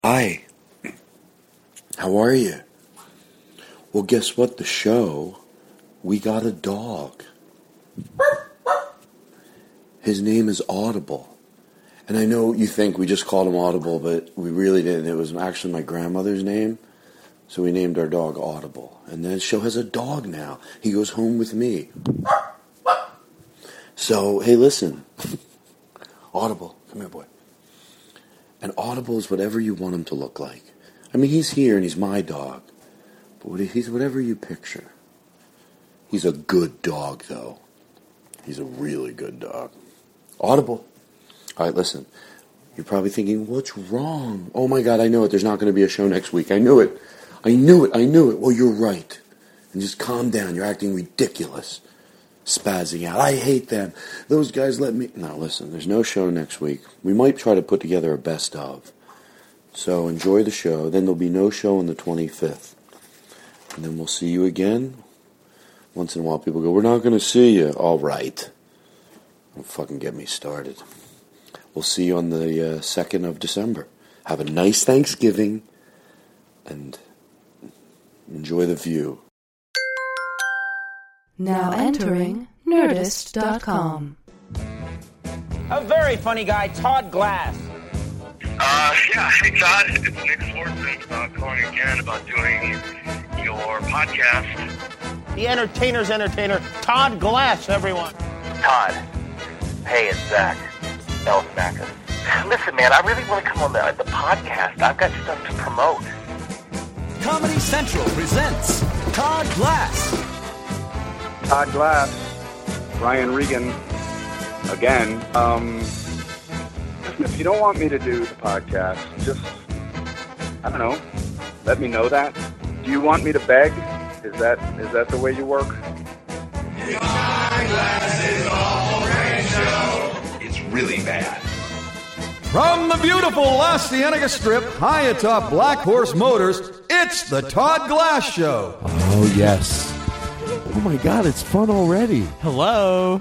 Hi. How are you? Well, guess what? The show, we got a dog. His name is Audible. And I know you think we just called him Audible, but we really didn't. It was actually my grandmother's name. So we named our dog Audible. And the show has a dog now. He goes home with me. So, hey, listen. Audible, come here, boy. And Audible is whatever you want him to look like. I mean, he's here and he's my dog. But he's whatever you picture. He's a good dog, though. He's a really good dog. Audible. All right, listen. You're probably thinking, what's wrong? Oh, my God, I know it. There's not going to be a show next week. I knew it. Well, you're right. And just calm down. You're acting ridiculous. Spazzing out. I hate them. Those guys let me... No, listen, there's no show next week. We might try to put together a best of. So enjoy the show. Then there'll be no show on the 25th. And then we'll see you again. Once in a while people go, we're not going to see you. All right. Don't fucking get me started. We'll see you on the 2nd of December. Have a nice Thanksgiving. And enjoy the view. Now entering Nerdist.com. A very funny guy, Todd Glass. Hey Todd, it's Nick Swartzen calling again about doing your podcast. The entertainer's entertainer, Todd Glass, everyone. Todd, hey, it's Zach Galifianakis. Listen, man, I really want to come on the podcast. I've got stuff to promote. Comedy Central presents Todd Glass. Todd Glass, Ryan Regan, again. Listen, if you don't want me to do the podcast, just, I don't know, let me know that. Do you want me to beg? Is that the way you work? Todd Glass's awful show. It's really bad. From the beautiful La Cienega Strip, high atop Black Horse Motors, it's the Todd Glass Show. Oh, yes. Oh, my God, it's fun already. Hello.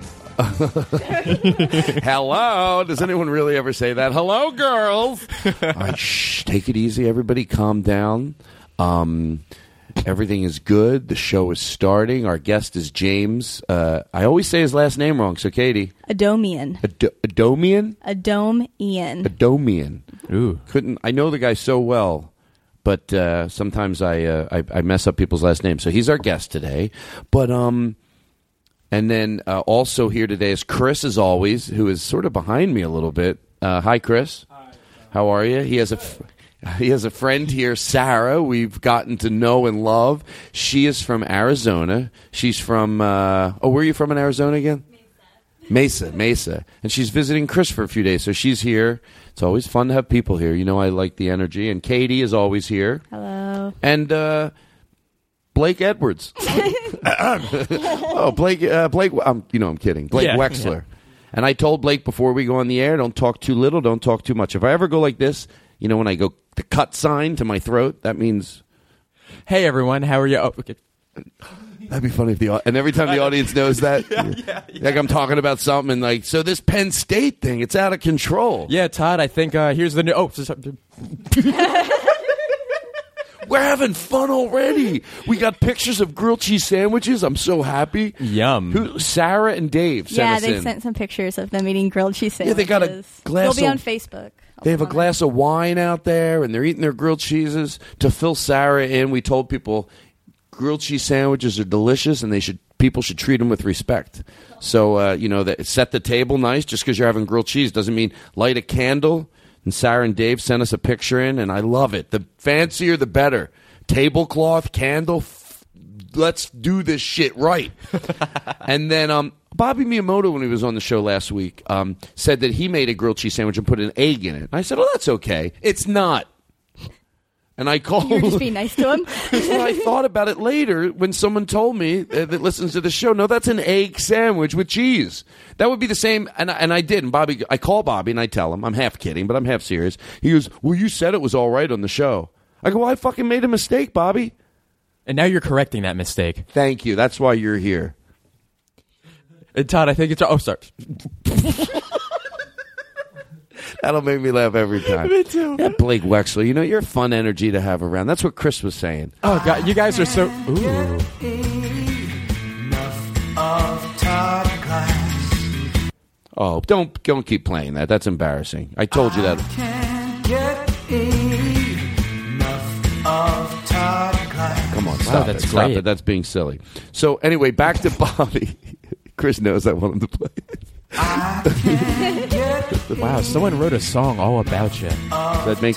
Hello. Does anyone really ever say that? Hello, girls. All right, shh, take it easy, everybody. Calm down. Everything is good. The show is starting. Our guest is James. I always say his last name wrong, so Katie. Adomian. Adomian? Adomian. Ooh. I know the guy so well. But sometimes I mess up people's last names. So he's our guest today. But and then also here today is Chris, as always, who is sort of behind me a little bit. Hi, Chris. Hi. How are you? He has a friend here, Sarah. We've gotten to know and love. She is from Arizona. She's from where are you from in Arizona again? Mesa. And she's visiting Chris for a few days. So she's here. It's always fun to have people here. You know I like the energy. And Katie is always here. Hello. And Blake Edwards. Blake. I'm kidding. Blake Wexler. Yeah. And I told Blake before we go on the air, don't talk too little, don't talk too much. If I ever go like this, when I go the cut sign to my throat, that means, hey everyone, how are you? Oh, okay. That'd be funny if and every time the audience knows that, like I'm talking about something and so this Penn State thing, it's out of control. Yeah, Todd, I think here's the new. We're having fun already. We got pictures of grilled cheese sandwiches. I'm so happy. Yum. Sarah and Dave sent us in. Yeah, they sent some pictures of them eating grilled cheese sandwiches. Yeah, they got a glass. They'll be on Facebook. They have a glass of wine out there, and they're eating their grilled cheeses. To fill Sarah in, we told people grilled cheese sandwiches are delicious, and people should treat them with respect. So, set the table nice. Just because you're having grilled cheese doesn't mean light a candle. And Sarah and Dave sent us a picture in, and I love it. The fancier, the better. Tablecloth, candle, let's do this shit right. And then Bobby Miyamoto, when he was on the show last week, said that he made a grilled cheese sandwich and put an egg in it. I said, that's okay. It's not. And I called. You were just being nice to him? Well, I thought about it later when someone told me that listens to the show, no, that's an egg sandwich with cheese. That would be the same. And I did. And I call Bobby and I tell him, I'm half kidding, but I'm half serious. He goes, well, you said it was all right on the show. I go, well, I fucking made a mistake, Bobby. And now you're correcting that mistake. Thank you. That's why you're here. And Todd, I think it's... Oh, sorry. That'll make me laugh every time. Me too. Yeah, Blake Wexler, you're a fun energy to have around. That's what Chris was saying. Oh God, you guys are so. Ooh. Oh, don't keep playing that. That's embarrassing. I told you that. Come on, stop that's it. Stop great. it. That's being silly. So anyway, back to Bobby. Chris knows I want him to play. Wow, someone wrote a song all about you. That makes.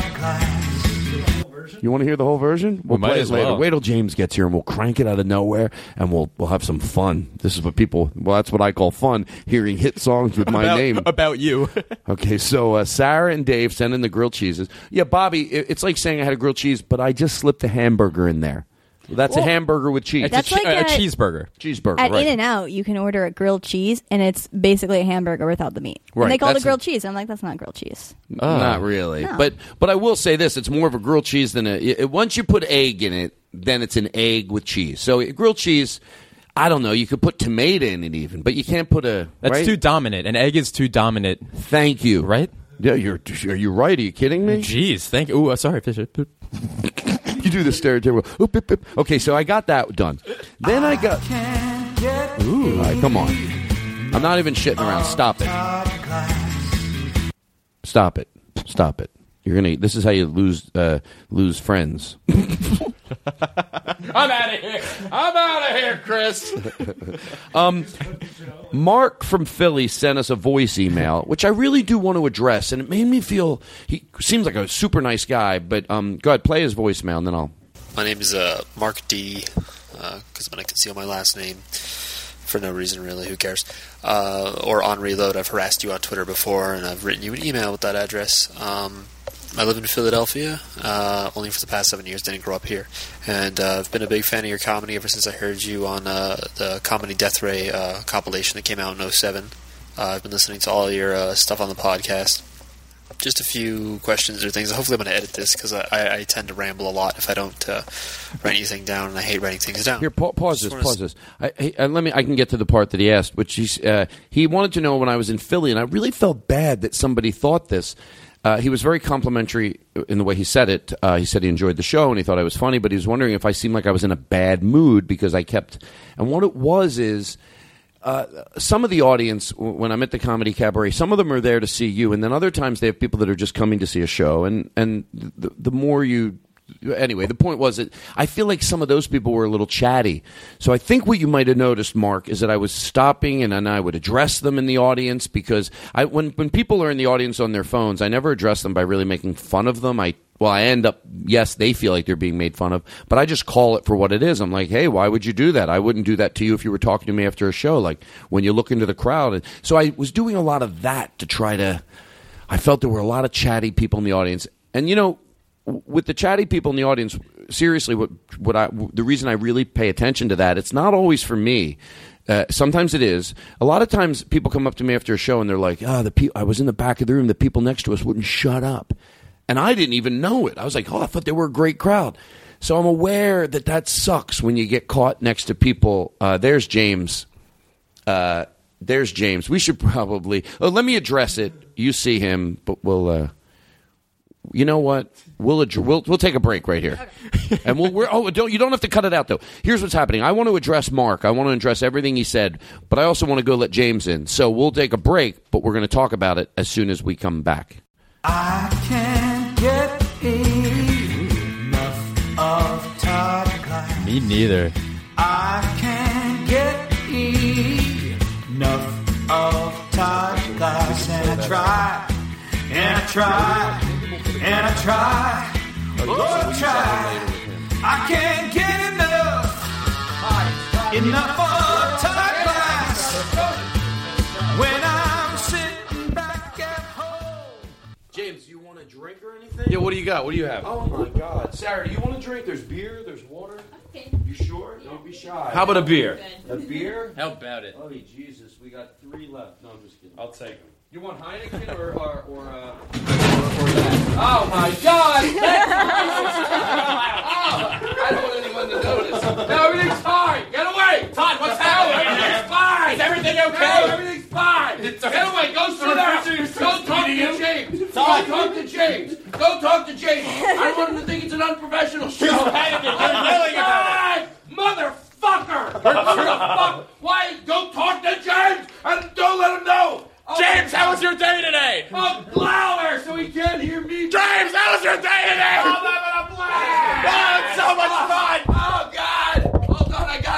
You want to hear the whole version? We'll might play as it later. well. Wait till James gets here, and we'll crank it out of nowhere, and we'll have some fun. This is what people. Well, that's what I call fun. Hearing hit songs with my name. About you. Okay, so Sarah and Dave sent in the grilled cheeses. Yeah, Bobby, it's like saying I had a grilled cheese, but I just slipped a hamburger in there. That's a hamburger with cheese. That's like a cheeseburger. Cheeseburger, At right. In-N-Out, you can order a grilled cheese, and it's basically a hamburger without the meat. Right, And they call it that's grilled cheese. I'm like, that's not grilled cheese. Not really. No. But I will say this. It's more of a grilled cheese than once you put egg in it, then it's an egg with cheese. So grilled cheese, I don't know. You could put tomato in it even, but you can't put a... That's right? too dominant. An egg is too dominant. Thank you. Right? Yeah, are you right? Are you kidding me? Jeez, thank you. Ooh, sorry, Fisher. You do the stereotypical. Oop, oop, oop. Okay, so I got that done. Then I got... Ooh. All right, come on. I'm not even shitting around. Stop it. Stop it. Stop it. You're gonna. This is how you lose friends. I'm out of here, Chris. Mark from Philly sent us a voice email, which I really do want to address, and it made me feel he seems like a super nice guy. But go ahead, play his voicemail, and then I'll. My name is Mark D, because I'm going to conceal my last name for no reason, really. Who cares? Or on Reload, I've harassed you on Twitter before, and I've written you an email with that address. I live in Philadelphia, only for the past 7 years, didn't grow up here. And I've been a big fan of your comedy ever since I heard you on the Comedy Death Ray compilation that came out in 2007. I've been listening to all your stuff on the podcast. Just a few questions or things. Hopefully I'm going to edit this because I tend to ramble a lot if I don't write anything down, and I hate writing things down. Here, pause this. I can get to the part that he asked, which he wanted to know when I was in Philly, and I really felt bad that somebody thought this. He was very complimentary in the way he said it. He said he enjoyed the show and he thought I was funny, but he was wondering if I seemed like I was in a bad mood because I kept... And what it was is... some of the audience, when I'm at the Comedy Cabaret, some of them are there to see you, and then other times they have people that are just coming to see a show, and the more you... Anyway, the point was that I feel like some of those people were a little chatty. So I think what you might have noticed, Mark, is that I was stopping and then I would address them in the audience because when people are in the audience on their phones, I never address them by really making fun of them. I end up, yes, they feel like they're being made fun of, but I just call it for what it is. I'm like, hey, why would you do that? I wouldn't do that to you if you were talking to me after a show, like when you look into the crowd. And so I was doing a lot of that to try to... I felt there were a lot of chatty people in the audience. And, with the chatty people in the audience, seriously, the reason I really pay attention to that, it's not always for me. Sometimes it is. A lot of times people come up to me after a show and they're like, I was in the back of the room, the people next to us wouldn't shut up. And I didn't even know it. I was like, I thought they were a great crowd. So I'm aware that sucks when you get caught next to people. There's James. There's James. We should probably... let me address it. You see him, but we'll... you know what? We'll take a break right here, okay. And you don't have to cut it out though. Here's what's happening. I want to address Mark. I want to address everything he said, but I also want to go let James in. So we'll take a break, but we're going to talk about it as soon as we come back. I can't get enough of Todd Glass. Me neither. I can't get enough of Todd Glass, and I try, and I try. And I try, I can't get enough of Todd Glass when I'm sitting back at home. James, you want a drink or anything? Yeah, what do you got? What do you have? Oh my God, Sarah, do you want a drink? There's beer, there's water. Okay. You sure? Don't be shy. How about a beer? A beer? How about it? Oh Jesus, we got 3 left. No, I'm just kidding. I'll take them. You want Heineken or that? Oh my God! I don't want anyone to notice. No, everything's fine. Get away, Todd. What's happening? Everything's fine. Is everything everything okay? No, everything's fine. Get away. Go sit down. Go talk to James. Go talk to James. Go talk to James. I want him to think it's an unprofessional show. He's panicking. You're yelling about it. Motherfucker! Why? Go talk to James and don't let him know. James, how was your day today? Oh, louder so he can't hear me. James, how was your day today? I'm having a blast. Oh, it's so much fun. Oh, God. Hold on, I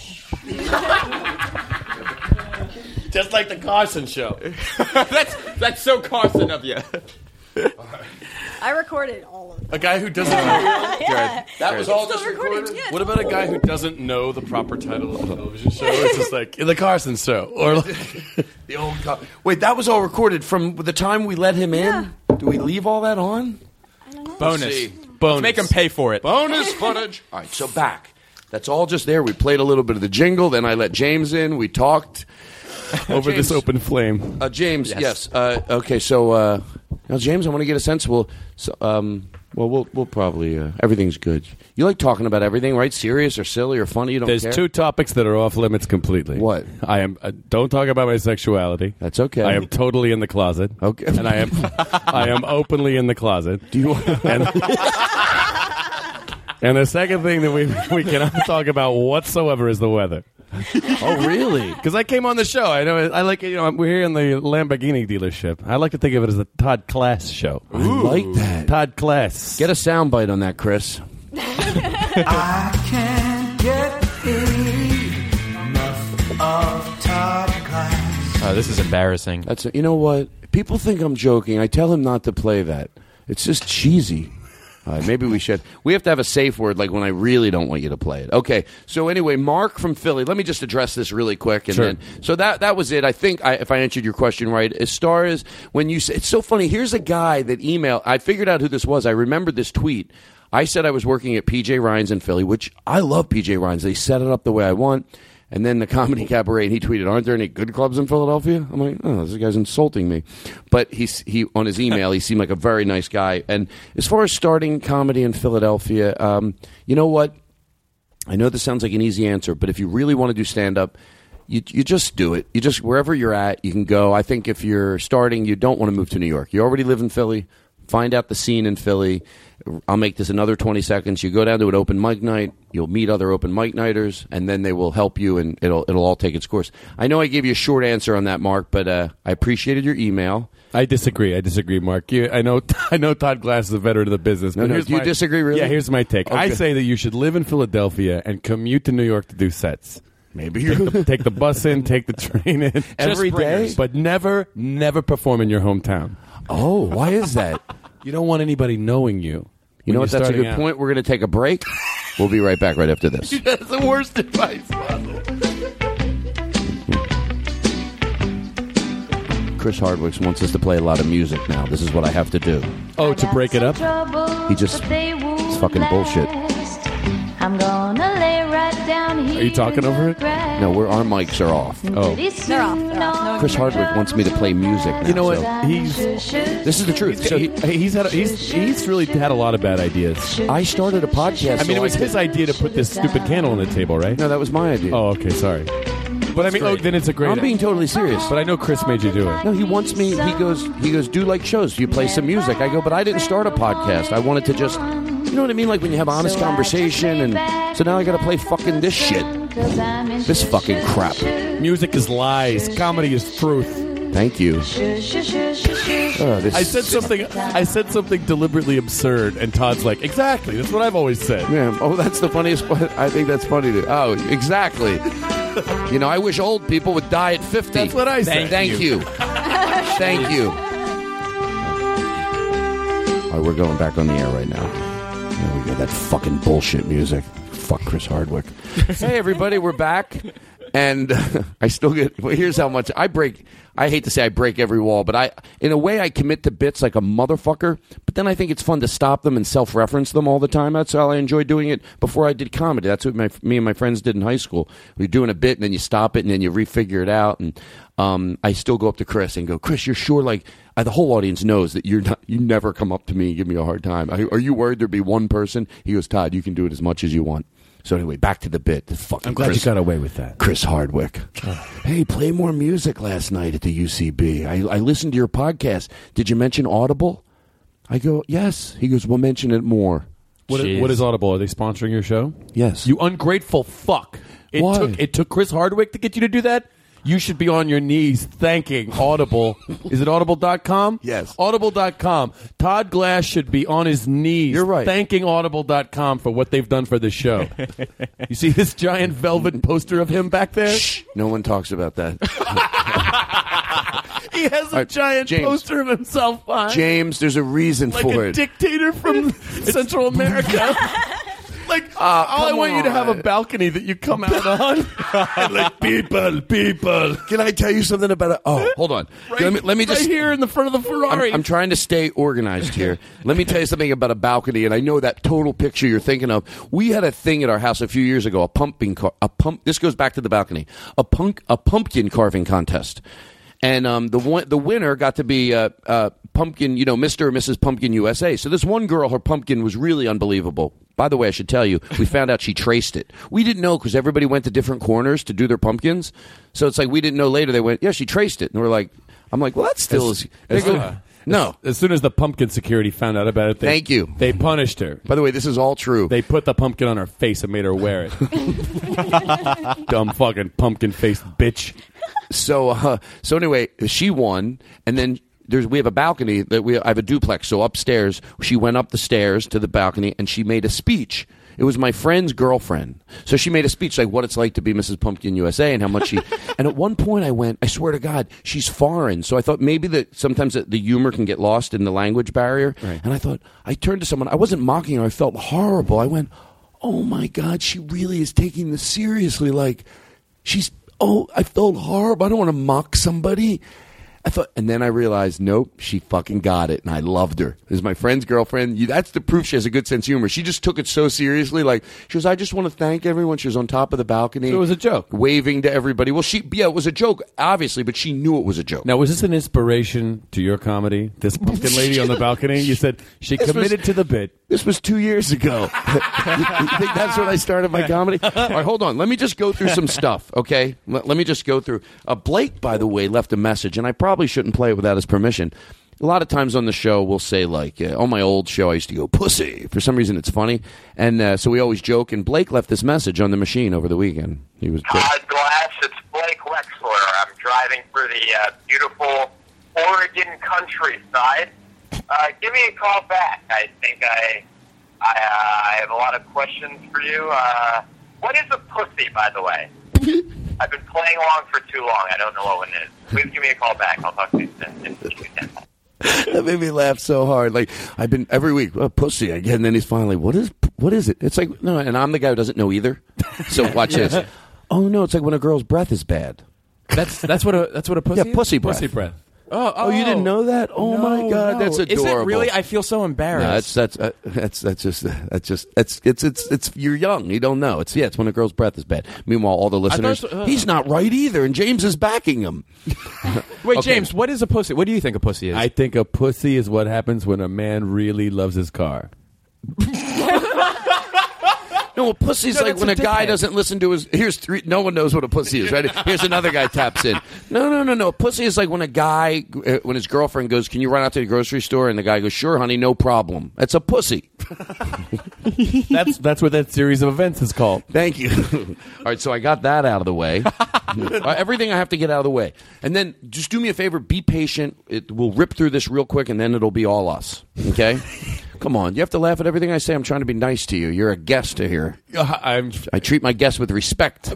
got... Just like the Carson show. That's so Carson of you. I recorded all of it. A guy who doesn't know. Yeah. That was all just recorded? What about a guy who doesn't know the proper title of a television show? It's just like, The Carson Show. Or like, the old Wait, that was all recorded from the time we let him in? Do we leave all that on? Bonus. Let's make him pay for it. Bonus footage. All right, so back. That's all just there. We played a little bit of the jingle. Then I let James in. We talked. over this open flame. James, yes. Okay, so now, James, I want to get a sense. We'll probably everything's good. You like talking about everything, right? Serious or silly or funny? You don't There's care? two topics that are off limits completely. What? I am. Don't talk about my sexuality. That's okay. I am totally in the closet. Okay. And I am openly in the closet. Do you? And the second thing that we cannot talk about whatsoever is the weather. Oh, really? Because I came on the show. I know. I like. We're here in the Lamborghini dealership. I like to think of it as the Todd Class show. I like that. Todd Class. Get a soundbite on that, Chris. I can't get enough of Todd Class. Oh, this is embarrassing. That's you know what? People think I'm joking. I tell him not to play that. It's just cheesy. Maybe we should. We have to have a safe word, like when I really don't want you to play it. Okay. So anyway, Mark from Philly. Let me just address this really quick, and then. So that was it. I think if I answered your question right, as far as when you say, it's so funny. Here's a guy that emailed. I figured out who this was. I remembered this tweet. I said I was working at PJ Ryan's in Philly, which I love PJ Ryan's. They set it up the way I want. And then the Comedy Cabaret, and he tweeted, "Aren't there any good clubs in Philadelphia?" I'm like, "Oh, this guy's insulting me." But he on his email, he seemed like a very nice guy. And as far as starting comedy in Philadelphia, you know what? I know this sounds like an easy answer, but if you really want to do stand-up, you just do it. You just, wherever you're at, you can go. I think if you're starting, you don't want to move to New York. You already live in Philly. Find out the scene in Philly. I'll make this another 20 seconds. You go down to an open mic night. You'll meet other open mic nighters, and then they will help you, and it'll all take its course. I know I gave you a short answer on that, Mark, but I appreciated your email. I disagree, Mark. I know Todd Glass is a veteran of the business. No, do you disagree, really? Yeah, here's my take. Okay. I say that you should live in Philadelphia and commute to New York to do sets. Maybe take the bus in, take the train in. Every day? But never perform in your hometown. Oh, why is that? You don't want anybody knowing you. You know what? That's a good point. We're going to take a break. We'll be right back right after this. That's the worst advice possible. Chris Hardwick wants us to play a lot of music now. This is what I have to do. Oh, to break it up? It's fucking bullshit. I'm gonna lay right down here. Are you talking over it? No, our mics are off. Oh. They're off. No. Chris Hardwick wants me to play music now. You know what? So this is the truth. So he's really had a lot of bad ideas. I started a podcast. I mean, it was his idea to put this stupid candle on the table, right? No, that was my idea. Oh, okay, sorry. But I mean, then it's a great. I'm being totally serious. But I know Chris made you do it. No, he wants me. He goes. Do like shows. You play some music. I go, but I didn't start a podcast. I wanted to just. You know what I mean? Like when you have honest conversation, and so now I got to play fucking this shit. This fucking crap. Music is lies. Comedy is truth. Thank you. I said something deliberately absurd, and Todd's like, "Exactly. That's what I've always said." Yeah. Oh, that's the funniest part. I think that's funny. Oh, exactly. You know, I wish old people would die at 50. That's what I said. Thank you. Thank you. All right, we're going back on the air right now. There we go. That fucking bullshit music. Fuck Chris Hardwick. Hey, everybody, we're back. And I still get. Well, here's how much I break. I hate to say I break every wall, but in a way, I commit to bits like a motherfucker. But then I think it's fun to stop them and self-reference them all the time. That's how I enjoy doing it. Before I did comedy, that's what me and my friends did in high school. We're doing a bit, and then you stop it, and then you refigure it out. And I still go up to Chris and go, "Chris, you're sure?" Like the whole audience knows that you're not. You never come up to me and give me a hard time. Are you worried there'd be one person? He goes, "Todd, you can do it as much as you want." So anyway, back to the bit. I'm glad you got away with that. Chris Hardwick. Hey, play more music last night at the UCB. I listened to your podcast. Did you mention Audible? I go, yes. He goes, we'll mention it more. What is Audible? Are they sponsoring your show? Yes. You ungrateful fuck. Why? It took Chris Hardwick to get you to do that? You should be on your knees thanking Audible. Is it audible.com? Yes. Audible.com. Todd Glass should be on his knees thanking audible.com for what they've done for the show. You see this giant velvet poster of him back there? Shh. No one talks about that. He has a giant poster of himself on. James, there's a reason like for a it. dictator from Central America. I want you to have a balcony that you come out on. Like, people. Can I tell you something about it? Oh, hold on. Let me just right here in the front of the Ferrari. I'm trying to stay organized here. Let me tell you something about a balcony, and I know that total picture you're thinking of. We had a thing at our house a few years ago, this goes back to the balcony, a pumpkin carving contest. And the winner got to be Pumpkin, Mr. or Mrs. Pumpkin USA. So this one girl, her pumpkin was really unbelievable. By the way, I should tell you, we found out she traced it. We didn't know because everybody went to different corners to do their pumpkins. So it's like we didn't know later. They went, yeah, she traced it. And we're like, I'm like, well, that still is. No. As soon as the pumpkin security found out about it, thank you. They punished her. By the way, this is all true. They put the pumpkin on her face and made her wear it. Dumb fucking pumpkin faced bitch. So anyway, she won, and then we have a balcony that I have a duplex. So upstairs, she went up the stairs to the balcony, and she made a speech. It was my friend's girlfriend. So she made a speech like what it's like to be Mrs. Pumpkin USA and how much she... And at one point I went, I swear to God, she's foreign. So I thought maybe that sometimes the humor can get lost in the language barrier. Right. And I thought, I turned to someone, I wasn't mocking her, I felt horrible. I went, oh my God, she really is taking this seriously. Like, I felt horrible. I don't want to mock somebody. I thought, and then I realized, nope, she fucking got it, and I loved her. This is my friend's girlfriend. That's the proof she has a good sense of humor. She just took it so seriously. Like, she was, I just want to thank everyone. She was on top of the balcony. So it was a joke. Waving to everybody. Well, it was a joke, obviously, but she knew it was a joke. Now, was this an inspiration to your comedy? This pumpkin lady on the balcony? You said she committed to the bit. This was 2 years ago. You think that's when I started my comedy? All right, hold on. Let me just go through some stuff, okay? Let me just go through. Blake, by the way, left a message, and I probably shouldn't play it without his permission. A lot of times on the show, we'll say, like, on my old show, I used to go, pussy. For some reason, it's funny. And so we always joke, and Blake left this message on the machine over the weekend. He was Todd Glass, it's Blake Wexler. I'm driving through the beautiful Oregon countryside. Give me a call back. I think I have a lot of questions for you. What is a pussy, by the way? I've been playing along for too long. I don't know what one is. Please give me a call back. I'll talk to you soon. That made me laugh so hard. Like, I've been every week, pussy again. And then he's finally, what is it? It's like, no, and I'm the guy who doesn't know either. So watch this. Oh no, it's like when a girl's breath is bad. That's what a pussy is? Pussy breath. Pussy breath. Oh, you didn't know that? Oh my God, that's adorable. Is it really? I feel so embarrassed. No, it's you're young, you don't know. It's when a girl's breath is bad. Meanwhile, all the listeners, he's not right either, and James is backing him. Wait, okay. James, what is a pussy? What do you think a pussy is? I think a pussy is what happens when a man really loves his car. No, a pussy's like when a guy doesn't listen to his... No one knows what a pussy is, right? Here's another guy taps in. No. A pussy is like when a guy, when his girlfriend goes, can you run out to the grocery store? And the guy goes, sure, honey, no problem. That's a pussy. That's what that series of events is called. Thank you. All right, so I got that out of the way. Everything I have to get out of the way. And then just do me a favor, be patient. We'll rip through this real quick, and then it'll be all us. Okay? Come on, you have to laugh at everything I say. I'm trying to be nice to you. You're a guest here. I treat my guests with respect.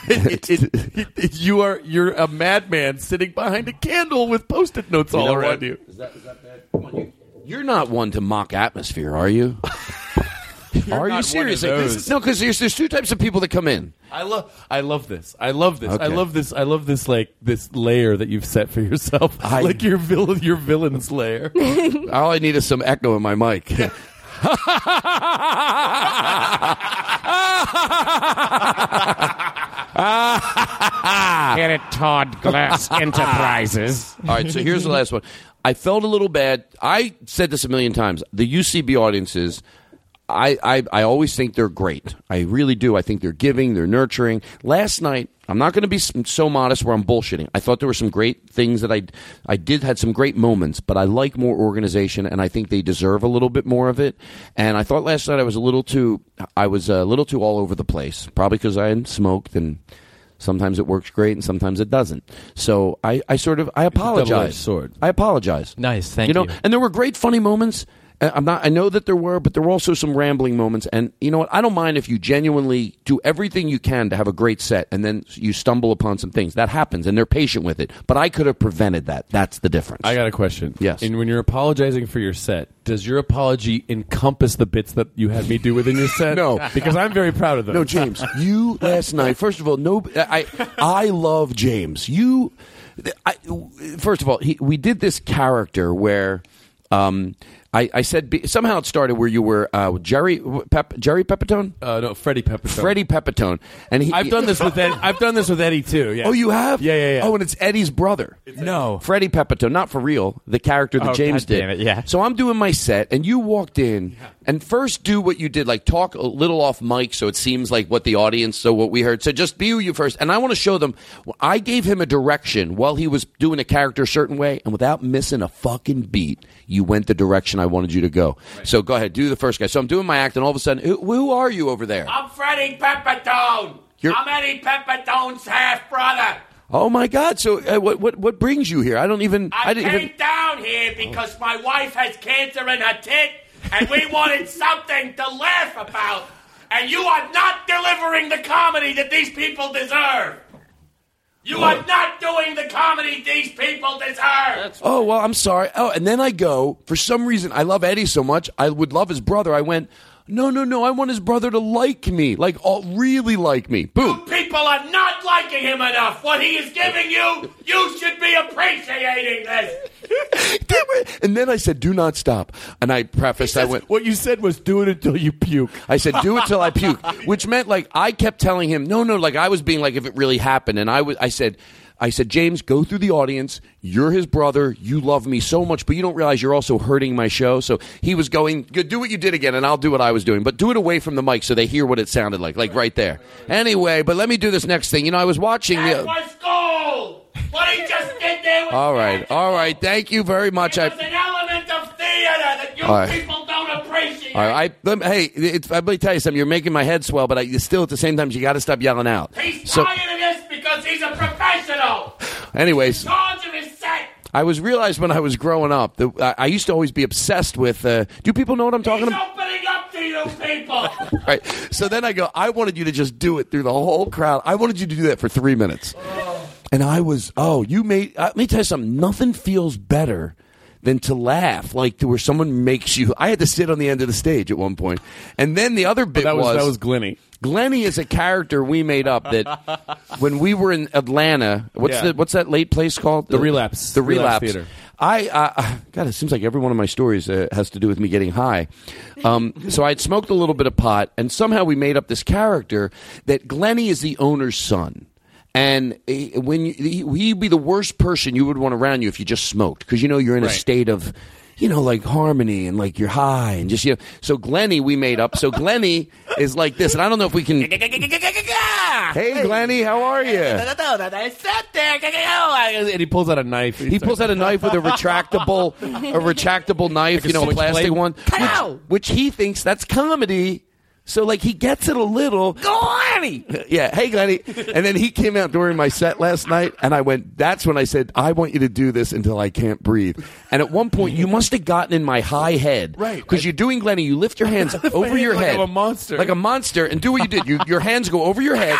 You're a madman sitting behind a candle with Post-it notes all around you. Is that bad? Come on, you're not one to mock atmosphere, are you? Are you serious? No, because there's two types of people that come in. I love this. I love this. Okay. I love this like this layer that you've set for yourself. Like your villain's layer. All I need is some echo in my mic. Get it, Todd Glass Enterprises. All right, so here's the last one. I felt a little bad. I said this a million times. The UCB audiences, I always think they're great. I really do. I think they're giving, they're nurturing. Last night, I'm not going to be so modest where I'm bullshitting. I thought there were some great things that I did, had some great moments, but I like more organization, and I think they deserve a little bit more of it. And I thought last night I was a little too all over the place, probably because I had smoked, and sometimes it works great and sometimes it doesn't. So I apologize. Double-edged sword. I apologize. Nice, thank you. And there were great funny moments. I know that there were, but there were also some rambling moments. And you know what? I don't mind if you genuinely do everything you can to have a great set, and then you stumble upon some things. That happens, and they're patient with it. But I could have prevented that. That's the difference. I got a question. Yes. And when you're apologizing for your set, does your apology encompass the bits that you had me do within your set? No, because I'm very proud of them. No, James, you last night. First of all, I love James. First of all, we did this character where. I said somehow it started where you were Jerry Pepitone? No, Freddie Pepitone. Freddie Pepitone, and I've done this with Eddie too. Yeah. Oh, you have? Yeah. Oh, and it's Eddie's brother. No, Freddie Pepitone, not for real. The character that James did. Damn it, yeah. So I'm doing my set, and you walked in, and first do what you did, like talk a little off mic, so it seems like what the audience, so what we heard. So just be you first, and I want to show them. I gave him a direction while he was doing a character a certain way, and without missing a fucking beat, you went the direction I wanted you to go. Right. So go ahead, do the first guy. So I'm doing my act, and all of a sudden, who are you over there? I'm Freddie Pepitone. I'm Eddie Pepitone's half brother. Oh my God! So what brings you here? I came down here because my wife has cancer in her tit, and we wanted something to laugh about. And you are not delivering the comedy that these people deserve. You are not doing the comedy these people deserve. Oh, well, I'm sorry. Oh, and then I go, for some reason, I love Eddie so much, I would love his brother. I went, no, I want his brother to like me, really like me. Boom. You people are not liking him enough. What he is giving you, you should be appreciating this. And then I said, do not stop. And I prefaced, what you said was do it until you puke. I said, do it till I puke, which meant I kept telling him, no, I was being if it really happened. And I said, James, go through the audience. You're his brother. You love me so much, but you don't realize you're also hurting my show. So he was going, do what you did again, and I'll do what I was doing. But do it away from the mic so they hear what it sounded like right there. Anyway, but let me do this next thing. I was watching. That was gold. What he just did there was All right. Thank you very much. It was an element of theater that you people don't appreciate. All right. Let me tell you something. You're making my head swell, but still at the same time, you got to stop yelling out. He's tired of this because he's a professional. Anyways, I was realized when I was growing up that I used to always be obsessed with. Do people know what I'm talking about? He's opening up to you people. Right. So then I go. I wanted you to just do it through the whole crowd. I wanted you to do that for 3 minutes. And I was. You made. Let me tell you something. Nothing feels better than to laugh where someone makes you. I had to sit on the end of the stage at one point, and then the other bit that was Glenny. Glenny is a character we made up that when we were in Atlanta. What's that late place called? The Relapse. The Relapse Theater. God, it seems like every one of my stories has to do with me getting high. So I'd smoked a little bit of pot, and somehow we made up this character that Glenny is the owner's son. And he'd be the worst person you would want around you if you just smoked, because you're in a state of, harmony and you're high and just So Glenny we made up. So Glenny is like this, and I don't know if we can. Hey Glenny, how are you? I sat there. And he pulls out a knife. He pulls out a knife with a retractable knife, a plastic one, which he thinks that's comedy. So, he gets it a little. Glenny! Yeah, hey, Glenny. And then he came out during my set last night, and I went, that's when I said, I want you to do this until I can't breathe. And at one point, you must have gotten in my high head. Right. Because you're doing Glenny, you lift your hands over your head. Like a monster. Like a monster, and do what you did. Your hands go over your head.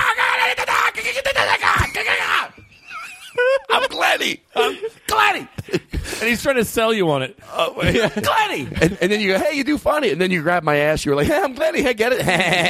I'm Glenny. Glenny. And he's trying to sell you on it. Glenny. And then you go, hey, you do funny. And then you grab my ass. You were like, hey, I'm Glenny. Hey, get it?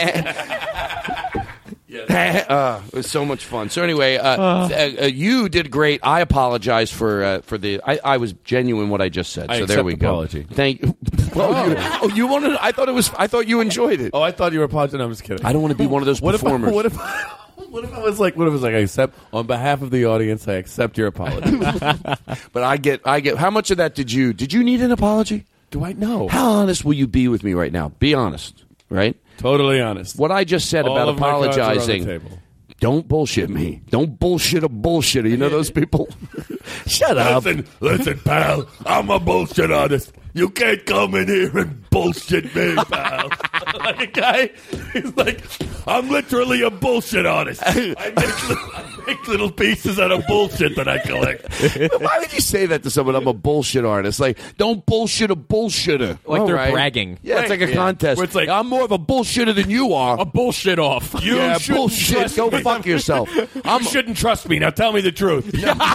It was so much fun. So anyway, you did great. I apologize for the. I was genuine what I just said. So there we go. Apology. Thank you. You wanted? I thought you enjoyed it. Oh, I thought you were apologizing. I'm just kidding. I don't want to be one of those performers. What if I was like, I accept, on behalf of the audience, I accept your apology. But I get, how much of that did you need an apology? Do I know? How honest will you be with me right now? Be honest. right? Totally honest. What I just said All about of my cards are on the apologizing. table. Don't bullshit me. Don't bullshit a bullshitter. You know those people? Shut up. Listen, pal. I'm a bullshit artist. You can't come in here and bullshit me, pal. Like a guy, he's like, I'm literally a bullshit artist. I make little pieces out of bullshit that I collect. Why would you say that to someone? I'm a bullshit artist. Like, don't bullshit a bullshitter. Like they're right. bragging. Yeah, it's like a contest. Where it's like, I'm more of a bullshitter than you are. A bullshit off. Yeah, bullshit. Go fuck yourself. You shouldn't trust me. Now tell me the truth.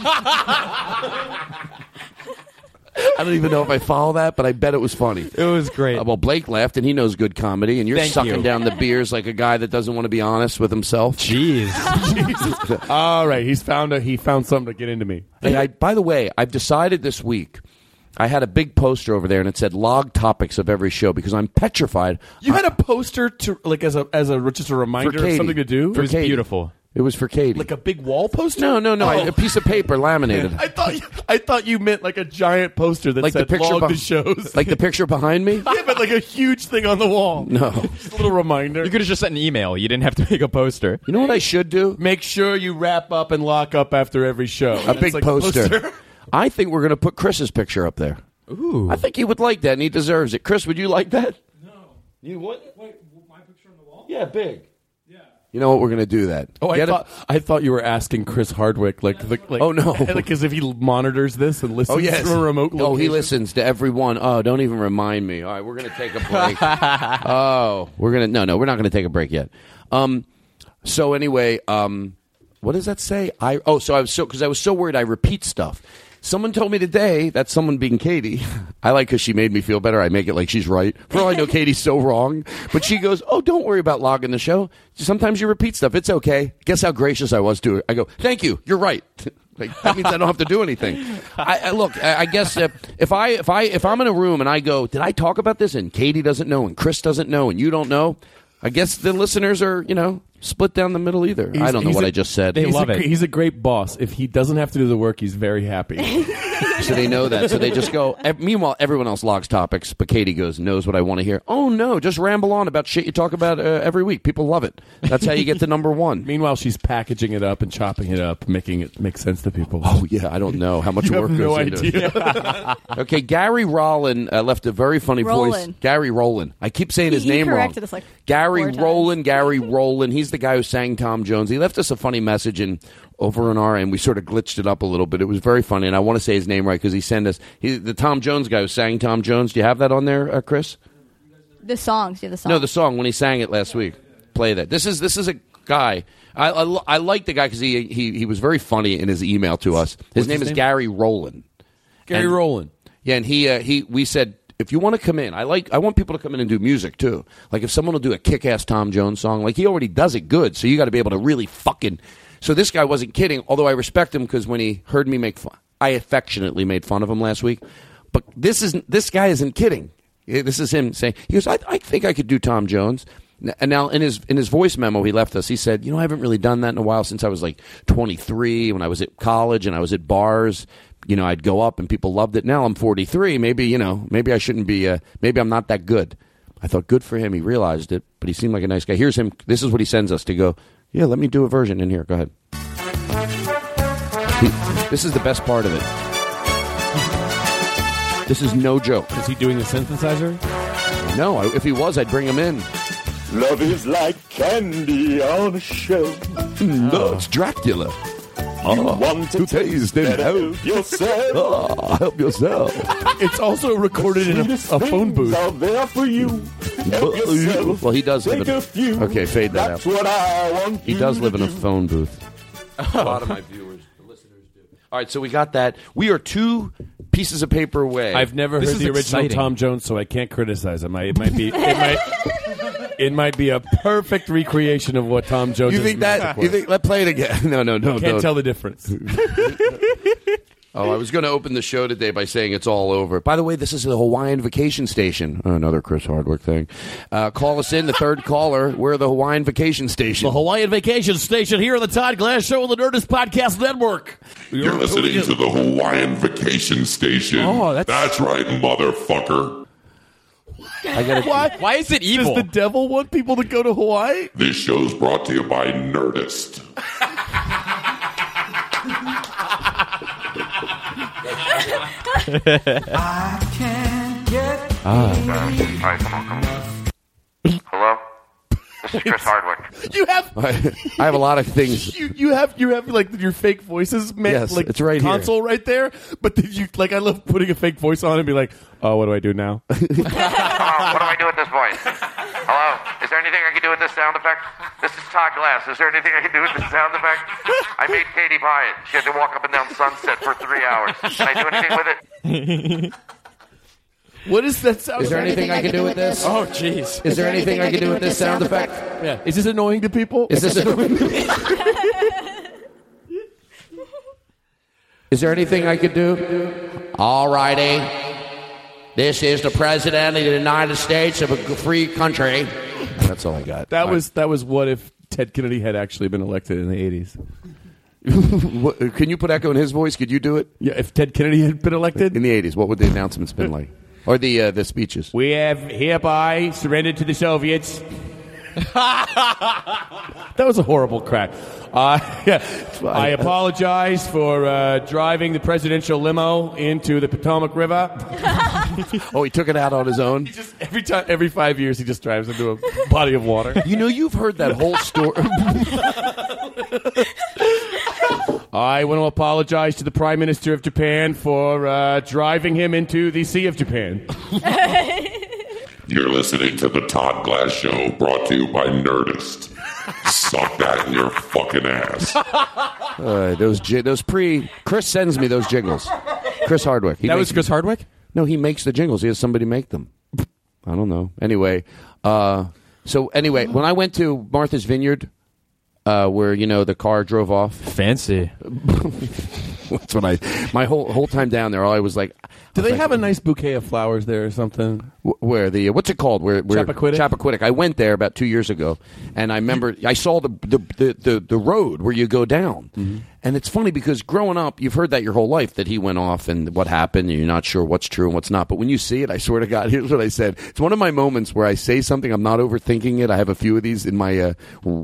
I don't even know if I follow that, but I bet it was funny. It was great. Well, Blake laughed, and he knows good comedy, and you're Thank sucking you. down the beers like a guy that doesn't want to be honest with himself. Jeez. Jesus. All right, he found something to get into me. Hey, by the way, I've decided this week. I had a big poster over there, and it said log topics of every show because I'm petrified. You had a poster to like as a just a reminder of something to do. For It was Katie. beautiful. It was for Katie. Like a big wall poster? No. Oh. A piece of paper laminated. I thought you meant like a giant poster that Like the said picture log the shows. Like the picture behind me? Yeah, but like a huge thing on the wall. No. Just a little reminder. You could have just sent an email. You didn't have to make a poster. You know what I should do? Make sure you wrap up and lock up after every show. A big poster. I think we're going to put Chris's picture up there. Ooh. I think he would like that, and he deserves it. Chris, would you like that? No. You would? Wait, my picture on the wall? Yeah, big. Yeah. You know what? We're going to do that. Oh, Get it? I thought you were asking Chris Hardwick, like Oh, no. because if he monitors this and listens Oh, yes. from a remote location. Oh, he listens to every one. Oh, don't even remind me. All right, we're going to take a break. We're going to... No, we're not going to take a break yet. So anyway, what does that say? Because I was so worried I repeat stuff. Someone told me today, that someone being Katie, I like because she made me feel better. I make it like she's right. For all I know, Katie's so wrong. But she goes, oh, don't worry about logging the show. Sometimes you repeat stuff. It's okay. Guess how gracious I was to her. I go, thank you. You're right. Like, that means I don't have to do anything. I guess if I'm in a room and I go, did I talk about this? And Katie doesn't know, and Chris doesn't know, and you don't know. I guess the listeners are, split down the middle either. I don't know what I just said. They love it. He's a great boss. If he doesn't have to do the work, he's very happy. So they know that. So they just go. Meanwhile, everyone else logs topics, but Katie knows what I want to hear. Oh, no, just ramble on about shit you talk about every week. People love it. That's how you get to number one. Meanwhile, she's packaging it up and chopping it up, making it make sense to people. Oh, yeah, I don't know how much You work have no goes into it. idea. Okay, Gary Rollin left a very funny voice. Rollin. Gary Rollin. I keep saying his name wrong. corrected us like Gary 4 times. Rollin. He's the guy who sang Tom Jones. He left us a funny message over on our end. We sort of glitched it up a little bit. It was very funny, and I want to say his name right because he sent us the Tom Jones guy who sang Tom Jones. Do you have that on there, Chris? The songs. Yeah, the song. No, the song when he sang it last week. Play that. This is a guy. I like the guy because he was very funny in his email to us. His name is Gary Rollin. Gary Rollin. Yeah, and we said, if you want to come in, I want people to come in and do music too. Like if someone will do a kick-ass Tom Jones song, like he already does it good, so you got to be able to really fucking. So this guy wasn't kidding, although I respect him because when he heard me make fun, I affectionately made fun of him last week. But this guy isn't kidding. This is him saying, he goes, I think I could do Tom Jones. And now in his voice memo he left us, he said, I haven't really done that in a while since I was like 23 when I was at college and I was at bars. I'd go up and people loved it. Now I'm 43. Maybe I shouldn't be, maybe I'm not that good. I thought good for him. He realized it, but he seemed like a nice guy. Here's him. This is what he sends us to go, yeah, let me do a version in here. Go ahead. This is the best part of it. This is no joke. Is he doing a synthesizer? No, if he was, I'd bring him in. Love is like candy on a shelf. No, it's Dracula. Want to taste and help yourself. Help yourself. It's also recorded in a phone booth. Out there for you. Help yourself. Well, he does live Take in a few. Okay, fade that That's out. what I want. He does live in a phone booth. A lot of my viewers, the listeners do. All right, so we got that. We are 2 pieces of paper away. I've never heard the original Tom Jones, so I can't criticize him. It might be a perfect recreation of what Tom Jones. You think that? You think? Let's play it again. No. Can't tell the difference. Oh, I was going to open the show today by saying it's all over. By the way, this is the Hawaiian Vacation Station. Another Chris Hardwick thing. Call us in, the third caller. We're the Hawaiian Vacation Station. The Hawaiian Vacation Station here on the Todd Glass Show on the Nerdist Podcast Network. You're listening to the Hawaiian Vacation Station. Oh, that's right, motherfucker. Why is it evil? Does the devil want people to go to Hawaii? This show's brought to you by Nerdist. I can't get all right, come on. Hello? This is Chris Hardwick. You have. I have a lot of things. You have like your fake voices. Yes, like it's right console right there. But then you like I love putting a fake voice on and be like, oh, what do I do now? What do I do with this voice? Hello? Is there anything I can do with this sound effect? This is Todd Glass. Is there anything I can do with this sound effect? I made Katie buy it. She had to walk up and down Sunset for 3 hours. Can I do anything with it? What is that sound? Is there anything I can do with this? Oh, jeez. Is there anything I can do with this sound effect? Yeah. Is this annoying to people? Is this annoying to people? Is there anything I could do? All righty. This is the president of the United States of a free country. That's all I got. That was what if Ted Kennedy had actually been elected in the 80s. Can you put echo in his voice? Could you do it? Yeah, if Ted Kennedy had been elected in the 80s, what would the announcements been like? Or the speeches? We have hereby surrendered to the Soviets. That was a horrible crack. I apologize for driving the presidential limo into the Potomac River. Oh, he took it out on his own? Every 5 years, he just drives into a body of water. You know, you've heard that whole story. I want to apologize to the Prime Minister of Japan for driving him into the Sea of Japan. You're listening to the Todd Glass Show, brought to you by Nerdist. Suck that in your fucking ass. Chris sends me those jingles. Chris Hardwick. That was Chris Hardwick? No, he makes the jingles. He has somebody make them. I don't know. Anyway, when I went to Martha's Vineyard, where the car drove off. Fancy. That's what my whole time down there. I was like, do they have a nice bouquet of flowers there or something? Where what's it called? Where Chappaquiddick. I went there about 2 years ago, and I remember I saw the road where you go down. Mm-hmm. And it's funny because growing up, you've heard that your whole life that he went off and what happened, and you're not sure what's true and what's not. But when you see it, I swear to God, here's what I said. It's one of my moments where I say something, I'm not overthinking it. I have a few of these in my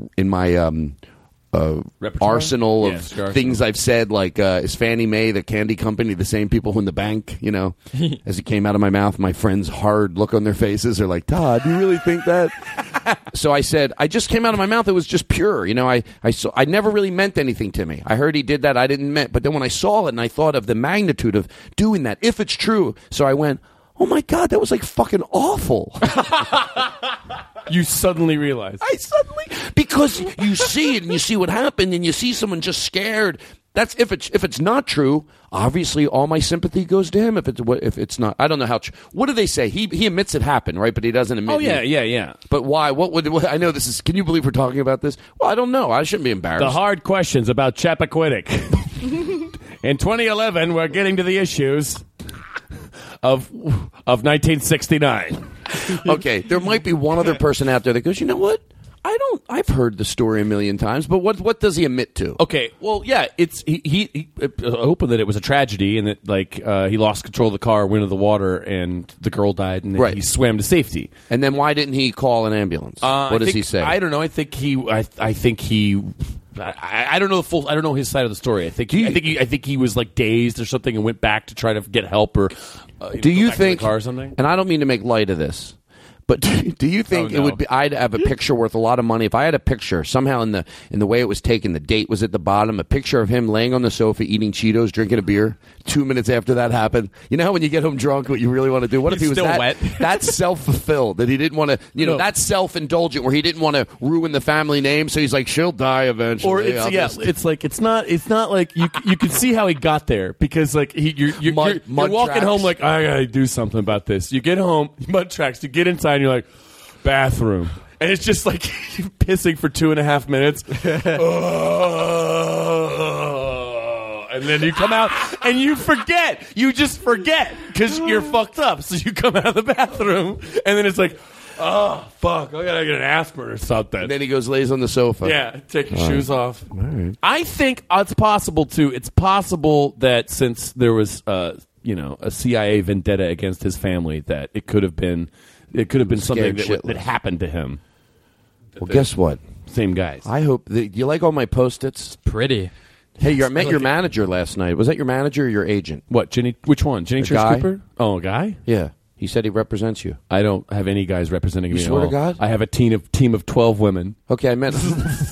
arsenal of things I've said, like is Fannie Mae, the candy company, the same people who in the bank, as it came out of my mouth, my friends' hard look on their faces are like, Todd, do you really think that? So I said, I just came out of my mouth, it was just pure. I never really meant anything to me. I heard he did that, I didn't meant, but then when I saw it and I thought of the magnitude of doing that, if it's true, so I went, oh my God, that was like fucking awful. You suddenly realize. Because you see it and you see what happened and you see someone just scared. That's if it's not true. Obviously, all my sympathy goes to him. If it's not, I don't know how. What do they say? He admits it happened, right? But he doesn't admit. Oh yeah. But why? What I know this is. Can you believe we're talking about this? Well, I don't know. I shouldn't be embarrassed. The hard questions about Chappaquiddick. In 2011, we're getting to the issues of 1969. Okay, there might be one other person out there that goes, you know what? I've heard the story a million times, but what does he admit to? Okay, well, yeah, it's he opened that it was a tragedy and that he lost control of the car, went into the water, and the girl died, and then he swam to safety. And then why didn't he call an ambulance? What does he say? I don't know. I think he. I don't know the full. I don't know his side of the story. I think he was like dazed or something and went back to try to get help or. Do you think? The car or something? And I don't mean to make light of this. But do you think it would be? I'd have a picture worth a lot of money if I had a picture somehow in the way it was taken. The date was at the bottom. A picture of him laying on the sofa eating Cheetos, drinking a beer. 2 minutes after that happened, you know how when you get home drunk, what you really want to do? What if he was still wet? That's self-fulfilled. That he didn't want to. That's self-indulgent. Where he didn't want to ruin the family name, so he's like, she'll die eventually. Or it's not like you can see how he got there because like you're walking home like I gotta do something about this. You get home, mud tracks. You get inside, and you're like, bathroom. And it's just like pissing for 2.5 minutes. And then you come out and you forget. You just forget because you're fucked up. So you come out of the bathroom and then it's like, oh, fuck, I gotta get an aspirin or something. And then he goes, lays on the sofa. Yeah, take your shoes off. All right. I think it's possible, too. It's possible that since there was, a CIA vendetta against his family, that it could have been It could have been something Scared that happened to him. Well, guess what? Same guys. I hope do you like all my Post-its? Pretty. Hey, I met your manager last night. Was that your manager or your agent? What, Jenny? Which one? Jenny The guy? Cooper? Oh, a guy? Yeah. He said he represents you. I don't have any guys representing You me swear at all. to God? I have a team of 12 women. Okay, I met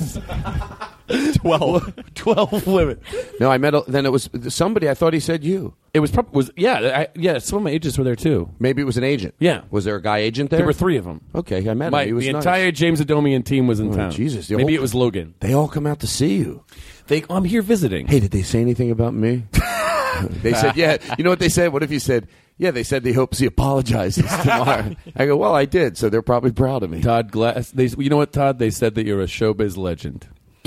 12 women. No, I met. Then it was somebody. I thought he said you. It was yeah. Some of my agents were there too. Maybe it was an agent. Yeah. Was there a guy agent there? There were 3 of them. Okay, I met him. He was the nice. entire James Adomian team was in town. Jesus, Maybe it was Logan. They all come out to see you. I'm here visiting. Hey, did they say anything about me? They said, yeah. You know what they said? What if you said, yeah, they said they hopes he apologizes tomorrow. I go, well, I did, so they're probably proud of me. Todd Glass. You know what, Todd? They said that you're a showbiz legend.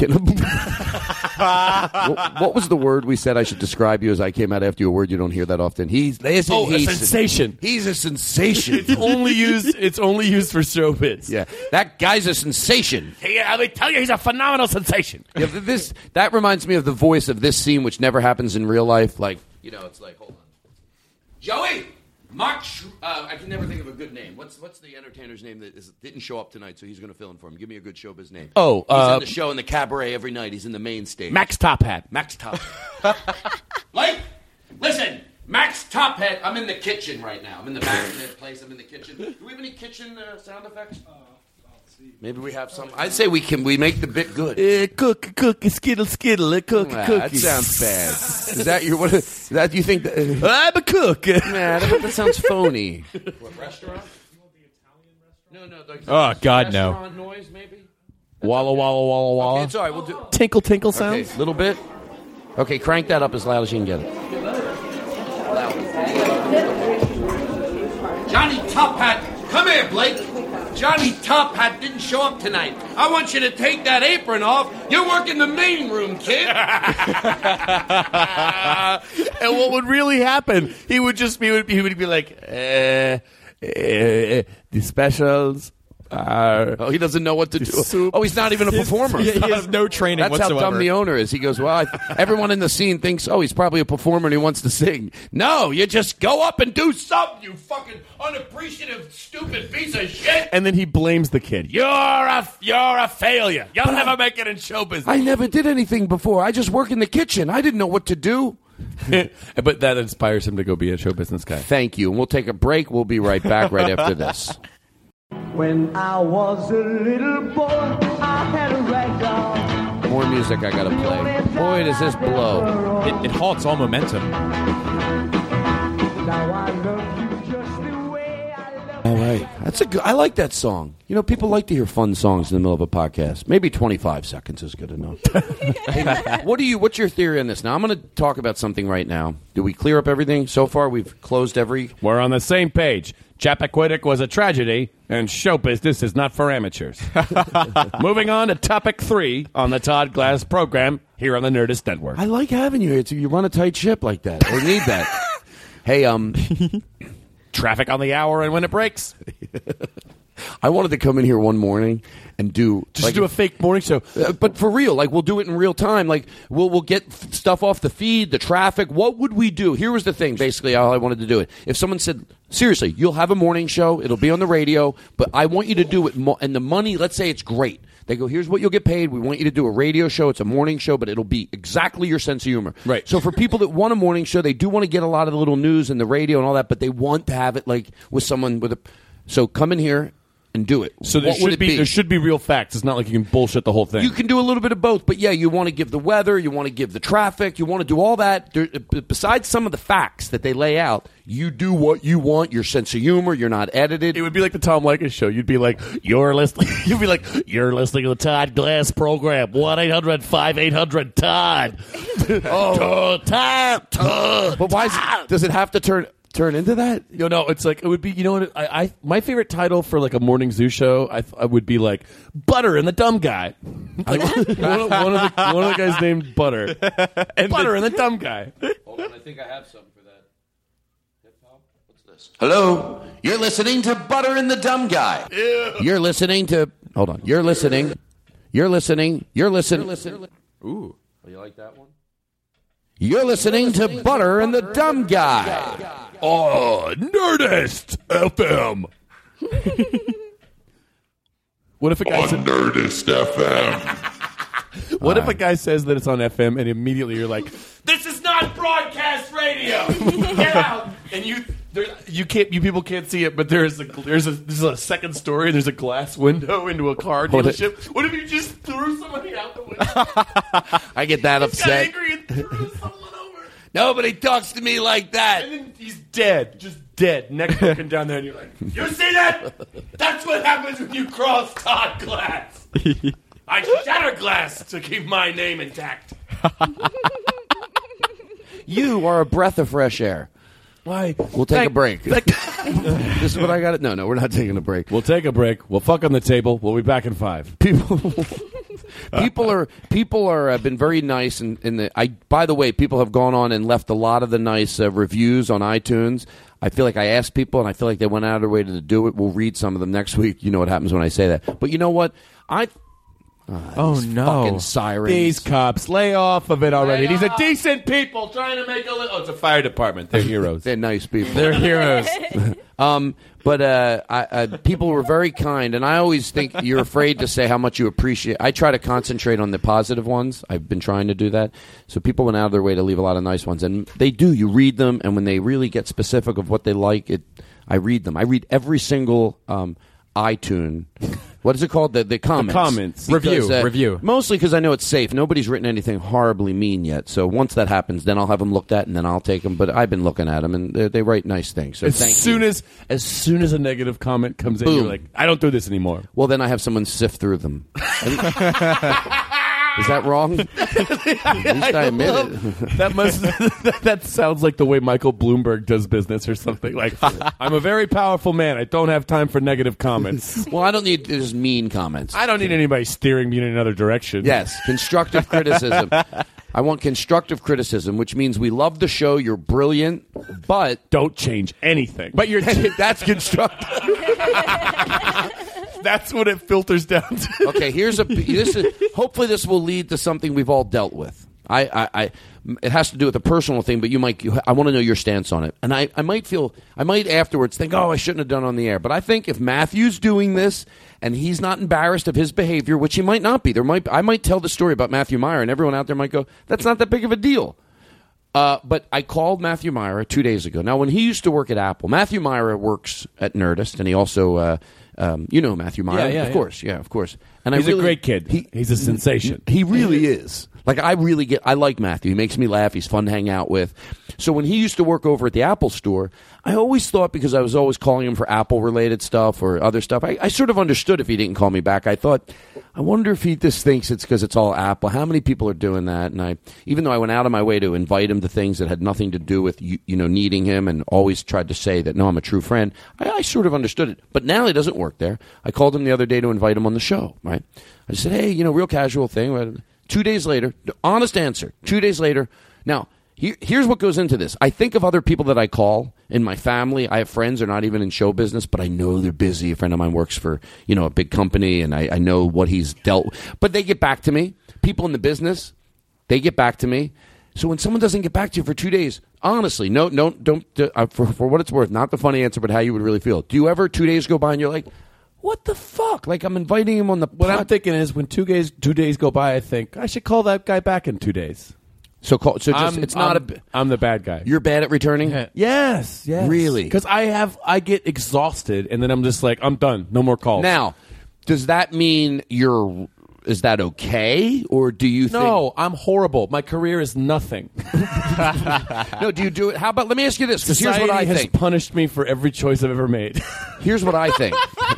What was the word we said I should describe you as? I came out after you, a word you don't hear that often. A sensation. He's a sensation. It's only used for showbiz. Yeah, that guy's a sensation. Hey, let me tell you, he's a phenomenal sensation. Yeah, that reminds me of the voice of this scene, which never happens in real life. Like, it's like, hold on, Joey. Mark, I can never think of a good name. What's the entertainer's name that didn't show up tonight, so he's going to fill in for him? Give me a good showbiz name. Oh, he's in the show in the cabaret every night. He's in the main stage. Max Top Hat. Max Top Hat. Like, listen, Max Top Hat. I'm in the kitchen right now. I'm in the back of the place. I'm in the kitchen. Do we have any kitchen sound effects? Maybe we have some. I'd say we make the bit good. Cookie, skittle, cookie. That sounds bad. Is that your? What? Is that you think? I'm a cook. Nah, that sounds phony. What restaurant? No. Oh God, no. Restaurant noise, maybe. Walla walla walla walla. Okay, it's all right. We'll do tinkle sounds. Okay, little bit. Okay, crank that up as loud as you can get it. Johnny Top Hat, come here, Blake. Johnny Top Hat didn't show up tonight. I want you to take that apron off. You're working the main room, kid. And what would really happen? He would be like, the specials are. Oh, he doesn't know what to do. Oh, he's not even a performer. He has no training That's whatsoever. how dumb the owner is. He goes, well, everyone in the scene thinks, oh, he's probably a performer and he wants to sing. No, you just go up and do something, you fucking unappreciative, stupid piece of shit. And then he blames the kid. You're a failure. You'll never make it in show business. I never did anything before. I just work in the kitchen. I didn't know what to do. But that inspires him to go be a show business guy. Thank you. And we'll take a break. We'll be right back right after this. When I was a little boy, I had a rag doll. More music I gotta play. Boy, does this blow. It halts all momentum. Now I love you just the way I love All right. I like that song. You know, people like to hear fun songs in the middle of a podcast. Maybe 25 seconds is good enough. Hey, what's your theory on this? Now, I'm going to talk about something right now. Did we clear up everything? So far, we've closed We're on the same page. Chappaquiddick was a tragedy, and show business is not for amateurs. Moving on to topic 3 on the Todd Glass program here on the Nerdist Network. I like having you here. You run a tight ship like that. I need that. Hey, traffic on the hour and when it breaks. I wanted to come in here one morning and do a fake morning show, but for real. Like, we'll do it in real time. Like, we'll get stuff off the feed, the traffic. What would we do? Here was the thing. Basically, how I wanted to do it. If someone said, seriously, you'll have a morning show. It'll be on the radio, but I want you to do it. And the money, let's say it's great. They go, here's what you'll get paid. We want you to do a radio show. It's a morning show, but it'll be exactly your sense of humor. Right. So for people that want a morning show, they do want to get a lot of the little news and the radio and all that, but they want to have it like with someone with a. So come in here and do it. So there should be real facts. It's not like you can bullshit the whole thing. You can do a little bit of both, but yeah, you want to give the weather, you want to give the traffic, you want to do all that. Besides some of the facts that they lay out, you do what you want. Your sense of humor. You're not edited. It would be like the Tom Leykis show. You'd be like, you're listening to the Todd Glass program. 1-800-5800-TODD. Todd. But why does it have to turn into that? No, it's like, it would be, you know what, my favorite title for like a morning zoo show, I would be like, Butter and the Dumb Guy. Like, one of the guys named Butter. Butter and the Dumb Guy. Hold on, I think I have something for that. Hip-hop? What's this? Hello? You're listening to Butter and the Dumb Guy. Yeah. You're listening to... Hold on. You're listening. Ooh. Oh, you like that one? You're listening to Butter and the Dumb Guy. Oh, Nerdist FM. What if a guy on Nerdist FM. What if a guy says that it's on FM and immediately you're like, "This is not broadcast radio. Get out!" And you people can't see it, but there's a second story. And there's a glass window into a car dealership. What if you just threw somebody out the window? I get that upset. Got angry and threw someone over. Nobody talks to me like that. And then he's dead, just dead, neck looking down there, and you're like, "You see that? That's what happens when you cross Todd Glass. I shatter glass to keep my name intact." You are a breath of fresh air. Why? We'll take a break. This is what I got. No, we're not taking a break. We'll take a break. We'll fuck on the table. We'll be back in 5. People are have been very nice in the. By the way, people have gone on and left a lot of the nice reviews on iTunes. I feel like I asked people, and I feel like they went out of their way to do it. We'll read some of them next week. You know what happens when I say that. But you know what? These fucking sirens. These cops, lay off of it already. These are decent people trying to make a little... Oh, it's a fire department. They're heroes. They're nice people. They're heroes. But people were very kind, and I always think you're afraid to say how much you appreciate. I try to concentrate on the positive ones. I've been trying to do that. So people went out of their way to leave a lot of nice ones, and they do. You read them, and when they really get specific of what they like, I read them. I read every single iTunes. What is it called? The comments. The comments. Because, Review. Mostly because I know it's safe. Nobody's written anything horribly mean yet. So once that happens, then I'll have them looked at, and then I'll take them. But I've been looking at them, and they write nice things. So as soon as a negative comment comes in, you're like, "I don't do this anymore." Well, then I have someone sift through them. Is that wrong? At least I admit it. That sounds like the way Michael Bloomberg does business or something. Like, "I'm a very powerful man. I don't have time for negative comments." Well, I don't need just mean comments. I don't need anybody steering me in another direction. Yes, constructive criticism. I want constructive criticism, which means we love the show. You're brilliant, but don't change anything. But that's constructive. That's what it filters down to. Okay, hopefully this will lead to something we've all dealt with. It has to do with a personal thing, but I want to know your stance on it. And I might afterwards think, "Oh, I shouldn't have done it on the air." But I think if Matthew's doing this and he's not embarrassed of his behavior, which he might not be, I might tell the story about Matthew Meyer, and everyone out there might go, "That's not that big of a deal." But I called Matthew Meyer 2 days ago. Now, when he used to work at Apple, Matthew Meyer works at Nerdist, and he also, you know Matthew Meyer, of course. And he's a great kid. He's a sensation. He really is. Like, I like Matthew. He makes me laugh. He's fun to hang out with. So when he used to work over at the Apple store, I always thought, because I was always calling him for Apple-related stuff or other stuff, I sort of understood if he didn't call me back. I thought, I wonder if he just thinks it's because it's all Apple. How many people are doing that? And even though I went out of my way to invite him to things that had nothing to do with needing him, and always tried to say that, no, I'm a true friend, I sort of understood it. But now he doesn't work there. I called him the other day to invite him on the show, right? I said, "Hey, real casual thing." 2 days later, honest answer, 2 days later. Now, here's what goes into this. I think of other people that I call in my family. I have friends who are not even in show business, but I know they're busy. A friend of mine works for, a big company, and I know what he's dealt with. But they get back to me. People in the business, they get back to me. So when someone doesn't get back to you for 2 days, honestly, don't for what it's worth, not the funny answer, but how you would really feel. Do you ever 2 days go by and you're like, "What the fuck?" Like, I'm inviting him on the... What I'm thinking is, when 2 days go by, I think, I should call that guy back in 2 days. I'm the bad guy. You're bad at returning? Yes. Really? Because I get exhausted, and then I'm just like, I'm done. No more calls. Now, does that mean is that okay? Or do you think... No, I'm horrible. My career is nothing. No, do you do it? How about, let me ask you this, because here's what I think. Society has punished me for every choice I've ever made. Here's what I think.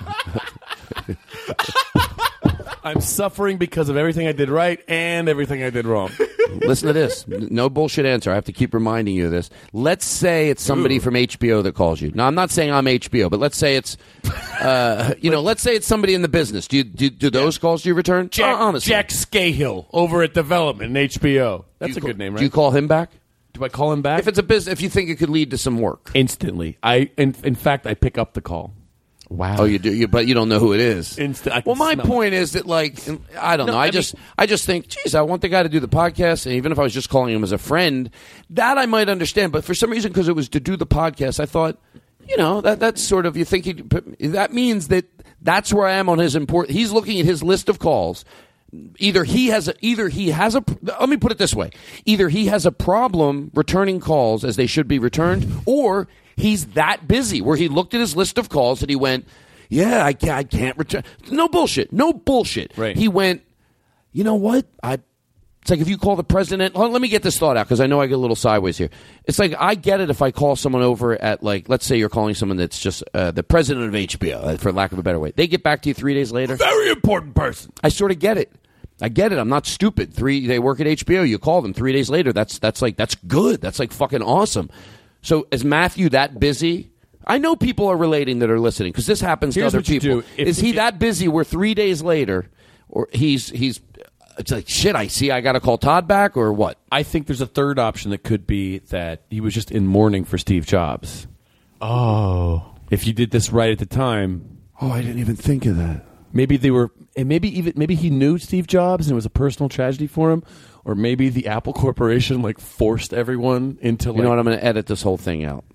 I'm suffering because of everything I did right and everything I did wrong. Listen to this. No bullshit answer. I have to keep reminding you of this. Let's say it's somebody from HBO that calls you. Now, I'm not saying I'm HBO, but let's say it's, let's say it's somebody in the business. Do those calls do you return? Honestly. Jack Scahill over at Development in HBO. That's a good name, right? Do you call him back? Do I call him back? If it's a business, if you think it could lead to some work. Instantly. In fact, I pick up the call. Wow. Oh, you do, but you don't know who it is. Well, my point is that, like, I don't know. I just think, geez, I want the guy to do the podcast, and even if I was just calling him as a friend, that I might understand. But for some reason, because it was to do the podcast, I thought, you know, that's sort of, you think that means that's where I am on his important. He's looking at his list of calls. Either he has a. Let me put it this way: either he has a problem returning calls as they should be returned, or he's that busy where he looked at his list of calls and he went, "Yeah, I can't return." No bullshit. Right. He went, you know what? It's like if you call the president. Let me get this thought out because I know I get a little sideways here. It's like I get it if I call someone over at, like, let's say you're calling someone that's just the president of HBO, for lack of a better way. They get back to you 3 days later. Very important person. I sort of get it. I'm not stupid. They work at HBO. You call them 3 days later. That's good. That's like fucking awesome. So is Matthew that busy? I know people are relating that are listening because this happens to other people. Is he that busy where 3 days later, or he's it's like, shit, I got to call Todd back, or what? I think there's a third option that could be that he was just in mourning for Steve Jobs. Oh. If you did this right at the time. Oh, I didn't even think of that. Maybe they were, and maybe he knew Steve Jobs and it was a personal tragedy for him, or maybe the Apple Corporation like forced everyone into like. You know what? I'm going to edit this whole thing out.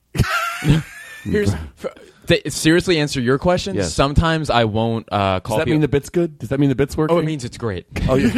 Seriously, answer your question. Yes. Sometimes I won't call. Does that mean the bit's good? Does that mean the bit's working? Oh, it means it's great. Oh, yeah.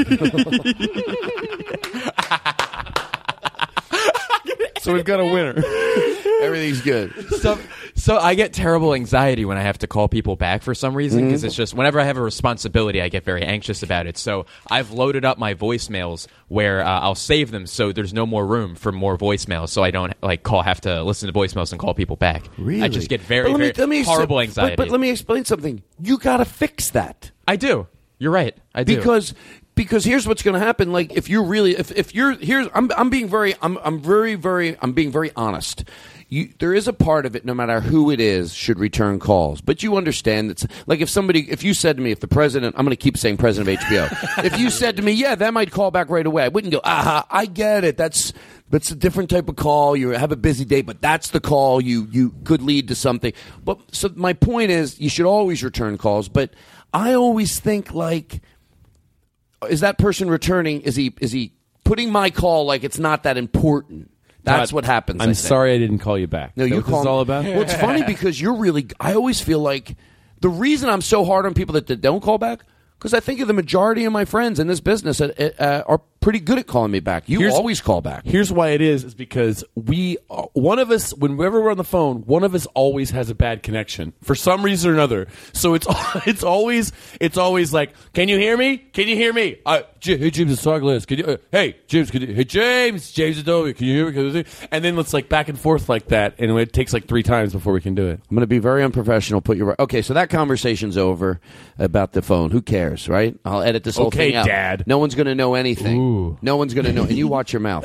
So we've got a winner. Everything's good. So I get terrible anxiety when I have to call people back for some reason because it's just whenever I have a responsibility, I get very anxious about it. So I've loaded up my voicemails where I'll save them so there's no more room for more voicemails, so I don't have to listen to voicemails and call people back. Really? I just get very horrible anxiety. But let me explain something. You got to fix that. I do. You're right. I do. Because here's what's going to happen. Like if you're really, if you're here's, I'm being very honest. There is a part of it, no matter who it is, should return calls. But you understand that, like if you said to me, if the president, I'm going to keep saying president of HBO, if you said to me, yeah, that might call back right away, I wouldn't go, I get it. That's a different type of call. You have a busy day, but that's the call. You could lead to something. But so my point is, you should always return calls. But I always think like, is that person returning? Is he putting my call like it's not that important? That's what happens. I'm sorry I didn't call you back. No, you call. All about. Well, it's funny because you're really. I always feel like the reason I'm so hard on people that don't call back because I think of the majority of my friends in this business are pretty good at calling me back. You always call back. Here's why it is because one of us, whenever we're on the phone, one of us always has a bad connection for some reason or another. So it's always like, can you hear me? Can you hear me? Hey James, it's Todd Glass. Hey James, hey James Adobe, can you hear me? And then it's like back and forth like that, and it takes like 3 times before we can do it. I'm going to be very unprofessional. Okay, so that conversation's over about the phone. Who cares, right? I'll edit this whole thing out. Okay, Dad. No one's going to know anything. Ooh. No one's going to know. And you watch your mouth.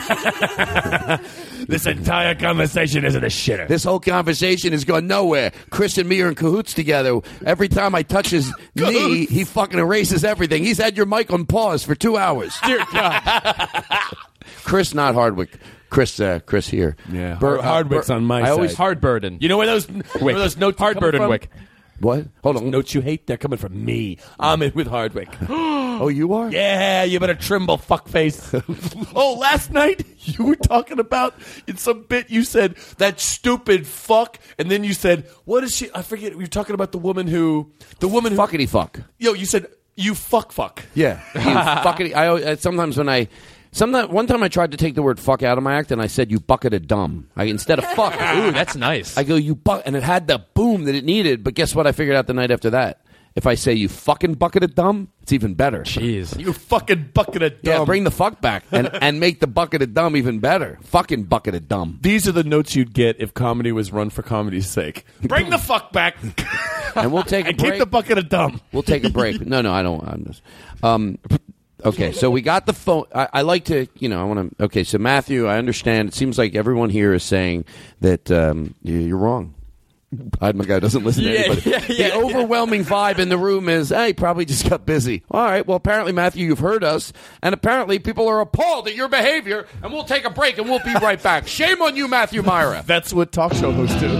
This entire conversation isn't a shitter. This whole conversation is going nowhere. Chris and me are in cahoots together. Every time I touch his knee, he fucking erases everything. He's had your mic on pause for 2 hours. Dear God. Chris, not Hardwick. Chris here. Yeah. Hardwick's on my side. Always Hardburden. You know where those notes Hardburden Wick. What? Hold on. Notes you hate, they're coming from me. I'm in with Hardwick. Oh, you are? Yeah, you better trimble, fuckface. Oh, last night you were talking about, in some bit, you said, that stupid fuck, and then you said, what is she? I forget, you were talking about the woman who... Fuckity fuck. Yo, you said, you fuck. Yeah. You fuckity... One time I tried to take the word fuck out of my act, and I said, you bucketed dumb. Instead of fuck. Ooh, that's nice. I go, and it had the boom that it needed, but guess what I figured out the night after that? If I say you fucking bucketed dumb, it's even better. Jeez. You fucking bucketed dumb. Yeah, bring the fuck back and make the bucketed dumb even better. Fucking bucketed dumb. These are the notes you'd get if comedy was run for comedy's sake. Bring the fuck back. And we'll take a break. Keep the bucketed dumb. We'll take a break. No, I don't. I'm just... Okay, so we got the phone. I like to, I want to... Okay, so Matthew, I understand. It seems like everyone here is saying that you're wrong. My guy doesn't listen to anybody. The overwhelming vibe in the room is, hey, probably just got busy. All right, well, apparently, Matthew, you've heard us, and apparently people are appalled at your behavior, and we'll take a break, and we'll be right back. Shame on you, Matthew Myra. That's what talk show hosts do.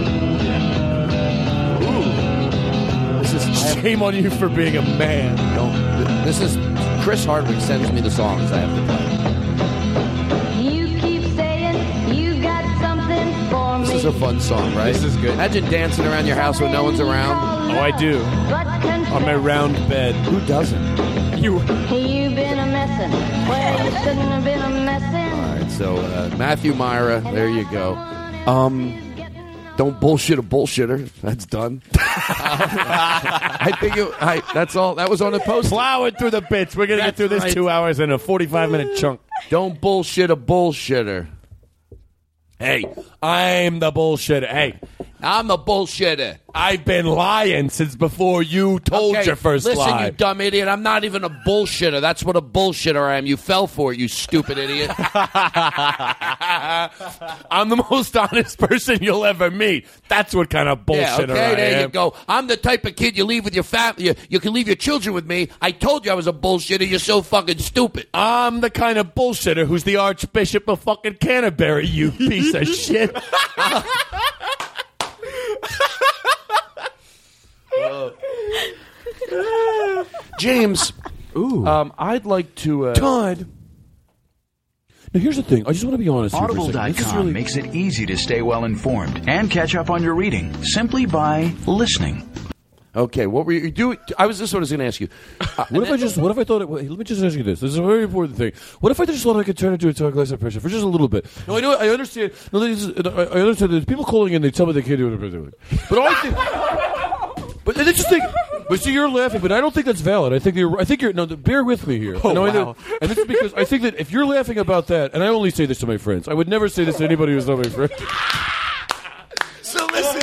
Ooh. Shame on you for being a man. This is... Chris Hardwick sends me the songs I have to play. You keep saying you got something for me. This is a fun song, right? This is good. Imagine dancing around your house when no one's around. Oh, I do. On my round bed. Who doesn't? You. You've been a messin' where you shouldn't have been a messin'. All right, so Matthew Myra, there you go. Don't bullshit a bullshitter. That's done. I think that's all. That was on the post. Plowing through the bits. We're going to get through this 2 hours in a 45-minute chunk. Don't bullshit a bullshitter. Hey, I'm the bullshitter. Hey, I'm the bullshitter. I've been lying since before you told your first lie. Listen, you dumb idiot. I'm not even a bullshitter. That's what a bullshitter I am. You fell for it, you stupid idiot. I'm the most honest person you'll ever meet. That's what kind of bullshitter I am. There you go. I'm the type of kid you leave with your family. You can leave your children with me. I told you I was a bullshitter. You're so fucking stupid. I'm the kind of bullshitter who's the Archbishop of fucking Canterbury, you piece of shit. James, I'd like to... Todd. Now, here's the thing. I just want to be honest here for a second. Audible.com makes it easy to stay well informed and catch up on your reading simply by listening. Okay, what were you doing? This is what I was going to ask you. What if I thought let me just ask you this. This is a very important thing. What if I just thought I could turn into a Todd Glass impression for just a little bit? No, I know, I understand. No, I understand that people calling in, they tell me they can't do it impression. But I think... But it's just think. But see, you're laughing, but I don't think that's valid. I think you're. No, bear with me here. Oh, wow. And this is because I think that if you're laughing about that, and I only say this to my friends, I would never say this to anybody who's not my friend. So listen.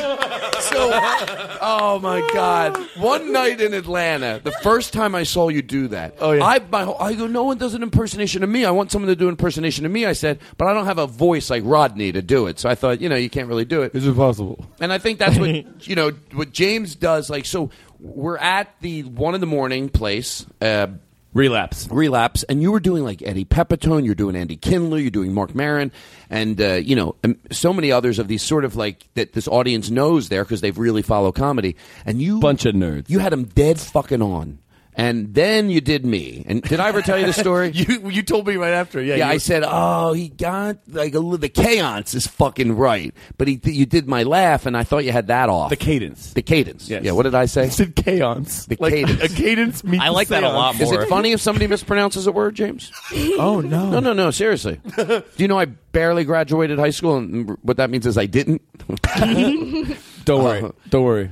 Oh my God! One night in Atlanta, the first time I saw you do that, I go, no one does an impersonation of me. I want someone to do an impersonation of me. I said, but I don't have a voice like Rodney to do it. So I thought, you can't really do it. It's impossible. And I think that's what what James does. Like, so we're at the 1 a.m. place. Relapse, and you were doing like Eddie Pepitone, you're doing Andy Kindler, you're doing Mark Maron, and so many others of these sort of like that this audience knows there because they've really followed comedy, and you bunch of nerds, you had them dead fucking on. And then you did me. And did I ever tell you the story? You told me right after. Yeah, I said, he got like the cadence is fucking right. But you did my laugh, and I thought you had that off. The cadence. Yes. Yeah, what did I say? I said cadence. Cadence. A cadence means I like that a lot more. Is it funny if somebody mispronounces a word, James? Oh, no. No, seriously. Do you know I barely graduated high school, and what that means is I didn't? Don't worry.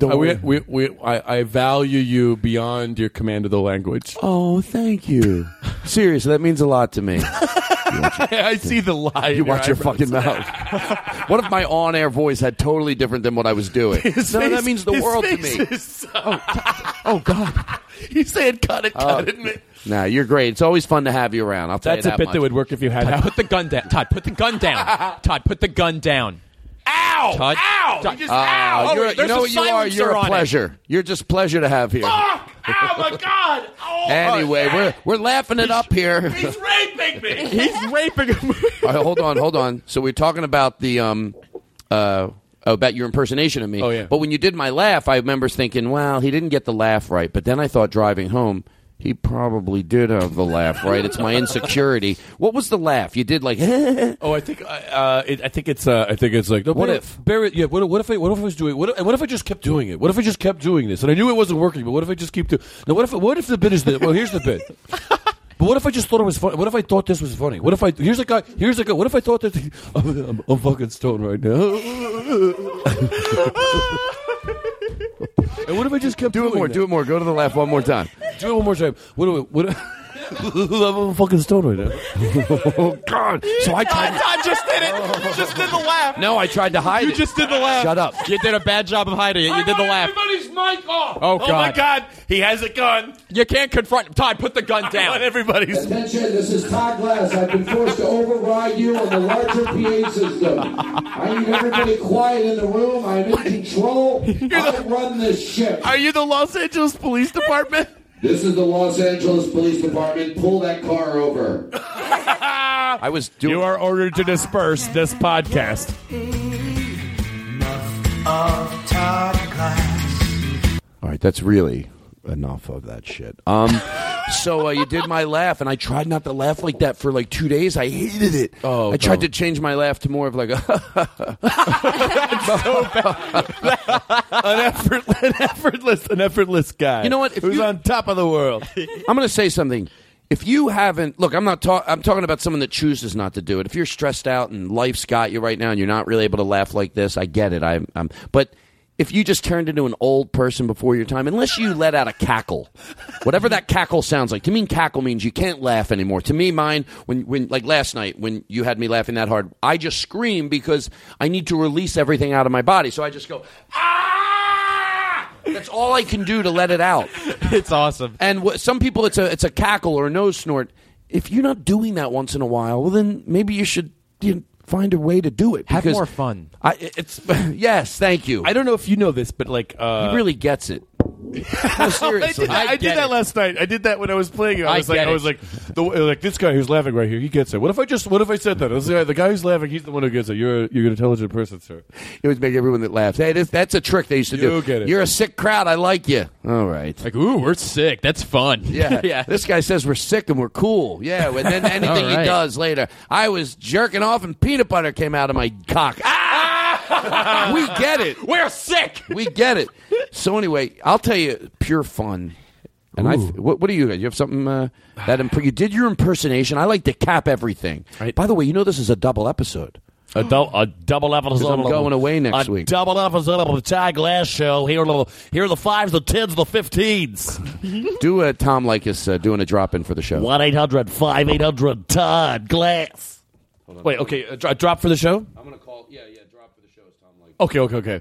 I value you beyond your command of the language. Oh, thank you. Seriously, that means a lot to me. I see the lie. You watch your fucking mouth. What if my on-air voice had totally different than what I was doing? That means the world to me. Oh, God. You said cut it, man. Nah, you're great. It's always fun to have you around. I'll tell you that That's a bit much. that would work if you had... Todd, put the gun down. Todd, put the gun down. Todd, put the gun down. Ow! Todd? Ow! Todd. You just ow! You know what you are? You're a pleasure. You're just pleasure to have here. Fuck! Oh my God! Oh, anyway, we're laughing it up here. He's raping me. He's raping him. All right, hold on. So we're talking about the about your impersonation of me. Oh yeah. But when you did my laugh, I remember thinking, well, he didn't get the laugh right. But then I thought driving home, he probably did have the laugh right. It's my insecurity. What was the laugh? You did like. I think it's like. No, what if? What if I was doing? What if I just kept doing it? What if I just kept doing this? And I knew it wasn't working. But what if I just keep doing? Now, what if the bit is this? Well, here's the bit. But what if I just thought it was funny? What if I thought this was funny? What if here's a guy. What if I thought that I'm fucking stoned right now? And what if I just kept doing it? Do it more. Go to the laugh one more time. Do it one more time. What I'm fucking stoned right now. Oh, God. So I tried. Todd just did it. You just did the laugh. No, I tried to hide it. You just did the laugh. Shut up. You did a bad job of hiding it. You did the laugh. Everybody's mic off. Oh, God. Oh, my God. He has a gun. You can't confront him. Todd, put the gun I down. want everybody's... Attention, this is Todd Glass. I've been forced to override you on the larger PA system. I need everybody quiet in the room. I'm in control. I run this ship. Are you the Los Angeles Police Department? This is the Los Angeles Police Department. Pull that car over. I was doing. You are ordered to disperse this podcast. Of Todd Glass. All right, that's really enough of that shit. So you did my laugh, and I tried not to laugh like that for like 2 days. I hated it. I tried to change my laugh to more of like a an effortless guy. You know what? Who's on top of the world? I'm going to say something. If you haven't, look, I'm talking about someone that chooses not to do it. If you're stressed out and life's got you right now, and you're not really able to laugh like this, I get it. But if you just turned into an old person before your time, unless you let out a cackle, whatever that cackle sounds like. To me, cackle means you can't laugh anymore. To me, mine, when like last night when you had me laughing that hard, I just scream because I need to release everything out of my body. So I just go, ah! That's all I can do to let it out. It's awesome. And some people, it's a cackle or a nose snort. If you're not doing that once in a while, well, then maybe you should find a way to do it. Have more fun. Yes, thank you. I don't know if you know this, but like he really gets it. No, seriously. I did that last night. I did that when I was playing it. I was like, this guy who's laughing right here, he gets it. What if I said that? The guy who's laughing, he's the one who gets it. You're an intelligent person, sir. It would make everyone that laughs. Hey, that's a trick they used to do. You get it. You're a sick crowd. I like you. All right. Like, ooh, we're sick. That's fun. Yeah. Yeah. This guy says we're sick and we're cool. Yeah. And then anything he does later. I was jerking off and peanut butter came out of my cock. We get it. We're sick. We get it. So anyway, I'll tell you, pure fun. And what do you guys? You have something you did your impersonation. I like to cap everything. Right. By the way, you know this is a double episode. A double episode. I'm going away next week. Double episode of the Todd Glass Show. Here are the 5s, the 10s, the 15s. Do a Tom Leykis doing a drop in for the show. 1-800-5800-Todd Glass. Wait, okay, a drop for the show. I'm gonna call. Yeah, drop for the show. Is Tom Leykis. Okay.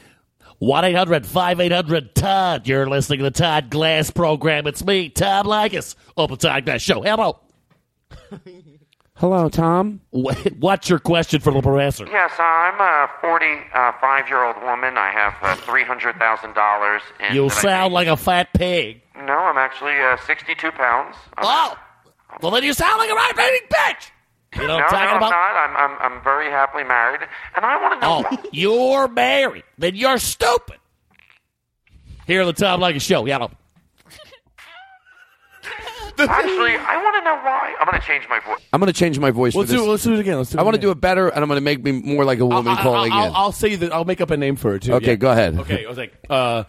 1-800-5800-TODD. You're listening to the Todd Glass program. It's me, Tom Leykis, of the Todd Glass Show. Hello. Hello, Tom. What's your question for the professor? Yes, I'm a 45-year-old woman. I have $300,000. You sound like a fat pig. No, I'm actually 62 pounds. Well, then you sound like a right-brained bitch. You know what I'm talking about? I'm not. I'm very happily married, and I want to know. Oh, you're married. Then you're stupid. Here on the Tom Leykis Show. Yeah. Actually, I want to know why. I'm going to change my voice. I'm going to change my voice. Let's do it again. I want to do it better, and I'm going to make me more like a woman calling in. I'll say that. I'll make up a name for it too. Okay, go ahead. Okay, I was like,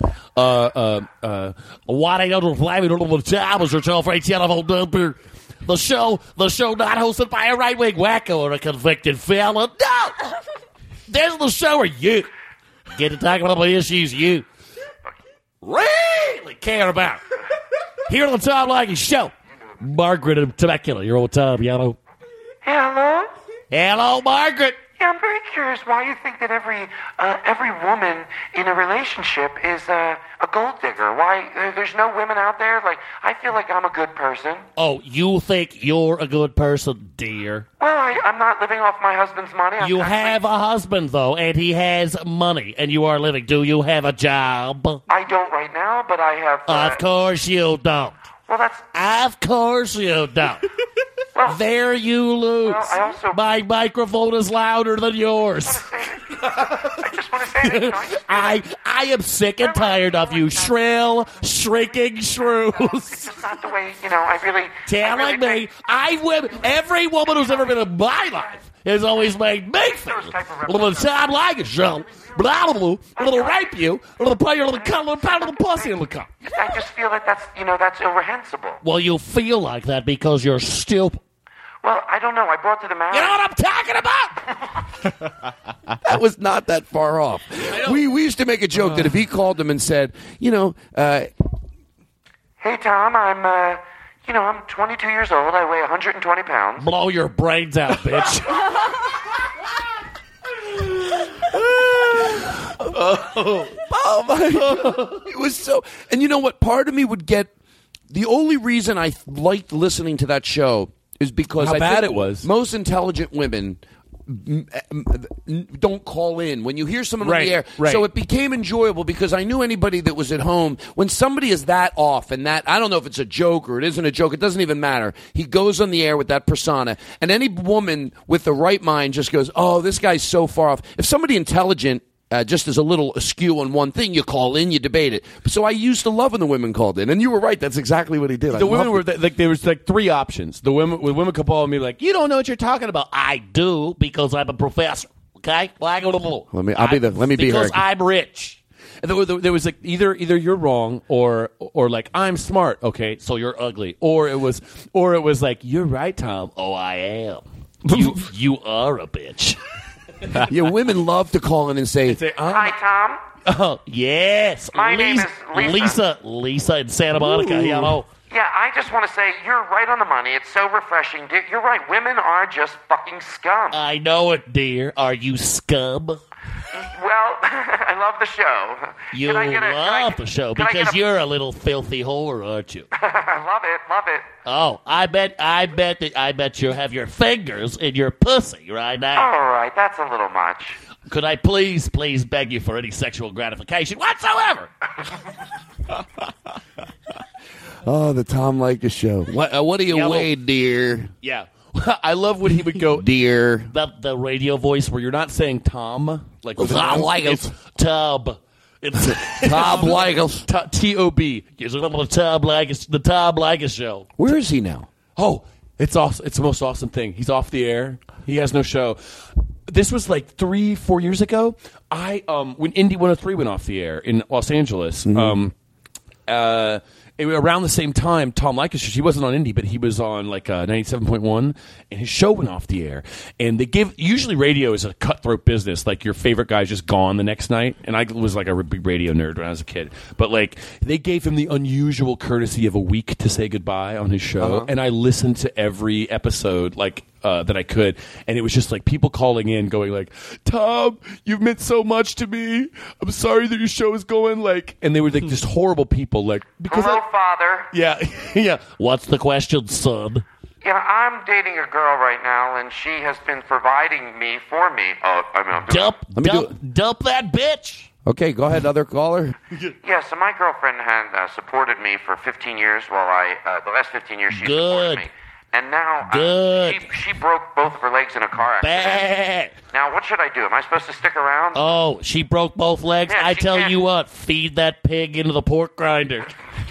what I know to fly me to the job is your telephone number. The show not hosted by a right-wing wacko or a convicted felon. No! There's the show where you get to talk about the issues you really care about. Here on the Tom Leykis Show, Margaret in Temecula, your old Tom, yellow. Hello? Hello, Margaret. Yeah, I'm very curious why you think that every woman in a relationship is a gold digger. Why there's no women out there? Like, I feel like I'm a good person. Oh, you think you're a good person, dear? Well, I'm not living off my husband's money. You have a husband, though, and he has money, and you are living. Do you have a job? I don't right now, but I have... Of course you don't. Well, that's... Of course you don't. Well, there you lose. Well, I also... My microphone is louder than yours. I just want to say that. I am sick and tired of you shrill, shrieking shrews. It's just not the way, I really... Telling me, every woman who's ever been in my life has always made me feel little Tom Leykis Show. Blah, blah, blah, little rape you, little play your little cunt, little pound of the pussy in the cup. I just feel that that's irrehensible. Well, you feel like that because you're stupid. Well, I don't know. I brought to the marriage. You know what I'm talking about? That was not that far off. We used to make a joke that if he called him and said, hey, Tom, I'm 22 years old. I weigh 120 pounds. Blow your brains out, bitch. Oh my God. It was so... And you know what? Part of me would get... The only reason I liked listening to that show is because how I bad think it was. Most intelligent women don't call in when you hear someone on the air. Right. So it became enjoyable because I knew anybody that was at home, when somebody is that off and that, I don't know if it's a joke or it isn't a joke, it doesn't even matter. He goes on the air with that persona, and any woman with the right mind just goes, oh, this guy's so far off. If somebody intelligent just as a little askew on one thing, you call in, you debate it. So I used to love when the women called in, and you were right. That's exactly what he did. The women were like, there was like three options. The women could call me like, "You don't know what you're talking about." I do because I'm a professor. Okay, let me be her. Because I'm rich. And there was like either you're wrong or like I'm smart. Okay, so you're ugly. Or it was like you're right, Tom. Oh, I am. You are a bitch. Yeah, women love to call in and say, Hi, Tom. Oh, yes. My name is Lisa. Lisa in Santa Monica. Hello. Yeah, I just want to say you're right on the money. It's so refreshing. You're right. Women are just fucking scum. I know it, dear. Are you scum? Well, I love the show. You love the show because you're a little filthy whore, aren't you? Love it. Oh, I bet you have your fingers in your pussy right now. All right, that's a little much. Could I please beg you for any sexual gratification whatsoever? Oh, the Tom Leykis show. What do you weigh, dear? Yeah. I love when he would go, dear. The radio voice where you're not saying Tom. Like Tom Leykis. It's Tub. It's Tom Leykis. T-O-B. Here's the Tom Leykis show. Where is he now? Oh, it's awesome. It's the most awesome thing. He's off the air. He has no show. This was like 3-4 years ago. When Indie 103 went off the air in Los Angeles, around the same time, Tom Leykis, he wasn't on Indie, but he was on like 97.1, and his show went off the air. And usually radio is a cutthroat business. Like your favorite guy's just gone the next night. And I was like a big radio nerd when I was a kid. But like they gave him the unusual courtesy of a week to say goodbye on his show. And I listened to every episode that I could, and it was just like people calling in going like, Tom, you've meant so much to me, I'm sorry that your show is going like, and they were like just horrible people like, because Hello, Father. Yeah. What's the question, son? Yeah, I'm dating a girl right now, and she has been providing for me. Dump that bitch. Okay, go ahead, other caller. Yeah, so my girlfriend had supported me for 15 years while the last 15 years she supported me. And now she broke both of her legs in a car accident. Now, what should I do? Am I supposed to stick around? Oh, she broke both legs? Yeah, I tell you what, feed that pig into the pork grinder.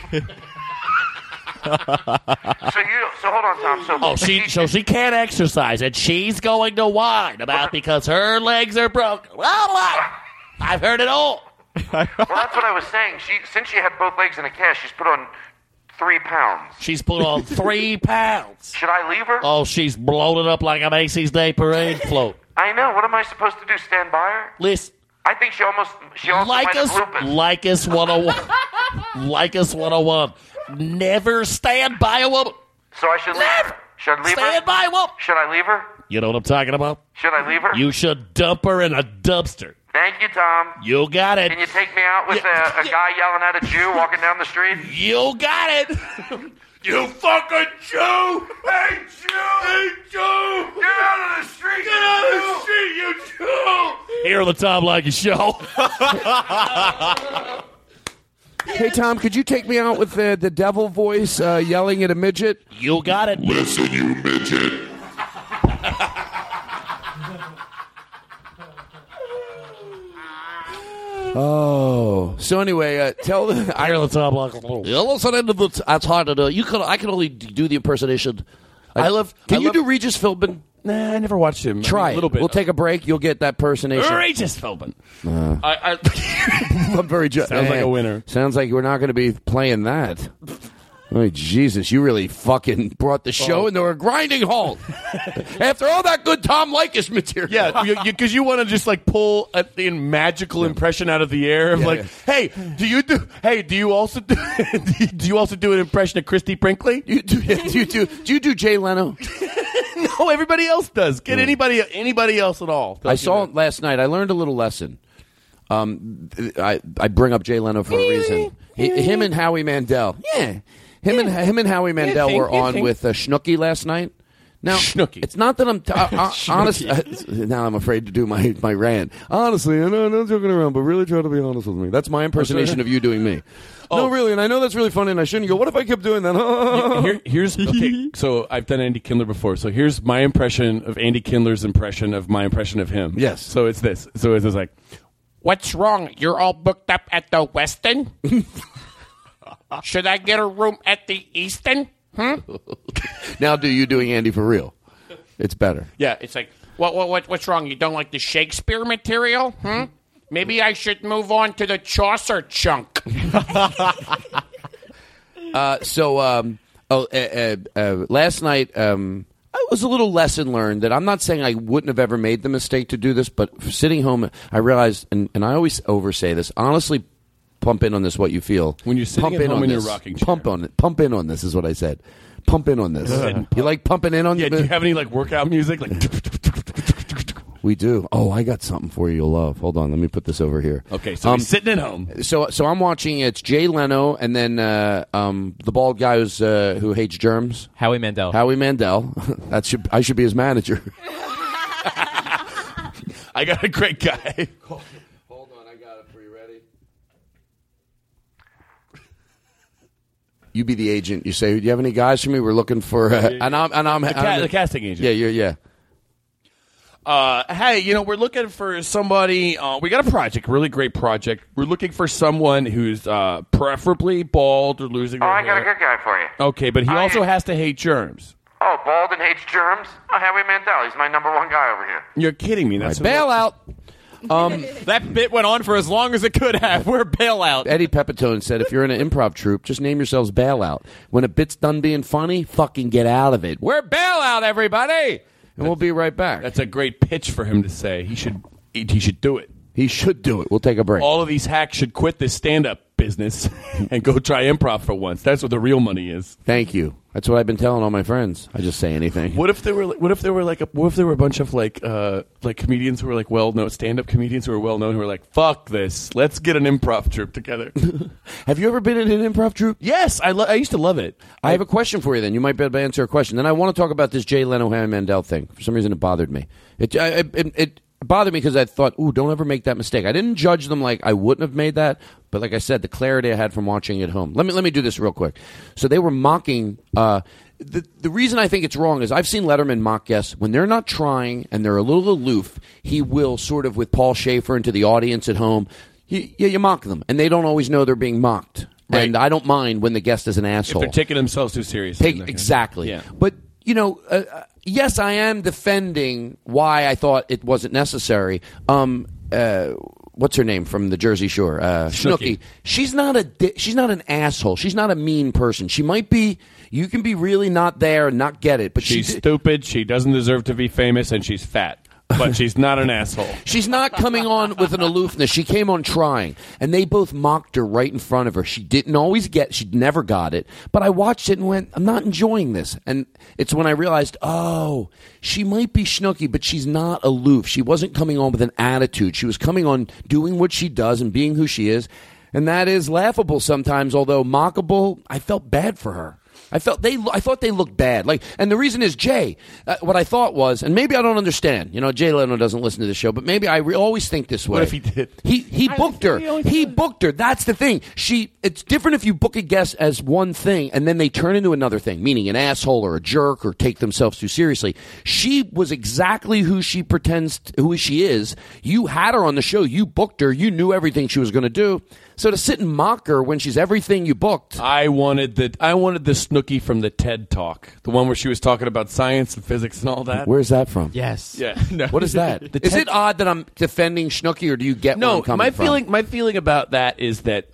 So hold on, Tom. So she can't exercise, and she's going to whine about because her legs are broken. Well, I've heard it all. Well, that's what I was saying. Since she had both legs in a cast, she's put on 3 pounds. She's put on 3 pounds. Should I leave her? Oh, she's bloated up like a Macy's Day Parade float. I know. What am I supposed to do? Stand by her? Listen. I think she also might have lupus. Leykis 101. Leykis 101. Never stand by a woman. So I should leave her? Should I leave her? Stand by a woman. Should I leave her? You know what I'm talking about? Should I leave her? You should dump her in a dumpster. Thank you, Tom. You got it. Can you take me out with a guy yelling at a Jew walking down the street? You got it. You fucking Jew! Hey, Jew! Hey, Jew! Get out of the street! Get out of the street, you Jew! Here on the Tom Leykis show. Hey, Tom, could you take me out with the devil voice yelling at a midget? You got it. Listen, you midget. Oh, so anyway, tell the Here on the Tom Leykis. You're listening to the. That's hard to do. I can only do the impersonation. Can you do Regis Philbin? Nah, I never watched him. Try a little bit. We'll take a break. You'll get that impersonation. Regis Philbin. I'm very Sounds like a winner. Sounds like we're not going to be playing that. Oh, Jesus, you really fucking brought the show into a grinding halt. After all that good Tom Leykis material. Yeah, because you want to just like pull a magical impression out of the air of hey, do you also do an impression of Christy Brinkley? Do you do Jay Leno? No, everybody else does. Get anybody else at all. I saw it last night. I learned a little lesson. I bring up Jay Leno for a reason. Him and Howie Mandel. Yeah. Him and Howie Mandel were on with Schnooky last night. Now, Schnooky. It's not that I'm honest. Now I'm afraid to do my rant. Honestly, I'm not joking around, but really try to be honest with me. That's my impersonation of you doing me. No, really, and I know that's really funny, and I shouldn't go, what if I kept doing that? Here's okay, so I've done Andy Kindler before, so here's my impression of Andy Kindler's impression of my impression of him. Yes. So it's this. So it's like, What's wrong? You're all booked up at the Westin? Should I get a room at the Easton? Now do you doing Andy for real? It's better. Yeah, it's like, what's wrong? You don't like the Shakespeare material? Maybe I should move on to the Chaucer chunk. Last night, it was a little lesson learned that I'm not saying I wouldn't have ever made the mistake to do this, but sitting home, I realized, and I always oversay this, honestly, pump in on this, what you feel. When you're sitting at home in your rocking chair. Pump in on this is what I said. Pump in on this. You like pumping in on? Yeah. Do you have any like workout music? Like we do. Oh, I got something for you you'll love. Hold on, let me put this over here. Okay, so he's sitting at home. So I'm watching. It's Jay Leno and then the bald guy who hates germs. Howie Mandel. I should be his manager. I got a great guy. Hold on, I got it for you. Ready? You be the agent. You say, "Do you have any guys for me? We're looking for." And I'm the casting agent. Yeah. Hey, we're looking for somebody. We got a project, really great project. We're looking for someone who's preferably bald or losing their I got hair. a good guy for you. Okay, but he also has to hate germs. Oh, bald and hates germs? Oh, Howie Mandel. He's my number one guy over here. You're kidding me. That's bailout. That bit went on for as long as it could have. We're bailout. Eddie Pepitone said, if you're in an improv troupe, just name yourselves bailout. When a bit's done being funny, fucking get out of it. We're bailout, everybody! And we'll be right back. That's a great pitch for him to say. He should do it. He should do it. We'll take a break. All of these hacks should quit this stand-up business and go try improv for once. That's what the real money is. Thank you. That's what I've been telling all my friends. I just say anything. What if there were a bunch of like comedians who were like well-known, stand-up comedians who were well-known, who were like, fuck this, let's get an improv troupe together. Have you ever been in an improv troupe? Yes, I used to love it. I have a question for you then. You might be able to answer a question. Then I want to talk about this Jay Leno, Howie Mandel thing. For some reason it bothered me. It bothered me because I thought, don't ever make that mistake. I didn't judge them like I wouldn't have made that, but like I said, the clarity I had from watching it at home. Let me do this real quick. So they were mocking. The reason I think it's wrong is I've seen Letterman mock guests when they're not trying and they're a little aloof. He will sort of with Paul Schaefer into the audience at home. You mock them, and they don't always know they're being mocked. Right. And I don't mind when the guest is an asshole. If they're taking themselves too seriously. Exactly. Yeah. But yes, I am defending why I thought it wasn't necessary. What's her name from the Jersey Shore? Snooki. She's not an asshole. She's not a mean person. She might be. You can be really not there and not get it, but she's stupid. She doesn't deserve to be famous, and she's fat. But she's not an asshole. She's not coming on with an aloofness. She came on trying, and they both mocked her right in front of her. She didn't always get. She never got it. But I watched it and went, I'm not enjoying this. And it's when I realized, she might be Snooki, but she's not aloof. She wasn't coming on with an attitude. She was coming on doing what she does and being who she is, and that is laughable sometimes. Although mockable, I felt bad for her. I thought they looked bad. And the reason is Jay. What I thought was, and maybe I don't understand. Jay Leno doesn't listen to the show, but maybe I always think this way. What if he did? He booked her. He booked her. That's the thing. It's different if you book a guest as one thing and then they turn into another thing, meaning an asshole or a jerk or take themselves too seriously. She was exactly who she who she is. You had her on the show. You booked her. You knew everything she was going to do. So to sit and mock her when she's everything you booked. I wanted the Snooki from the TED Talk, the one where she was talking about science and physics and all that. Where's that from? Yes. Yeah. No. What is that? Is it odd that I'm defending Snooki, or do you get where I'm coming from? My feeling about that is that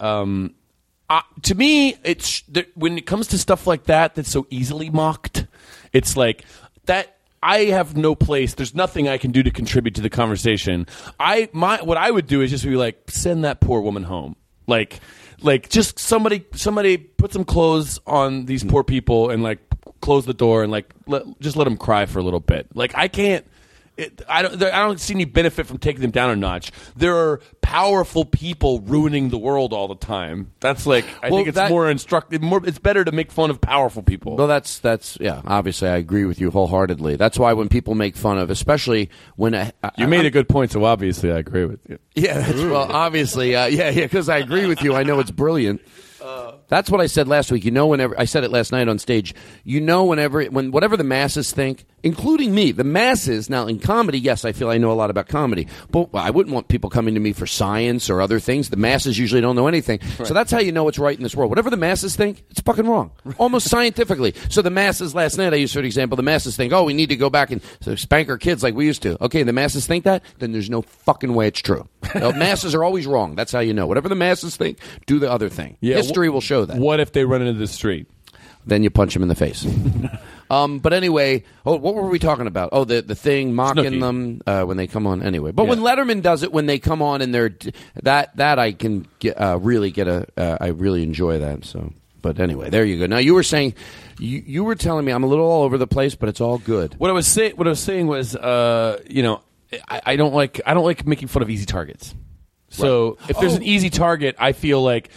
to me, it's when it comes to stuff like that that's so easily mocked, it's like that. I have no place. There's nothing I can do to contribute to the conversation. What I would do is just be like, send that poor woman home. Like just somebody put some clothes on these poor people and like close the door and like just let them cry for a little bit. Like I can't. I don't see any benefit from taking them down a notch. There are powerful people ruining the world all the time. That's like I think it's more instructive. It's better to make fun of powerful people. Well, that's yeah. Obviously, I agree with you wholeheartedly. That's why when people make fun of, especially when you made a good point, so obviously I agree with you. Yeah, well, obviously, yeah, because I agree with you. I know it's brilliant. That's what I said last week. Whenever I said it last night on stage, whenever whatever the masses think, including me, the masses. Now, in comedy, yes, I feel I know a lot about comedy, but I wouldn't want people coming to me for science or other things. The masses usually don't know anything. Right. So that's how you know what's right in this world. Whatever the masses think, it's fucking wrong, almost scientifically. So the masses, last night I used for example, the masses think, oh, we need to go back and spank our kids like we used to. Okay, the masses think that, then there's no fucking way it's true. The masses are always wrong. That's how you know. Whatever the masses think, do the other thing. Yeah, History will show that. What if they run into the street? Then you punch them in the face. But anyway, what were we talking about? Oh, the thing mocking them when they come on. Anyway, but when Letterman does it when they come on and they're that I can really get I really enjoy that. So, but anyway, there you go. Now you were saying you were telling me I'm a little all over the place, but it's all good. What I was saying was, I don't like making fun of easy targets. So if there's an easy target, I feel like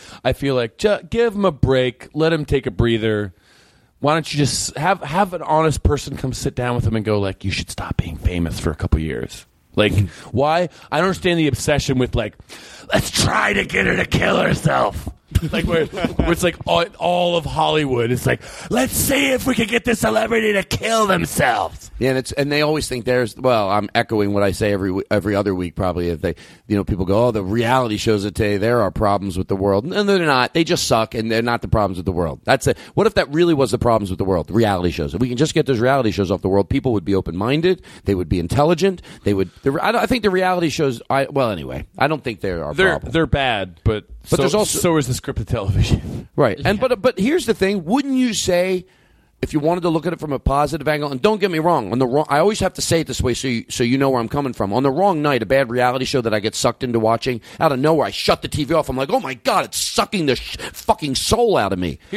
give him a break, let him take a breather. Why don't you just have an honest person come sit down with him and go like, you should stop being famous for a couple years. Like, why? I don't understand the obsession with like, let's try to get her to kill herself. Like where it's like all of Hollywood. It's like, let's see if we can get this celebrity to kill themselves. Yeah, and they always think I'm echoing what I say every other week probably. If they, people go, oh, the reality shows that today there are problems with the world. No, they're not. They just suck, and they're not the problems with the world. That's it. What if that really was the problems with the world? The reality shows. If we can just get those reality shows off the world, people would be open-minded. They would be intelligent. They would. I think the reality shows. Anyway, I don't think there are problems. They're bad, but there's also so is the scripted television, right? And but here's the thing: wouldn't you say, if you wanted to look at it from a positive angle, and don't get me wrong, I always have to say it this way so you know where I'm coming from. On the wrong night, a bad reality show that I get sucked into watching, out of nowhere, I shut the TV off. I'm like, oh my god, it's sucking the fucking soul out of me.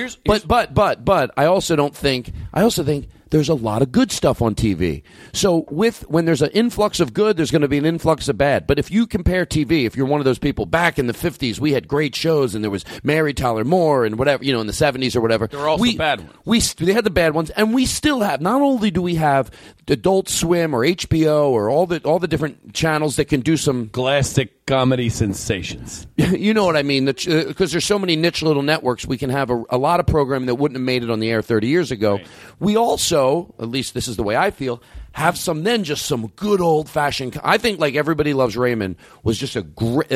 But I also think there's a lot of good stuff on TV. So when there's an influx of good, there's going to be an influx of bad. But if you compare TV, if you're one of those people, back in the 50s, we had great shows, and there was Mary Tyler Moore and whatever, in the 70s or whatever. There were also bad ones. They had the bad ones, and we still have. Not only do we have Adult Swim or HBO or all the different channels that can do some classic comedy sensations. You know what I mean? Because there's so many niche little networks, we can have a lot of programming that wouldn't have made it on the air 30 years ago. Right. We also, at least this is the way I feel, have some good old-fashioned. I think like Everybody Loves Raymond was just a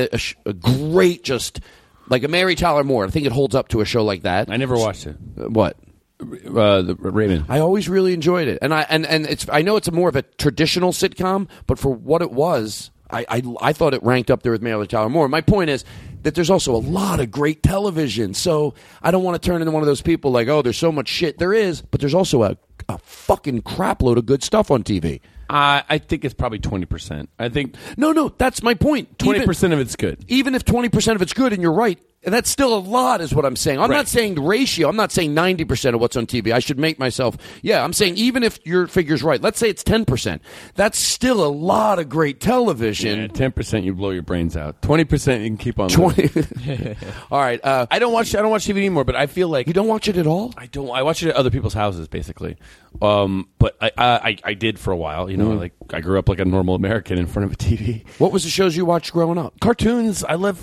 great just like a Mary Tyler Moore. I think it holds up to a show like that. I never watched it. What? The Raymond. I always really enjoyed it, and I know it's more of a traditional sitcom, but for what it was, I thought it ranked up there with Mary Tyler Moore. My point is that there's also a lot of great television, so I don't want to turn into one of those people like, oh, there's so much shit. There is, but there's also a fucking crap load of good stuff on TV. I think it's probably 20%. I think no, that's my point. 20% of it's good. Even if 20% of it's good, and you're right, that's still a lot, is what I'm saying. I'm not saying the ratio. I'm not saying 90% of what's on TV. I should make myself. Yeah, I'm saying even if your figure's right, let's say it's 10%. That's still a lot of great television. Yeah, 10% you blow your brains out. 20% you can keep on. 20. All right. I don't watch TV anymore, but I feel like you don't watch it at all. I don't. I watch it at other people's houses, basically. But I did for a while. Like I grew up like a normal American in front of a TV. What was the shows you watched growing up? Cartoons. I like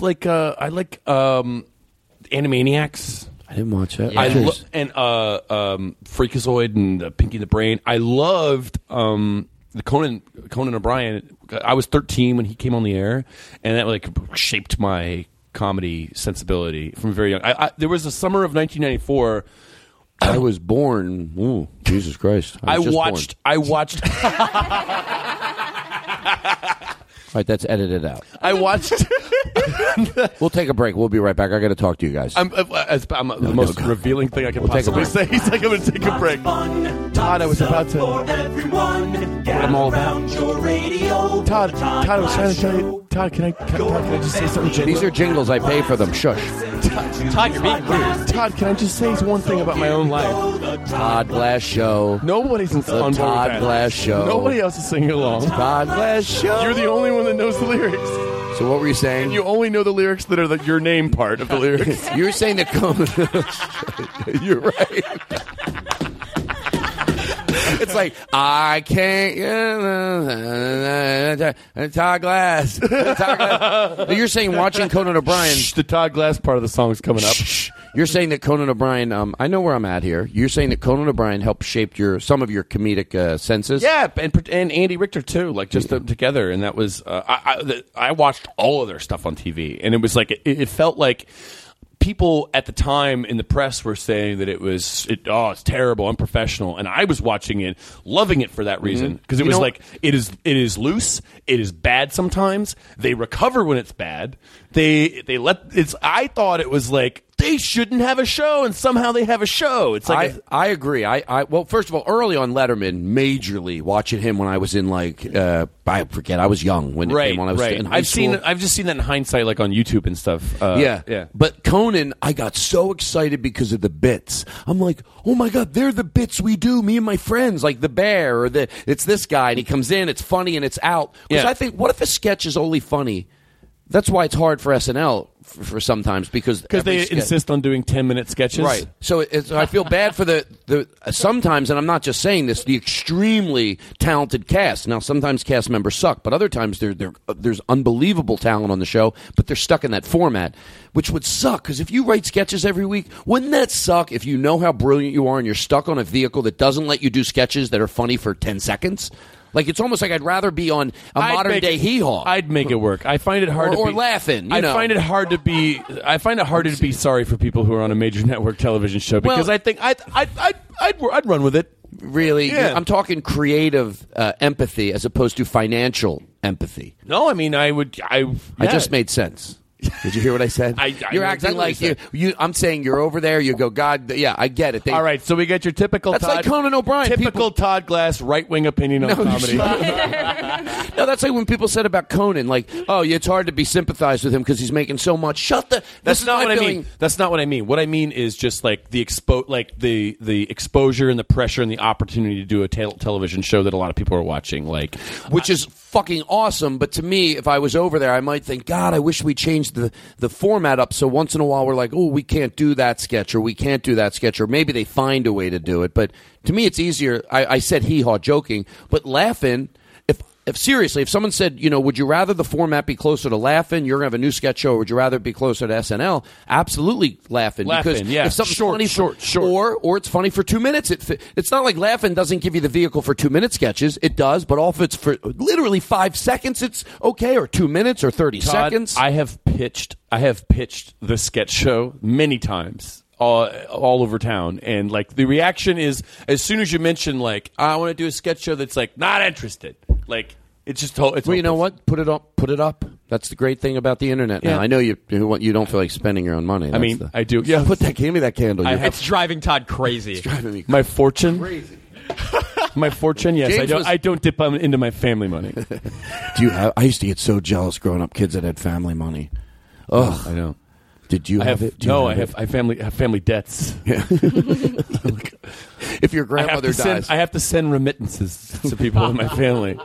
Animaniacs. I didn't watch that. Yeah. And Freakazoid and Pinky the Brain. I loved the Conan O'Brien. I was 13 when he came on the air, and that like shaped my comedy sensibility from very young. There was a summer of 1994. I was born. Ooh, Jesus Christ! I watched. All right, that's edited out. I watched. We'll take a break. We'll be right back. I got to talk to you guys. I'm the most revealing thing I can possibly say. He's like, I'm going to take a break. Todd, I was about to. I'm all about. Todd, I was trying to tell you. Todd, can I just say something? These are jingles. I pay for them. Shush. Todd, you're being rude. Todd, can I just say one thing about my own life? Todd Glass Show. Nobody's on board Todd with that. Glass Show. Nobody else is singing along. Todd Glass Show. You're the only one that knows the lyrics. So what were you saying? And you only know the lyrics that are your name part of the lyrics. You were saying that. You're right. It's like, I can't. Todd Glass. You're saying watching Conan O'Brien. The Todd Glass part of the song's coming up. You're saying that Conan O'Brien. I know where I'm at here. You're saying that Conan O'Brien helped shape some of your comedic senses. Yeah, and Andy Richter too. Like just together, and that was I watched all of their stuff on TV, and it was like it felt like. People at the time in the press were saying that it's terrible, unprofessional, and I was watching it, loving it for that reason because it was like it is loose, it is bad sometimes. They recover when it's bad. I thought it was like they shouldn't have a show, and somehow they have a show. It's like I agree. Well, first of all, early on Letterman, majorly watching him when I was in I forget, I was young when it came on. I was in high school. I've just seen that in hindsight, like on YouTube and stuff. Yeah. But Conan, I got so excited because of the bits. I'm like, oh my god, they're the bits we do, me and my friends, like the bear or it's this guy, and he comes in, it's funny, and it's out. Because I think, what if a sketch is only funny? That's why it's hard for SNL for sometimes because they insist on doing 10-minute sketches, right? So I feel bad for the sometimes, and I'm not just saying this, the extremely talented cast. Now sometimes cast members suck, but other times there's unbelievable talent on the show, but they're stuck in that format, which would suck. Because if you write sketches every week, wouldn't that suck? If you know how brilliant you are and you're stuck on a vehicle that doesn't let you do sketches that are funny for 10 seconds. Like, it's almost like I'd rather be on a modern-day hee-haw. I'd make it work. I find it hard to be... Or laughing, I find it hard to be sorry for people who are on a major network television show because I think I'd run with it. Really? Yeah. I'm talking creative empathy as opposed to financial empathy. No, I mean, I just made sense. Did you hear what I said? You're acting like you. I'm saying you're over there. You go, God, yeah, I get it. All right, so we get your typical. That's like Conan O'Brien. Typical Todd Glass right-wing opinion on comedy. No, that's like when people said about Conan, like, oh, it's hard to be sympathized with him because he's making so much. That's not what I mean. That's not what I mean. What I mean is just like the exposure and the pressure and the opportunity to do a television show that a lot of people are watching, which is fucking awesome. But to me, if I was over there, I might think, God, I wish we changed the format up so once in a while we're like, oh, we can't do that sketch or we can't do that sketch, or maybe they find a way to do it. But to me, it's easier. I said hee-haw joking, but laughing. If seriously, if someone said, would you rather the format be closer to Laugh-In, you're going to have a new sketch show, or would you rather it be closer to SNL? Absolutely Laugh-In. Because if something's funny short. Or it's funny for 2 minutes. It's not like Laugh-In doesn't give you the vehicle for 2-minute sketches. It does, but all if it's for literally 5 seconds, it's okay, or 2 minutes, or 30 seconds. I have pitched the sketch show many times. All over town, and the reaction is as soon as you mention I want to do a sketch show that's not interested, it's just you know what, put it up. That's the great thing about the internet now. I know you don't feel like spending your own money. I do. Yeah, give me that candle. It's driving Todd crazy. It's driving me my fortune crazy. My fortune, yes. I don't dip into my family money. I used to get so jealous growing up. Kids that had family money. Oh, I know. Did you have it? I have family debts. Yeah. If your grandmother dies, I have to send remittances to people in my family.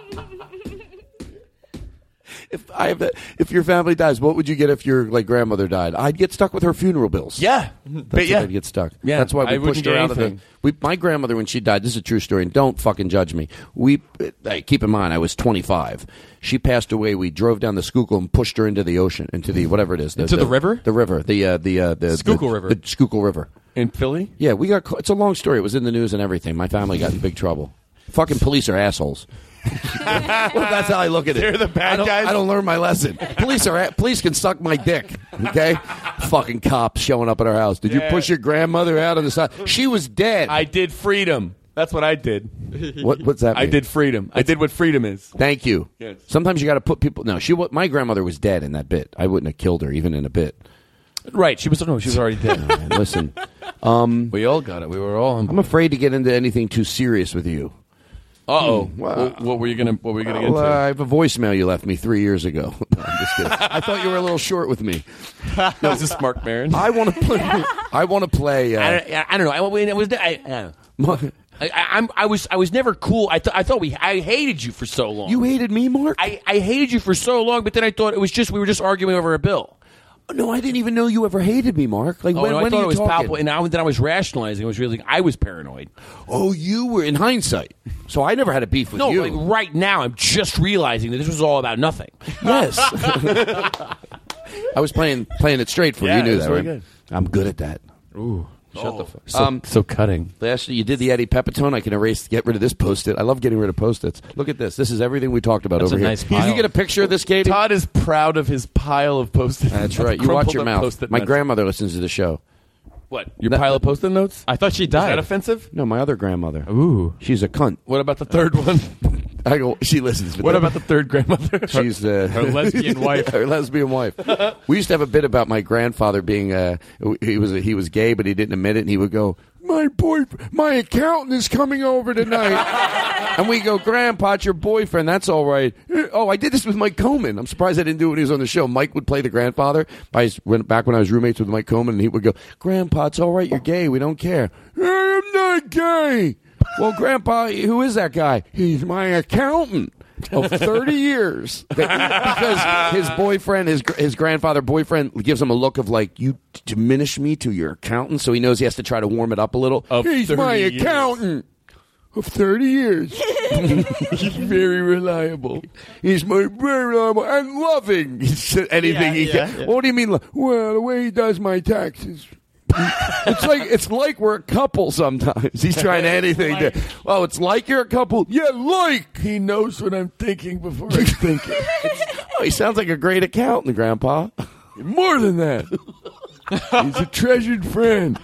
If your family dies, what would you get if your grandmother died? I'd get stuck with her funeral bills. Yeah, I'd get stuck. Yeah, that's why we pushed her out of it. My grandmother, when she died, this is a true story, and don't fucking judge me. Keep in mind, I was 25. She passed away. We drove down the Schuylkill and pushed her into the ocean, into the whatever it is, the river, the river, the Schuylkill River, the Schuylkill River in Philly. Yeah, we got. It's a long story. It was in the news and everything. My family got in big trouble. Fucking police are assholes. Well, that's how I look at it. They're the bad guys. I don't learn my lesson. Police can suck my dick. Okay, fucking cops showing up at our house. Did you push your grandmother out on the side? She was dead. I did freedom. That's what I did. What's that mean? I did freedom. I did what freedom is. Thank you. Yes. Sometimes you got to put people. No, my grandmother was dead in that bit. I wouldn't have killed her even in a bit. Right. She was already dead. Listen, we all got it. We were all. I'm afraid to get into anything too serious with you. Uh-oh. What were you gonna get into? I have a voicemail you left me 3 years ago. No, I'm just kidding. I thought you were a little short with me. No, is this Mark Maron? I want to play. I don't know. I was never cool. I hated you for so long. You hated me, Mark? I hated you for so long, but then I thought we were just arguing over a bill. No, I didn't even know you ever hated me, Mark. When I thought it was palpable, and then I was rationalizing. I was really, I was paranoid. Oh, you were in hindsight. So I never had a beef with you. No, right now I'm just realizing that this was all about nothing. Yes. I was playing it straight for you. You knew that, right? Good. I'm good at that. Ooh. Shut the fuck. So cutting. Last year you did the Eddie Pepitone. I can get rid of this Post-it. I love getting rid of Post-its. Look at this. This is everything we talked about That's over a here. nice pile. Did you get a picture of this, Katie? Todd is proud of his pile of Post-it. That's right. You watch your mouth. My grandmother listens to the show. What? Your pile of Post-it notes? I thought she died. Is that offensive? No, my other grandmother. Ooh. She's a cunt. What about the third one? She listens. What about the third grandmother? She's her lesbian wife. Her lesbian wife. We used to have a bit about my grandfather being he was gay, but he didn't admit it, and he would go, my accountant is coming over tonight. And we go, Grandpa, it's your boyfriend. That's all right. Oh, I did this with Mike Coleman. I'm surprised I didn't do it when he was on the show. Mike would play the grandfather back when I was roommates with Mike Coleman, and he would go, Grandpa, it's all right. You're gay. We don't care. I'm not gay. Well, Grandpa, who is that guy? He's my accountant of 30 years. Because his boyfriend, his grandfather boyfriend, gives him a look of like, you diminish me to your accountant, so he knows he has to try to warm it up a little. He's my accountant of 30 years. He's very reliable. He's very reliable and loving. Anything he can. Yeah. What do you mean? Well, the way he does my taxes. It's like we're a couple sometimes. He's trying anything to. Oh, it's like you're a couple. Yeah, like he knows what I'm thinking before I think it. He sounds like a great accountant, Grandpa. More than that, he's a treasured friend.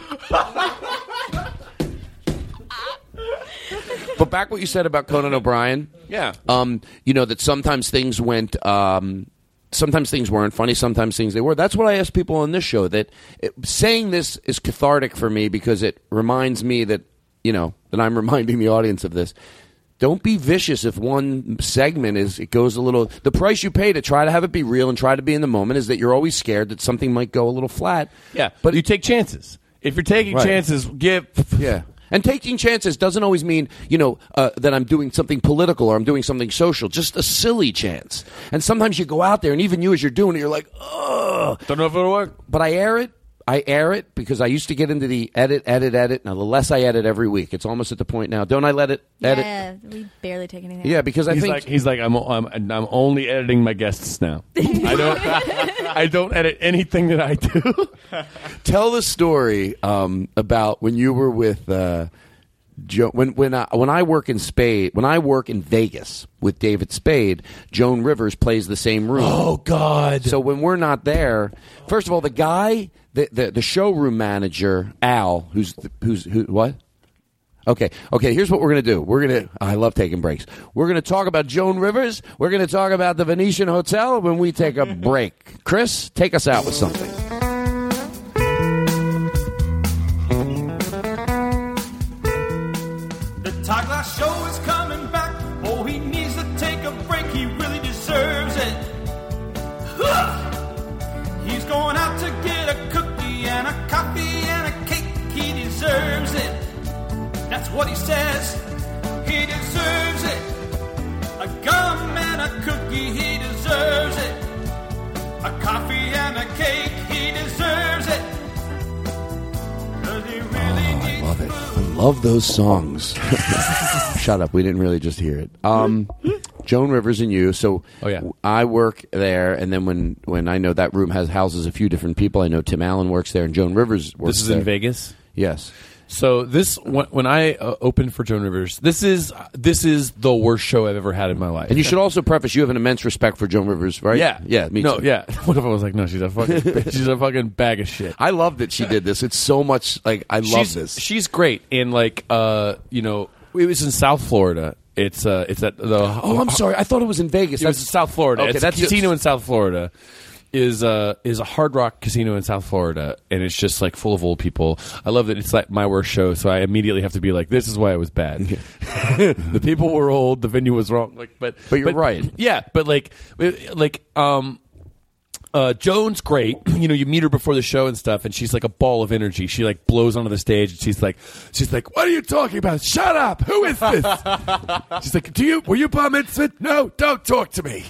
But back what you said about Conan O'Brien. Yeah. That sometimes things went. Sometimes things weren't funny. Sometimes things they were. That's what I ask people on this show. That saying this is cathartic for me because it reminds me that that I'm reminding the audience of this. Don't be vicious if one segment it goes a little. The price you pay to try to have it be real and try to be in the moment is that you're always scared that something might go a little flat. Yeah, but you take chances. If you're taking chances, yeah. And taking chances doesn't always mean, that I'm doing something political or I'm doing something social. Just a silly chance. And sometimes you go out there, and even you as you're doing it, you're like, ugh. Don't know if it'll work. But I air it because I used to get into the edit. Now, the less I edit every week, it's almost at the point now. Don't I let it edit? Yeah, we barely take anything out. Yeah, because he's like I'm only editing my guests now. I don't edit anything that I do. Tell the story about when you were with Joe. When I work in Vegas with David Spade, Joan Rivers plays the same room. Oh God! So when we're not there, first of all, the guy, the showroom manager Al, who what? Okay. Here's what we're gonna do. I love taking breaks. We're gonna talk about Joan Rivers. We're gonna talk about the Venetian Hotel when we take a break. Chris, take us out with something. The Todd Glass Show is coming back. Oh, he needs to take a break. He really deserves it. He's going out to get a cookie and a coffee and a cake. He deserves it. That's what he says. He deserves it. A gum and a cookie. He deserves it. A coffee and a cake. He deserves it. 'Cause he really needs love it. I love those songs. Shut up. We didn't really just hear it. Joan Rivers and you. So I work there, and then when I know that room houses a few different people, I know Tim Allen works there, and Joan Rivers works there. This is in Vegas? Yes. So when I opened for Joan Rivers, this is the worst show I've ever had in my life. And you should also preface, you have an immense respect for Joan Rivers, right? Yeah, me too. Yeah. What if I was like, no, she's a fucking bag of shit. I love that she did this. It's so much I love this. She's great, and it was in South Florida. It's at the. Oh, I'm sorry. I thought it was in Vegas. It was in South Florida. Okay, it's a casino in South Florida. Is a Hard Rock casino in South Florida, and it's just like full of old people. I love that it's like my worst show, so I immediately have to be like, this is why it was bad. The people were old, the venue was wrong. But you're right. Yeah, but Joan's great. You meet her before the show and stuff, and she's like a ball of energy. She like blows onto the stage, and she's like, "What are you talking about? Shut up! Who is this?" She's like, were you bar mitzvah? No, don't talk to me.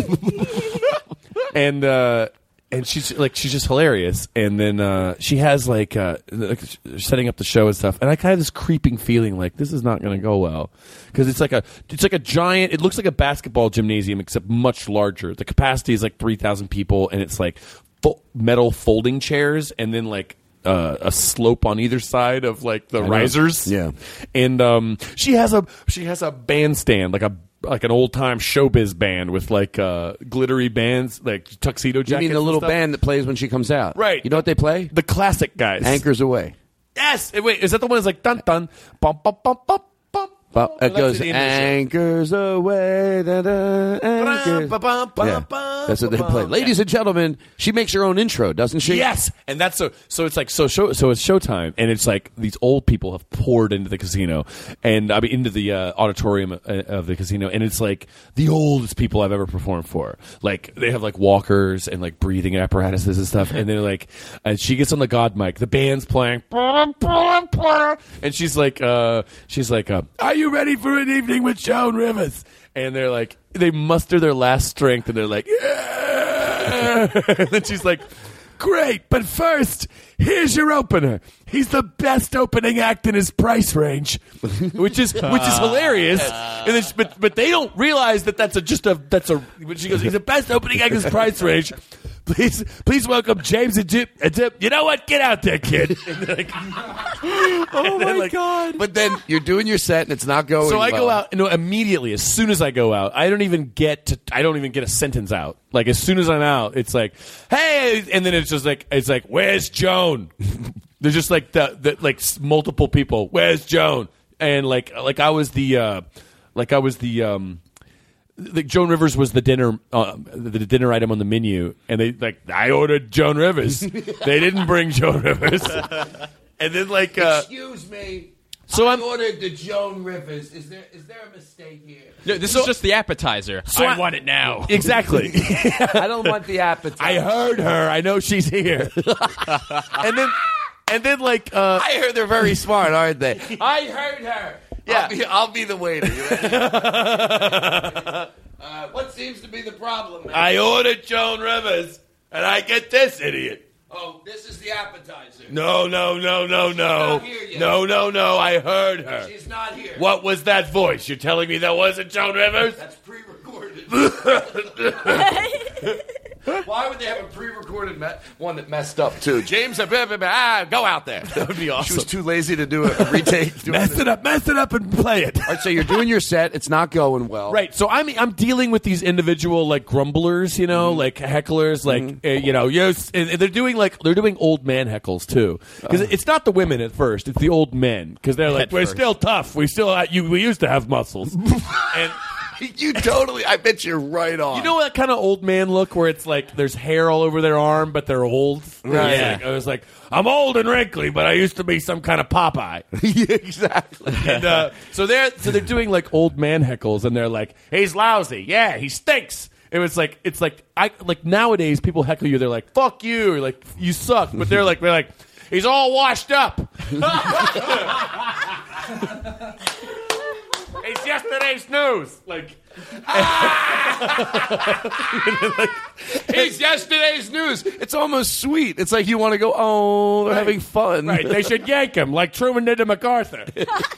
And she's just hilarious. And then she has setting up the show and stuff. And I kind of have this creeping feeling like this is not going to go well because it's like a giant. It looks like a basketball gymnasium except much larger. The capacity is like 3,000 people, and it's like metal folding chairs, and then like a slope on either side of like the risers. Yeah, and she has a bandstand like an old time showbiz band with like glittery bands, like tuxedo jackets. You mean the little and stuff. band that plays when she comes out? Right. You know what they play? The classic guys. Anchors Away. Yes. Wait, is that the one that's like dun dun bum bum bum bum? It goes anchors away, anchors. Yeah, that's what they play. Ladies and gentlemen, she makes her own intro, doesn't she? Yes, and that's so it's like so it's showtime, and it's like these old people have poured into the casino, and I mean into the auditorium of the casino, and it's like the oldest people I've ever performed for. Like they have like walkers and like breathing apparatuses and stuff, and they're like, and she gets on the God mic, the band's playing, and she's like, are you ready for an evening with Joan Rivers? And they're like, they muster their last strength, and they're like, yeah. And then she's like, great, but first, here's your opener. He's the best opening act in his price range, which is hilarious. And then, but they don't realize that that's a. She goes, he's the best opening act in his price range. Please welcome James Adip. You know what? Get out there, kid. And they're like, oh my God! But then you're doing your set and it's not going. So I go out. No, immediately as soon as I go out, I don't even get a sentence out. Like as soon as I'm out, it's like, hey, and then it's like, where's Joan? There's just like the like multiple people. Where's Joan? And like I was the Joan Rivers was the dinner item on the menu, and they like I ordered Joan Rivers. They didn't bring Joan Rivers, and then like excuse me. So I ordered the Joan Rivers. Is there a mistake here? No, this is just the appetizer. So I want it now. Exactly. I don't want the appetizer. I heard her. I know she's here. and then like I heard they're very smart, aren't they? I heard her. Yeah, I'll be the waiter. What seems to be the problem, man? I ordered Joan Rivers, and I get this idiot. Oh, this is the appetizer. No. not here yet. No. I heard her. She's not here. What was that voice? You're telling me that wasn't Joan Rivers? That's pre-recorded. Why would they have a pre-recorded one that messed up too? James, go out there. That would be awesome. She was too lazy to do a retake. Mess it up, and play it. All right, so you're doing your set. It's not going well. Right. So I'm dealing with these individual like grumblers, like hecklers, like and they're doing old man heckles too. Because it's not the women at first; it's the old men. Because they're like, we're still tough. We used to have muscles, and. You totally, I bet you're right on. You know that kind of old man look where it's like there's hair all over their arm, but they're old? Right. Yeah. I was like, I'm old and wrinkly, but I used to be some kind of Popeye. Yeah, exactly. And so they're doing like old man heckles, and they're like, he's lousy. Yeah, he stinks. It's like nowadays people heckle you, they're like, fuck you, or like, you suck. But they're like, he's all washed up. It's yesterday's news. It's yesterday's news. It's almost sweet. It's like you want to go, oh, they're having fun. Right. They should yank him like Truman did to MacArthur.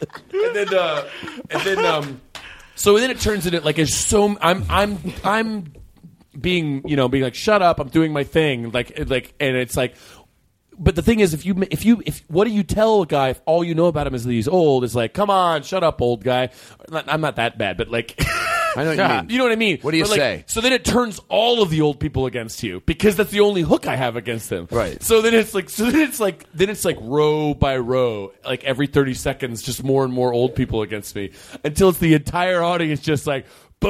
So then it turns into like I'm being like, shut up, I'm doing my thing. Like and it's like, but the thing is, if what do you tell a guy if all you know about him is that he's old? It's like, come on, shut up, old guy. I'm not that bad, but like, I know what you mean. You know what I mean? What do you say? So then it turns all of the old people against you because that's the only hook I have against them. Right. So then it's like row by row, like every 30 seconds, just more and more old people against me until it's the entire audience just like,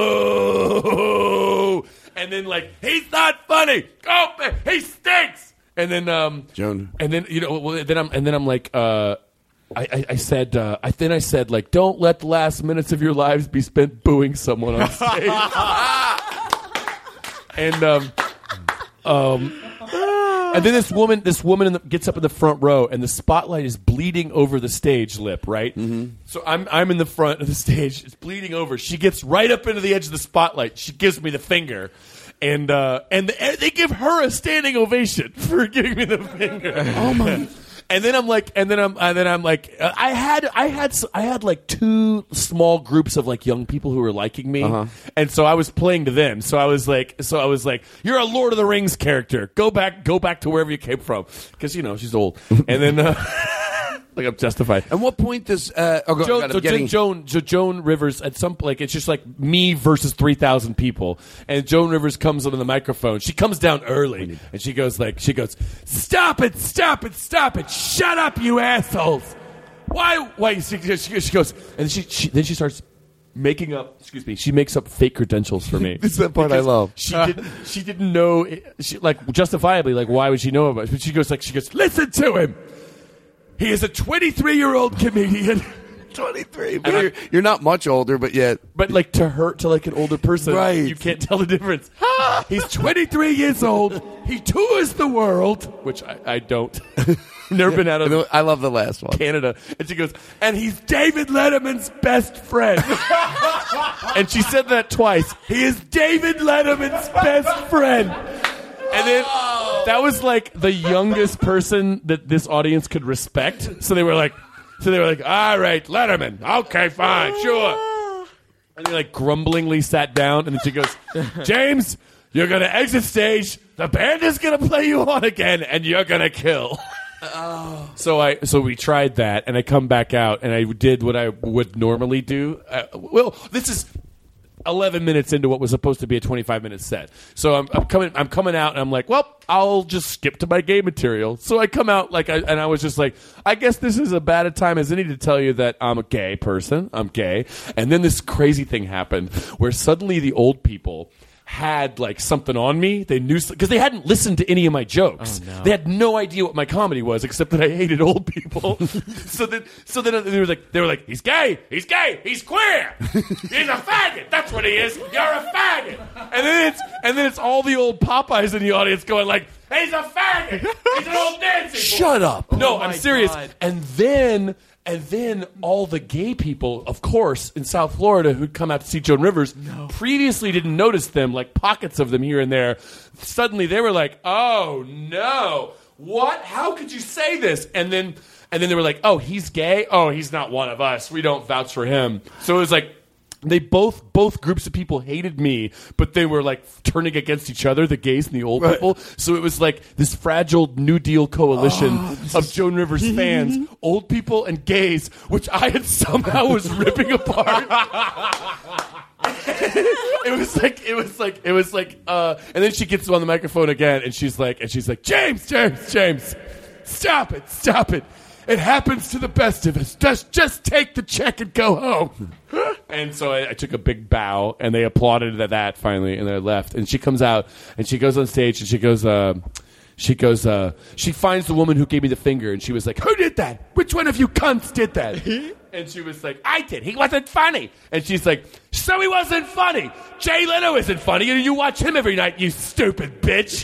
boo, and then like, he's not funny. Go, he stinks. And then Joan. And then I'm like I said like, don't let the last minutes of your lives be spent booing someone on stage. And then this woman gets up in the front row, and the spotlight is bleeding over the stage lip, right? Mm-hmm. So I'm in the front of the stage. It's bleeding over. She gets right up into the edge of the spotlight. She gives me the finger. And they give her a standing ovation for giving me the finger. Oh my! And then I'm like, I had like two small groups of like young people who were liking me, and so I was playing to them. So I was like, you're a Lord of the Rings character. Go back to wherever you came from, because she's old. And then like I'm justified. At what point does Joan Rivers at some it's just like me versus 3,000 people, and Joan Rivers comes on the microphone. She comes down early and she goes, stop it, shut up, you assholes. Why she goes, and then she starts making up. Excuse me. She makes up fake credentials for me. This is the part I love. She didn't know. She justifiably why would she know about it? But she goes listen to him. He is a 23-year-old comedian. 23. But you're not much older, but yet. But to an older person, right. You can't tell the difference. He's 23 years old. He tours the world, which I don't. Never been out of. I love the last one. Canada. And she goes, and he's David Letterman's best friend. And she said that twice. He is David Letterman's best friend. And then that was the youngest person that this audience could respect. So they were like, all right, Letterman. Okay, fine, sure. And they grumblingly sat down, and then she goes, James, you're going to exit stage. The band is going to play you on again, and you're going to kill. So we tried that, and I come back out, and I did what I would normally do. This is 11 minutes into what was supposed to be a 25-minute set. So I'm coming out, and I'm like, well, I'll just skip to my gay material. So I come out and I was just like, I guess this is as bad a time as any to tell you that I'm a gay person. I'm gay. And then this crazy thing happened where suddenly the old people had something on me. They knew because they hadn't listened to any of my jokes. Oh, no. They had no idea what my comedy was, except that I hated old people. so then they were like, he's gay, he's queer, he's a faggot. That's what he is. You're a faggot. And then it's all the old Popeyes in the audience going he's a faggot. He's an old Nancy boy. Shut up. No, I'm serious. God. And then all the gay people, of course, in South Florida who'd come out to see Joan Rivers, previously didn't notice them, pockets of them here and there. Suddenly they were like, oh, no. What? How could you say this? And then they were like, oh, he's gay? Oh, he's not one of us. We don't vouch for him. So it was they both groups of people hated me, but they were turning against each other, the gays and the old people. So it was this fragile New Deal coalition of Joan Rivers fans, old people and gays, which I had somehow was ripping apart. It was and then she gets on the microphone again, and she's like, James, stop it. It happens to the best of us. Just take the check and go home. And so I took a big bow, and they applauded at that finally, and they left. And she comes out, and she goes on stage, and she finds the woman who gave me the finger, and she was like, who did that? Which one of you cunts did that? And she was like, I did. He wasn't funny. And she's like, so he wasn't funny. Jay Leno isn't funny, and you watch him every night, you stupid bitch.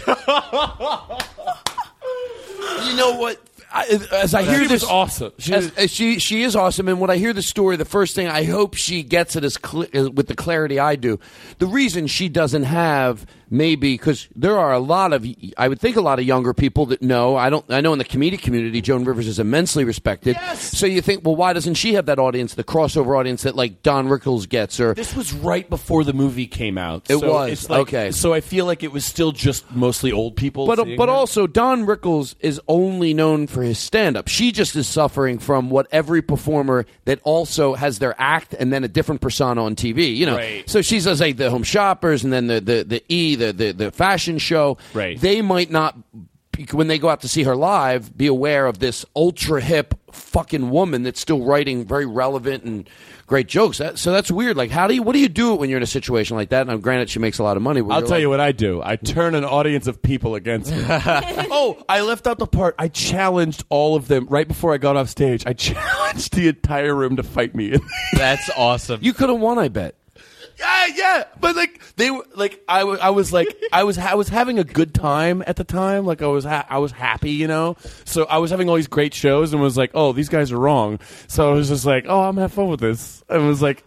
You know what? As I hear this, awesome. She is awesome, and when I hear the story, the first thing I hope she gets it with the clarity I do. The reason she doesn't have maybe because there are I would think a lot of younger people that know. I know in the comedic community, Joan Rivers is immensely respected. Yes. So you think, well, why doesn't she have that audience, the crossover audience that Don Rickles gets? Or this was right before the movie came out. It was okay. So I feel like it was still just mostly old people. But also Don Rickles is only known for his stand-up. She just is suffering from what every performer that also has their act and then a different persona on TV. Right. So she says the Home Shoppers and then the fashion show. Right. They might not, when they go out to see her live, be aware of this ultra hip fucking woman that's still writing very relevant and great jokes. So that's weird. What do you do when you're in a situation like that? And granted, she makes a lot of money. I'll tell you what I do. I turn an audience of people against me. I left out the part. I challenged all of them right before I got off stage. I challenged the entire room to fight me. That's awesome. You could have won, I bet. Yeah, but they were I was having a good time at the time. I was happy, So I was having all these great shows and was like, oh, these guys are wrong. So I was just like, oh, I'm having fun with this. I was like,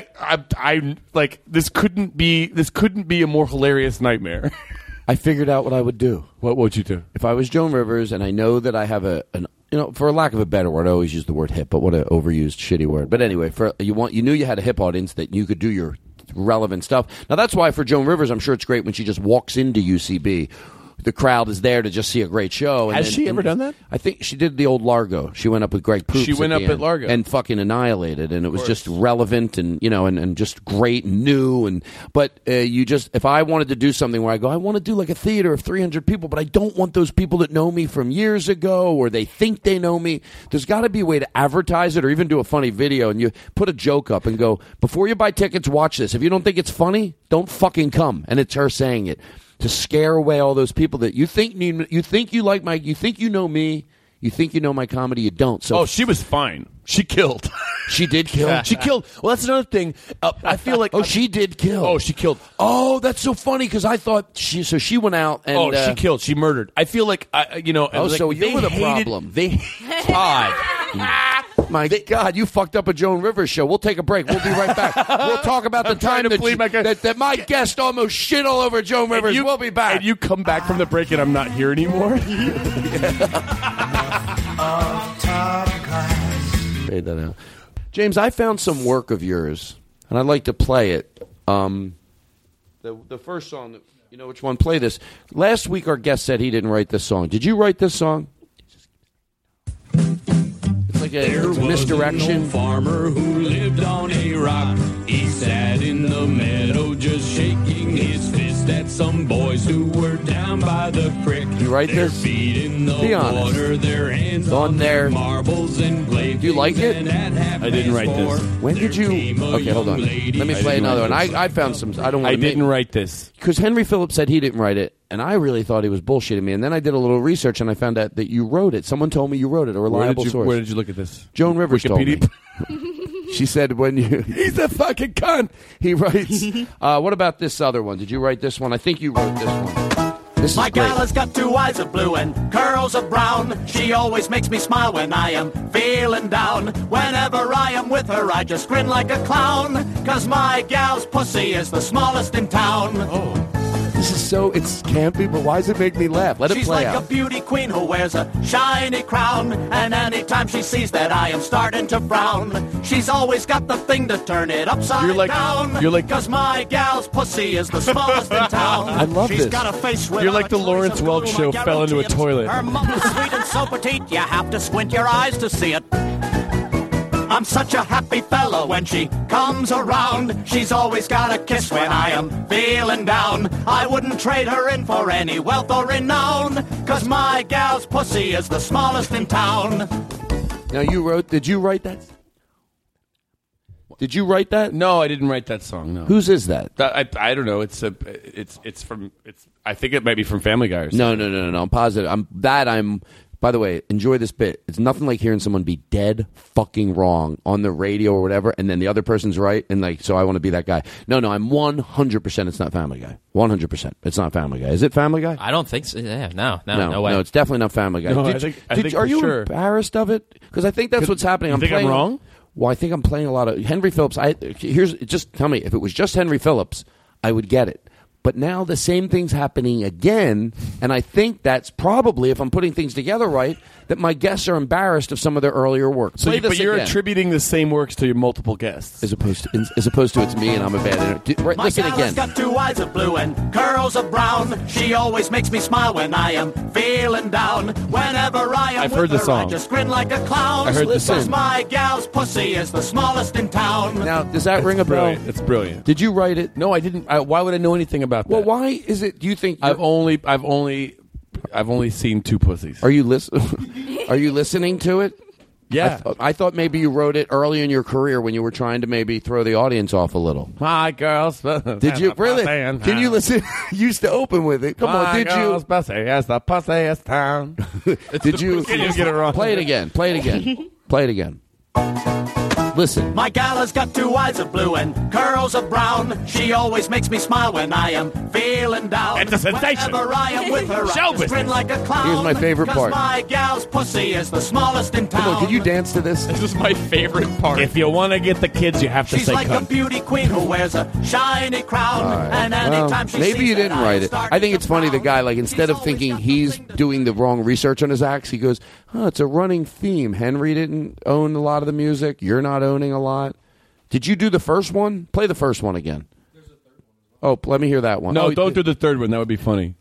this couldn't be a more hilarious nightmare. I figured out what I would do. What would you do if I was Joan Rivers and I know that I have an for lack of a better word, I always use the word hip, but what an overused, shitty word. But anyway, you knew you had a hip audience that you could do your relevant stuff. Now, that's why for Joan Rivers, I'm sure it's great when she just walks into UCB. The crowd is there to just see a great show. Has she ever done that? I think she did the old Largo. She went up with Greg Proops. She went up at Largo and fucking annihilated, and it was just relevant and and just great and new. But if I wanted to do something where I want to do like a theater of 300 people, but I don't want those people that know me from years ago or they think they know me. There's got to be a way to advertise it or even do a funny video, and you put a joke up and go, before you buy tickets, watch this. If you don't think it's funny, don't fucking come. And it's her saying it. To scare away all those people that you think you like you think you know me, you think you know my comedy, you don't. So she was fine. She killed. She did kill. Yeah. She killed. Well, that's another thing. I feel like she did kill. Oh, she killed. Oh, that's so funny because I thought she went out and she killed. She murdered. I feel like so you were the problem. Todd. My God, you fucked up a Joan Rivers show. We'll take a break. We'll be right back. We'll talk about the time that my guest almost shit all over Joan Rivers. We'll be back. And you come back from the break and I'm not here anymore? Fade that out. James, I found some work of yours, and I'd like to play it. The first song, you know which one? Play this. Last week our guest said he didn't write this song. Did you write this song? There was misdirection. An old farmer who lived on a rock. He sat in the meadow just shaking his fist at some boys who were down by the creek. You write their this? feet in the Be honest. water, their hands on their marbles and played. Do you like it? I didn't write this. When did you? Okay, hold on. Let me play another one. I found some. I don't want. I didn't write this because Henry Phillips said he didn't write it. And I really thought he was bullshitting me. And then I did a little research, and I found out that you wrote it. Someone told me you wrote it, a reliable source. Where did you look at this? Joan Rivers Wikipedia? told me. She said when you... He's a fucking cunt. He writes... what about this other one? Did you write this one? I think you wrote this one. This is My great. gal has got 2 eyes of blue and curls of brown. She always makes me smile when I am feeling down. Whenever I am with her, I just grin like a clown. 'Cause my gal's pussy is the smallest in town. Oh. This is it's campy, but why does it make me laugh? Let it She's play like out. a beauty queen who wears a shiny crown. And anytime she sees that I am starting to frown, she's always got the thing to turn it upside down. You're like... 'Cause my gal's pussy is the smallest in town. I love She's this. got a face with You're like the Lawrence Welk show fell into a toilet. Her mouth's sweet and so petite, you have to squint your eyes to see it. I'm such a happy fella when she comes around. She's always got a kiss when I am feeling down. I wouldn't trade her in for any wealth or renown. 'Cause my gal's pussy is the smallest in town. Now did you write that? Did you write that? No, I didn't write that song, no. Whose is that? I don't know. It's from I think it might be from Family Guy or something. No. I'm positive. By the way, enjoy this bit. It's nothing like hearing someone be dead fucking wrong on the radio or whatever, and then the other person's right, and so I want to be that guy. No, I'm 100% it's not Family Guy. 100% it's not Family Guy. Is it Family Guy? I don't think so. Yeah, no way. No, it's definitely not Family Guy. No, I think are you sure. embarrassed of it? Because I think that's what's happening. You think I'm wrong? Well, I think I'm playing a lot of Henry Phillips. Just tell me, if it was just Henry Phillips, I would get it. But now the same thing's happening again, and I think that's probably, if I'm putting things together right, that my guests are embarrassed of some of their earlier work. But you're attributing the same works to your multiple guests, as opposed to it's me and I'm a bad. My listen gal again. has got 2 eyes of blue and curls of brown. She always makes me smile when I am feeling down. Whenever I am I've with heard the her, song. I just grin like a clown. I heard the song. 'Cause my gal's pussy is the smallest in town. Now, does that ring a bell? It's brilliant. Did you write it? No, I didn't. Why would I know anything about that? Well, why is it? Do you think I've only seen 2 pussies. Are you listening to it? Yeah. I thought maybe you wrote it early in your career when you were trying to maybe throw the audience off a little. My girls. Did you really? Can you listen? You used to open with it. Come on, did you? Pussy is the pussiest town. Did you? Can you get it wrong? Play it again. Play it again. Play it again. Listen. My gal has got 2 eyes of blue and curls of brown. She always makes me smile when I am feeling down. It's a sensation. Whenever I am with her, I just grin like a clown. Here's my favorite part. 'Cause my gal's pussy is the smallest in town. Come on, can you dance to this? This is my favorite part. If you want to get the kids, you have to She's say like cunt. a beauty queen who wears a shiny crown. And anytime she maybe sees you didn't that, write it. I think it's funny. The guy, instead of thinking he's doing the wrong research on his acts, he goes, It's a running theme. Henry didn't own a lot of the music. You're not owning a lot. Did you do the first one? Play the first one again. There's a third one. Oh, let me hear that one. No, don't do the third one. That would be funny.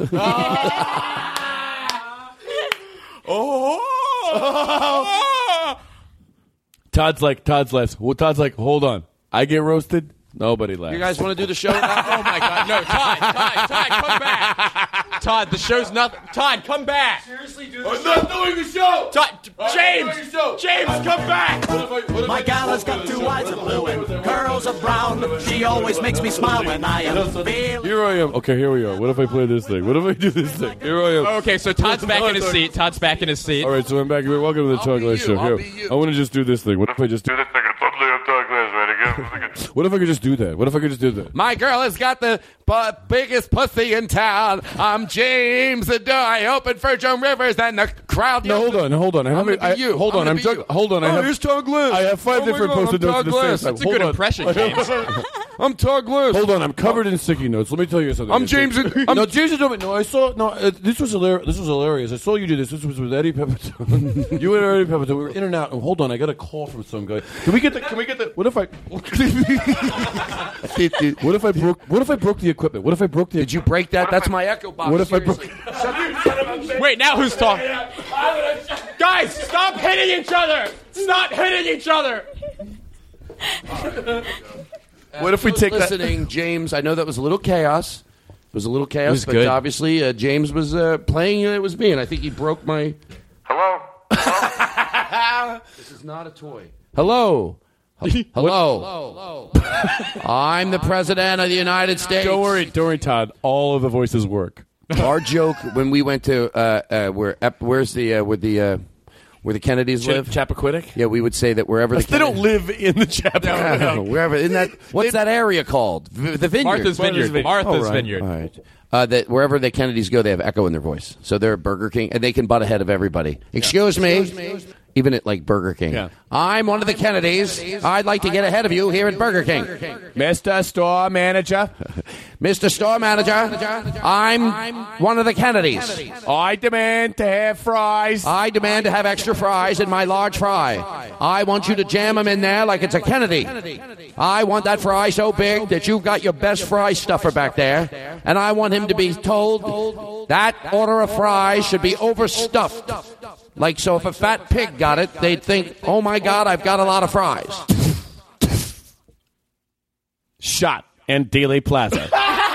Todd's like, hold on. I get roasted. Nobody laughs. You guys want to do the show now? Oh my God! No, Todd, come back. Todd, the show's not. Todd, come back. Seriously, do I'm not doing the show. Todd, James, come back. My gal has got two eyes of blue and curls of brown. She always makes me smile when I am feeling. Here I am. Okay, here we are. What if I play this thing? What if I do this thing? Here I am. Okay, so Todd's back in his seat. Todd's back in his seat. All right, so I'm back. Welcome to the Todd Glass Show. Here, I want to just do this thing. What if I just do this thing? What if I could just do that? What if I could just do that? My girl has got the biggest pussy in town. I'm James the I open for Joan Rivers and the crowd. No, hold on. Hold on. I'm here's Todd Glass. I have 5 different post-it notes at the same time. That's a good impression, James. I'm Todd Glass. Hold on, I'm covered in sticky notes. Let me tell you something. I'm James. James. No, I saw. No, this was hilarious. This was hilarious. I saw you do this. This was with Eddie Pepitone. You and Eddie Pepitone. We were in and out. Oh, hold on, I got a call from some guy. Can we get the? What if I? What if I broke the equipment? What if I broke the? Did you break that? That's my Echo box. What if I broke? Wait, now who's talking? Guys, stop hitting each other! Stop hitting each other! What if we take listening, James? I know that was a little chaos. It was a little chaos, was but good. Obviously James was playing. It was me, and I think he broke my. Hello? This is not a toy. Hello. Hello. I'm the president of the United States. Don't worry, Todd. All of the voices work. Our joke when we went to where the Kennedys live, Chappaquiddick. Yeah, we would say that wherever they don't live in the Chappaquiddick. No, wherever in that. What's that area called? The Vineyard. Martha's Vineyard. Martha's Vineyard. All right. That wherever the Kennedys go, they have echo in their voice. So they're Burger King, and they can butt ahead of everybody. Excuse me. Even at like Burger King. Yeah. I'm one of the Kennedys. I'd like to get ahead of you here at Burger King. Mr. Store Manager. Mr. Store Manager, I'm one of the Kennedys. I demand to have fries. I demand to have extra fries in my large fry. I want you to jam them in there like it's a Kennedy. I want that fry so big that you've got your best fry stuffer back there. And I want him to be told that order of fries should be overstuffed. Like, so if a fat pig got it, they'd think, oh my God, I've got a lot of fries. Shot and Dealey Plaza.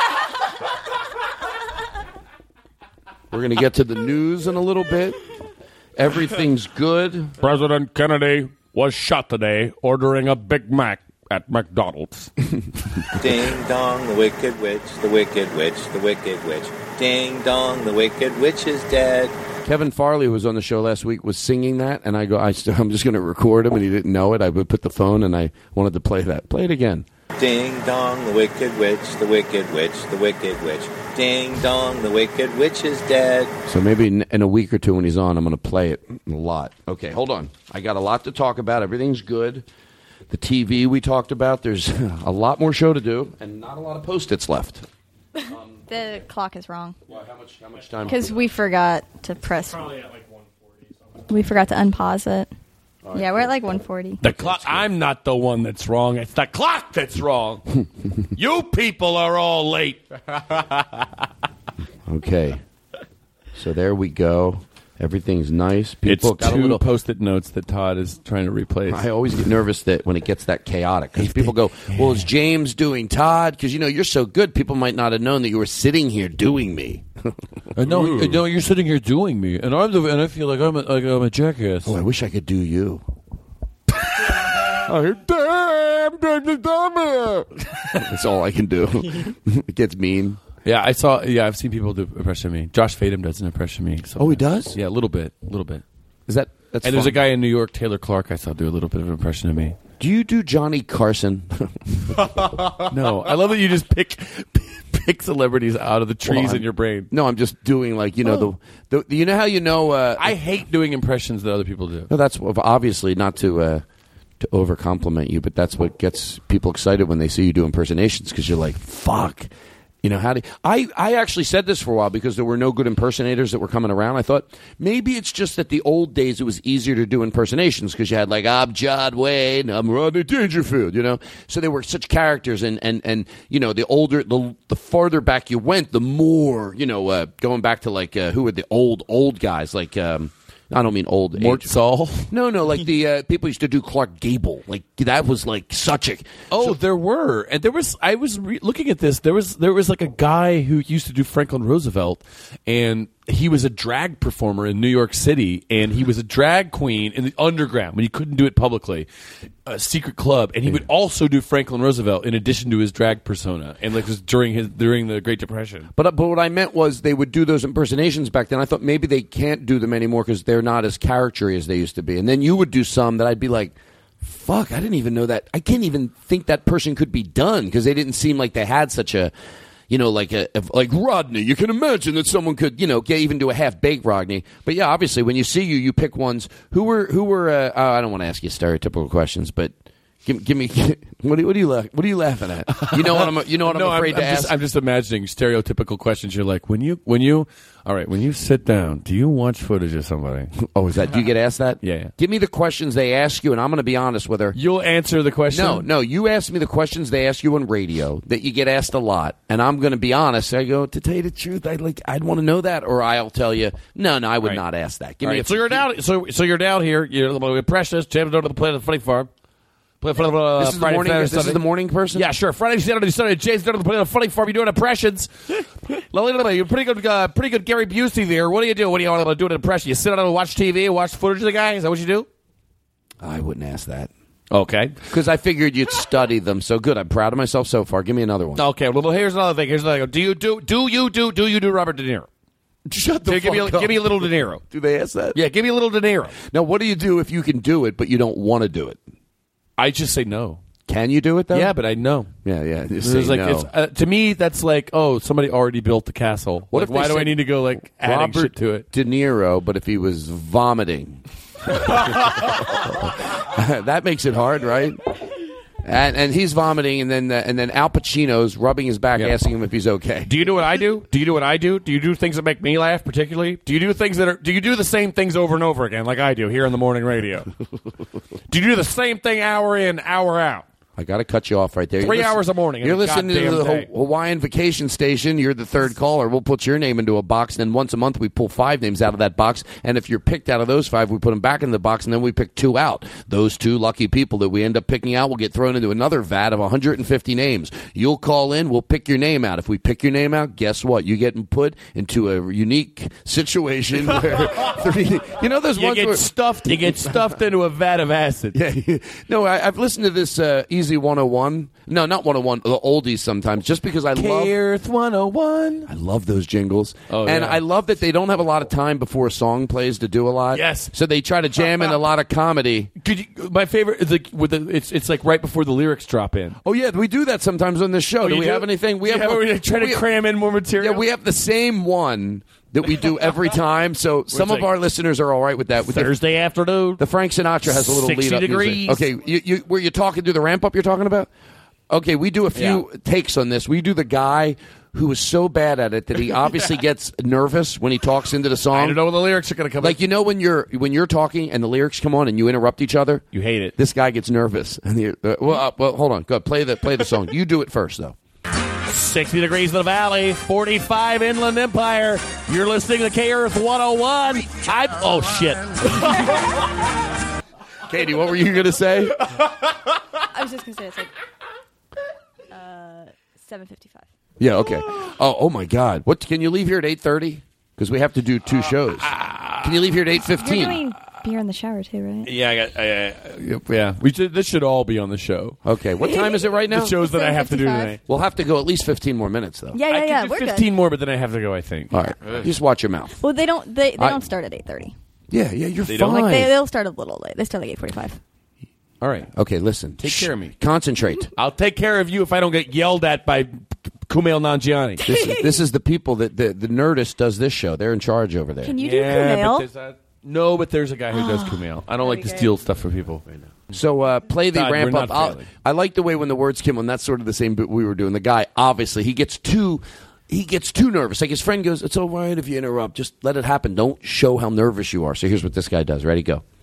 We're going to get to the news in a little bit. Everything's good. President Kennedy was shot today ordering a Big Mac at McDonald's. Ding dong, the wicked witch, the wicked witch, the wicked witch. Ding dong, the wicked witch is dead. Kevin Farley, who was on the show last week, was singing that, and I'm just going to record him, and he didn't know it. I would put the phone, and I wanted to play that. Play it again. Ding dong, the wicked witch, the wicked witch, the wicked witch. Ding dong, the wicked witch is dead. So maybe in a week or two when he's on, I'm going to play it a lot. Okay, hold on. I got a lot to talk about. Everything's good. The TV we talked about, there's a lot more show to do, and not a lot of Post-its left. The clock is wrong. Why? How much time? Because we forgot to press. Probably at like 1:40. We forgot to unpause it. Right, yeah, we're at like 1:40. The clock. I'm not the one that's wrong. It's the clock that's wrong. You people are all late. Okay. So there we go. Everything's nice. People it's two Post-it notes that Todd is trying to replace. I always get nervous that when it gets that chaotic. Because people go, well, is James doing Todd? Because, you're so good, people might not have known that you were sitting here doing me. No, you're sitting here doing me. And I feel like I'm a jackass. Oh, I wish I could do you. That's all I can do. It gets mean. Yeah, I've seen people do impression of me. Josh Fadem does an impression of me. Oh, he does? Yeah, a little bit. Is that? That's and there's a guy in New York, Taylor Clark, I saw do a little bit of an impression of me. Do you do Johnny Carson? No, I love that you just pick celebrities out of the trees in your brain. No, I'm just doing like the you know how I hate doing impressions that other people do. No, that's obviously not to over compliment you, but that's what gets people excited when they see you do impersonations because you're like, fuck. You know, I actually said this for a while because there were no good impersonators that were coming around. I thought maybe it's just that the old days it was easier to do impersonations because you had like, I'm John Wayne, I'm Rodney Dangerfield, you know. So they were such characters, and you know, the farther back you went, the more, you know, going back to like who were the old guys like. I don't mean old Mort age. Saul? No, like the people used to do Clark Gable. Like that was like such a. There were, and there was. I was looking at this. There was like a guy who used to do Franklin Roosevelt, and he was a drag performer in New York City, and he was a drag queen in the underground when he couldn't do it publicly, a secret club, and he would also do Franklin Roosevelt in addition to his drag persona, and like was during the Great Depression. But what I meant was they would do those impersonations back then. I thought maybe they can't do them anymore because they're not as charactery as they used to be. And then you would do some that I'd be like, fuck, I didn't even know that. I can't even think that person could be done because they didn't seem like they had such a, you know, like Rodney. You can imagine that someone could, you know, even do a half-baked Rodney. But yeah, obviously when you see you pick ones who were. I don't want to ask you stereotypical questions, but give me what are you laughing at? You know what I'm afraid to ask. I'm just imagining stereotypical questions. You're like when you sit down, do you watch footage of somebody? Oh, is that? Do you get asked that? Yeah. Give me the questions they ask you, and I'm going to be honest whether you'll answer the question. No, you ask me the questions they ask you on radio that you get asked a lot, and I'm going to be honest. I go, to tell you the truth, I'd want to know that, or I'll tell you, no, I would not ask that. Give me so you're down. So you're down here. You're Precious. James over to the Planet of the Funny Farm. This is the morning. This is the morning person. Yeah, sure. Friday, Saturday, Sunday. James down to the Planet of the Funny Farm. You're doing impressions. You're pretty good Gary Busey there. What do you do? What do you want to do an impression? You sit down and watch TV and watch footage of the guy? Is that what you do? I wououldn't ask that. Okay. Because I figured you'd study them. So good. I'm proud of myself so far. Give me another one. Okay. Well, here's another thing. Do you do Robert De Niro? Shut the fuck up. Give me a little De Niro. Do they ask that? Yeah, give me a little De Niro. Now, what do you do if you can do it, but you don't want to do it? I just say no. Can you do it, though? Yeah, but I know. Yeah. To me, that's like, oh, somebody already built the castle. What why do I need to go, like, adding Robert shit to it? De Niro, but if he was vomiting. That makes it hard, right? And he's vomiting, and then Al Pacino's rubbing his back, asking him if he's okay. Do you do what I do? Do you do what I do? Do you do things that make me laugh particularly? Do you do things do you do the same things over and over again like I do here on the morning radio? Do you do the same thing hour in, hour out? I got to cut you off right there. 3 hours a morning. You're listening to the Hawaiian Vacation Station. You're the third caller. We'll put your name into a box. Then once a month, we pull 5 names out of that box. And if you're picked out of those 5, we put them back in the box, and then we pick 2 out. Those 2 lucky people that we end up picking out will get thrown into another vat of 150 names. You'll call in. We'll pick your name out. If we pick your name out, guess what? You get put into a unique situation where you know those ones where stuffed. You get stuffed into a vat of acid. Yeah. No, I've listened to this Easy 101. No, not 101. The oldies sometimes, just because I love Earth 101. I love those jingles, and I love that they don't have a lot of time before a song plays to do a lot. Yes, so they try to jam in a lot of comedy. My favorite is like it's like right before the lyrics drop in. Oh yeah, we do that sometimes on this show. Do we have anything? We try to cram in more material. Yeah, we have the same one that we do every time. So some of our listeners are all right with that. With Thursday afternoon, the Frank Sinatra has a little 60 lead up degrees. Music. Okay, were you talking through the ramp up? You're talking about? Okay, we do a few takes on this. We do the guy who is so bad at it that he obviously gets nervous when he talks into the song. I don't know when the lyrics are going to come. Like you know when you're talking and the lyrics come on and you interrupt each other. You hate it. This guy gets nervous. And well, hold on. Go play the song. You do it first though. 60 degrees in the valley, 45 Inland Empire. You're listening to K-Earth 101. Oh shit. Katie, what were you going to say? I was just going to say it's like 7:55. Yeah, okay. Oh my God. What can you leave here at 8:30? Because we have to do 2 shows. Can you leave here at 8:15? You're doing beer in the shower too, right? Yeah, yeah. This should all be on the show. Okay. What time is it right now? The shows that I have to do today. We'll have to go at least 15 more minutes though. Yeah. I can do We're 15 good. more, but then I have to go. I think. All right. Just watch your mouth. Well, they don't start at 8:30. Yeah. You're fine. Like they'll start a little late. They start like 8:45. All right. Okay. Listen. Take care of me. Concentrate. I'll take care of you if I don't get yelled at by Kumail Nanjiani. This is the people that the Nerdist does this show. They're in charge over there. Can you do Kumail? No, but there's a guy who does Kumail. I don't like to steal stuff from people. So play the Todd, ramp we're up. not failing. I like the way when the words came on. That's sort of the same bit we were doing. The guy, obviously, he gets too nervous. Like his friend goes, "It's all right if you interrupt. Just let it happen. Don't show how nervous you are." So here's what this guy does. Ready, go.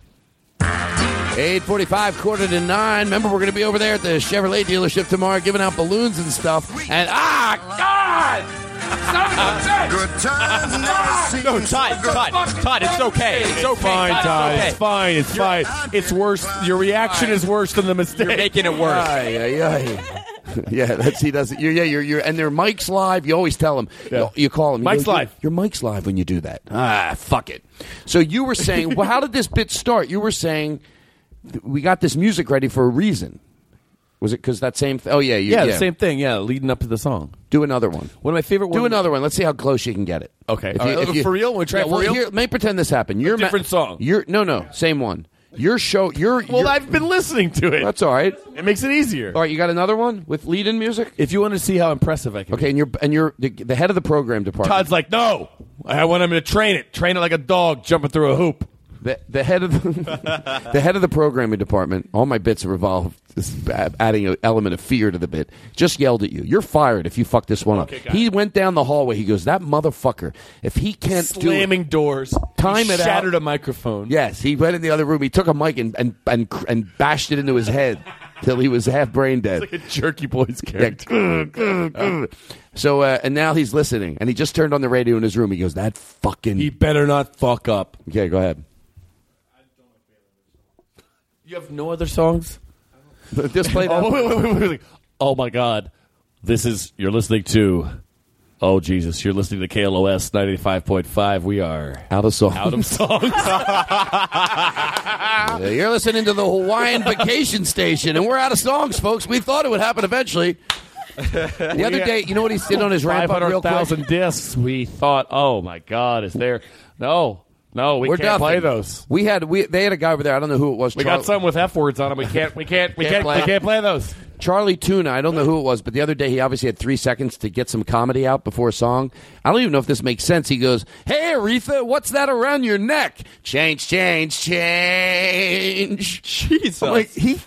8:45, 8:45. Remember, we're going to be over there at the Chevrolet dealership tomorrow giving out balloons and stuff. And, God! Good time. No, Todd, it's okay. It's okay. Fine, Todd. Okay. It's fine. It's fine. It's worse. Your reaction is worse than the mistake. You're making it worse. Yeah, he does it. You're, and their mic's live. You always tell him. Yeah. You call him. Mic's live. Your mic's live when you do that. Fuck it. So you were saying, well, how did this bit start? You were saying we got this music ready for a reason. Was it because that same thing? Oh, yeah. The same thing, leading up to the song. Do another one. One of my favorite ones. Do another one. Let's see how close you can get it. Okay. For real? Want to try for real? Here, let me pretend this happened. Different song. No, same one. Your show, I've been listening to it. That's all right. It makes it easier. All right, you got another one with lead-in music? If you want to see how impressive I can be. Okay, and you're the head of the program department. Todd's like, no. I want him to train it like a dog jumping through a hoop. The head of the head of the programming department. All my bits revolve adding an element of fear to the bit. Just yelled at you. You're fired if you fuck this one up. He went down the hallway. He goes, that motherfucker. If he can't slamming doors, time it out. Shattered a microphone. Yes, he went in the other room. He took a mic and bashed it into his head till he was half brain dead. It's like a Jerky Boys character. So and now he's listening, and he just turned on the radio in his room. He goes, that fucking. He better not fuck up. Okay, go ahead. You have no other songs? Just play that. Wait. Oh, my God. You're listening to, oh, Jesus, you're listening to KLOS 95.5. We are out of songs. You're listening to the Hawaiian Vacation Station, and we're out of songs, folks. We thought it would happen eventually. The other day, you know what he did on his ramp up real quick? 500,000 discs. We thought, oh, my God, is there? No, we can't play those. They had a guy over there. I don't know who it was. We got some with F words on them. We can't play those. Charlie Tuna. I don't know who it was, but the other day he obviously had 3 seconds to get some comedy out before a song. I don't even know if this makes sense. He goes, "Hey Aretha, what's that around your neck? Change." Jesus. I'm like, he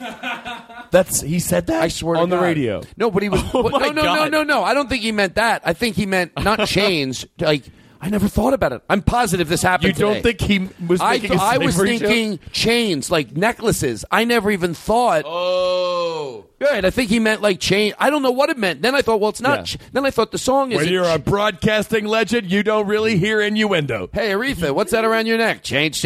said that. I swear on to the God. radio. No, but he was. God. No. I don't think he meant that. I think he meant not chains. Like. I never thought about it. I'm positive this happened today. You don't think he was making I was slavery thinking joke? chains, like necklaces. I never even thought. Oh. Right, I think he meant like chain. I don't know what it meant. Then I thought, well, it's not. Then I thought the song is. When you're a broadcasting legend, you don't really hear innuendo. Hey, Aretha, what's that around your neck? Change.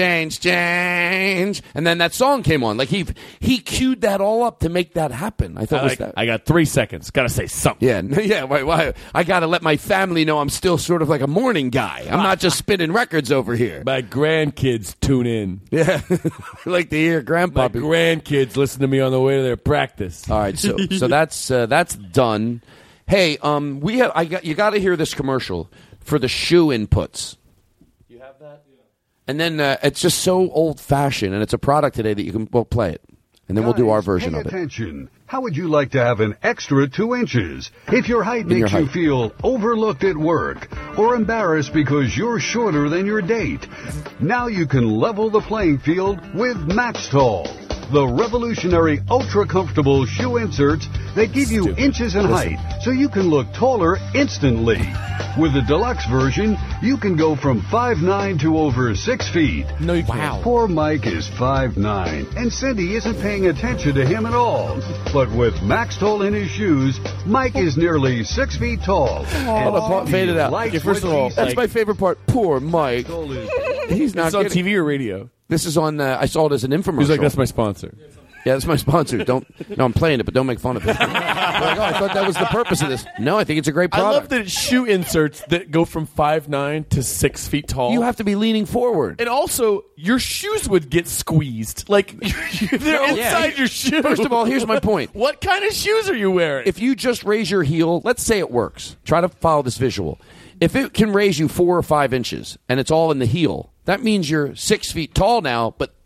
And then that song came on. Like he queued that all up to make that happen. I thought was that. I got 3 seconds. Got to say something. Yeah. Why? I got to let my family know I'm still sort of like a morning guy. I'm not just spinning records over here. My grandkids tune in. Yeah, like to hear Grandpa. My grandkids listen to me on the way to their practice. All right, so that's done. Hey, you got to hear this commercial for the shoe inputs. You have that? Yeah. And then it's just so old fashioned, and it's a product today that you can play it, and then we'll do our version pay of it. Attention. How would you like to have an extra 2 inches? If your height makes you feel overlooked at work or embarrassed because you're shorter than your date, now you can level the playing field with Max Tall, the revolutionary ultra-comfortable shoe inserts that give you inches in height so you can look taller instantly. With the deluxe version, you can go from 5'9" to over 6 feet. No, you can't. Wow. Poor Mike is 5'9", and Cindy isn't paying attention to him at all. But with Max Tall in his shoes, Mike is nearly 6 feet tall. Fade it out. Okay, first of all, that's my favorite part. Poor Mike. He's not. It's on TV or radio. This is on. I saw it as an infomercial. He's like, that's my sponsor. Yeah, that's my sponsor. No, I'm playing it, but don't make fun of it. Like, I thought that was the purpose of this. No, I think it's a great product. I love that it's shoe inserts that go from 5'9" to 6 feet tall. You have to be leaning forward. And also, your shoes would get squeezed. Like, they're inside your shoe. First of all, here's my point. What kind of shoes are you wearing? If you just raise your heel, let's say it works. Try to follow this visual. If it can raise you 4 or 5 inches, and it's all in the heel, that means you're 6 feet tall now, but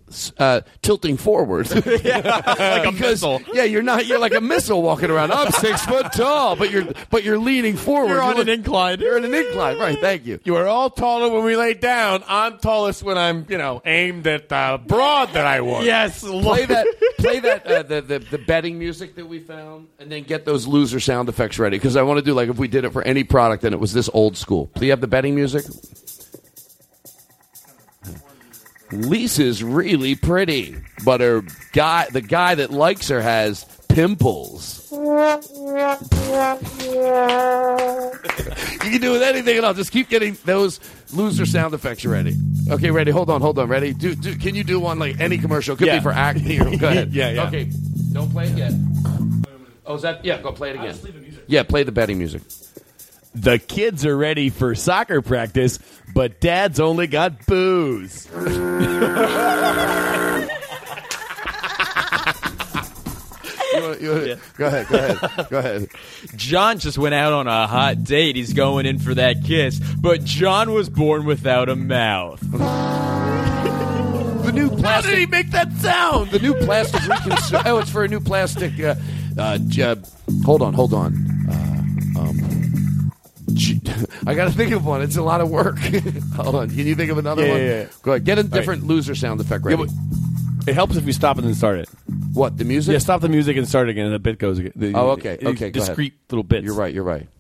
tilting forward. Like a missile. Yeah, you're like a missile walking around. I'm 6 foot tall, but you're leaning forward. You're on an incline. You're on an incline, right? Thank you. You are all taller when we lay down. I'm tallest when I'm, aimed at the broad that I want. Yes. Play that the betting music that we found, and then get those loser sound effects ready, because I want to do like if we did it for any product and it was this old school. Do you have the betting music? Lisa's really pretty, but the guy that likes her has pimples. You can do with anything, and I'll just keep getting those loser sound effects ready. Okay, ready? Hold on. Ready? Can you do one like any commercial? Could be for acne. Go ahead. Yeah. Okay, don't play it yet. Oh, is that? Yeah, go play it again. Yeah, play the betting music. The kids are ready for soccer practice, but Dad's only got booze. Go ahead. John just went out on a hot date. He's going in for that kiss, but John was born without a mouth. The new plastic. How did he make that sound? The new plastic reconstruction. Oh, it's for a new plastic. Hold on. I got to think of one. It's a lot of work. Hold on. Can you think of another one? Yeah. Go ahead. Get a different loser sound effect ready. It helps if you stop and then start it. What, the music? Yeah, stop the music and start again, and the bit goes again. Okay. Go discrete ahead. little bits. You're right.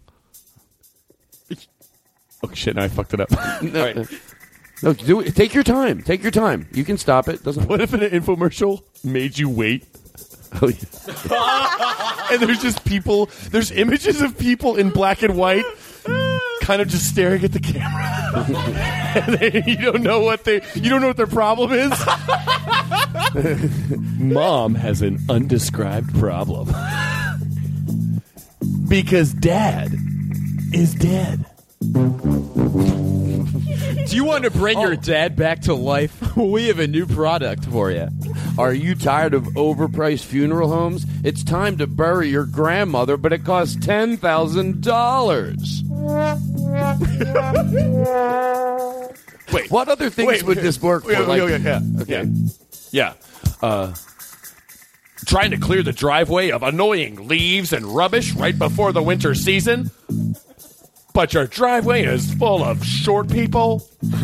Oh, shit, now I fucked it up. All right. No, do it. Take your time. You can stop it. What if an infomercial made you wait? Oh, yeah. And there's just there's images of people in black and white kind of just staring at the camera. And you don't know what their problem is. Mom has an undescribed problem. Because Dad is dead. Do you want to bring your dad back to life? We have a new product for you. Are you tired of overpriced funeral homes? It's time to bury your grandmother, but it costs $10,000. Wait. What other things would this work for? Yeah. Trying to clear the driveway of annoying leaves and rubbish right before the winter season? But your driveway is full of short people?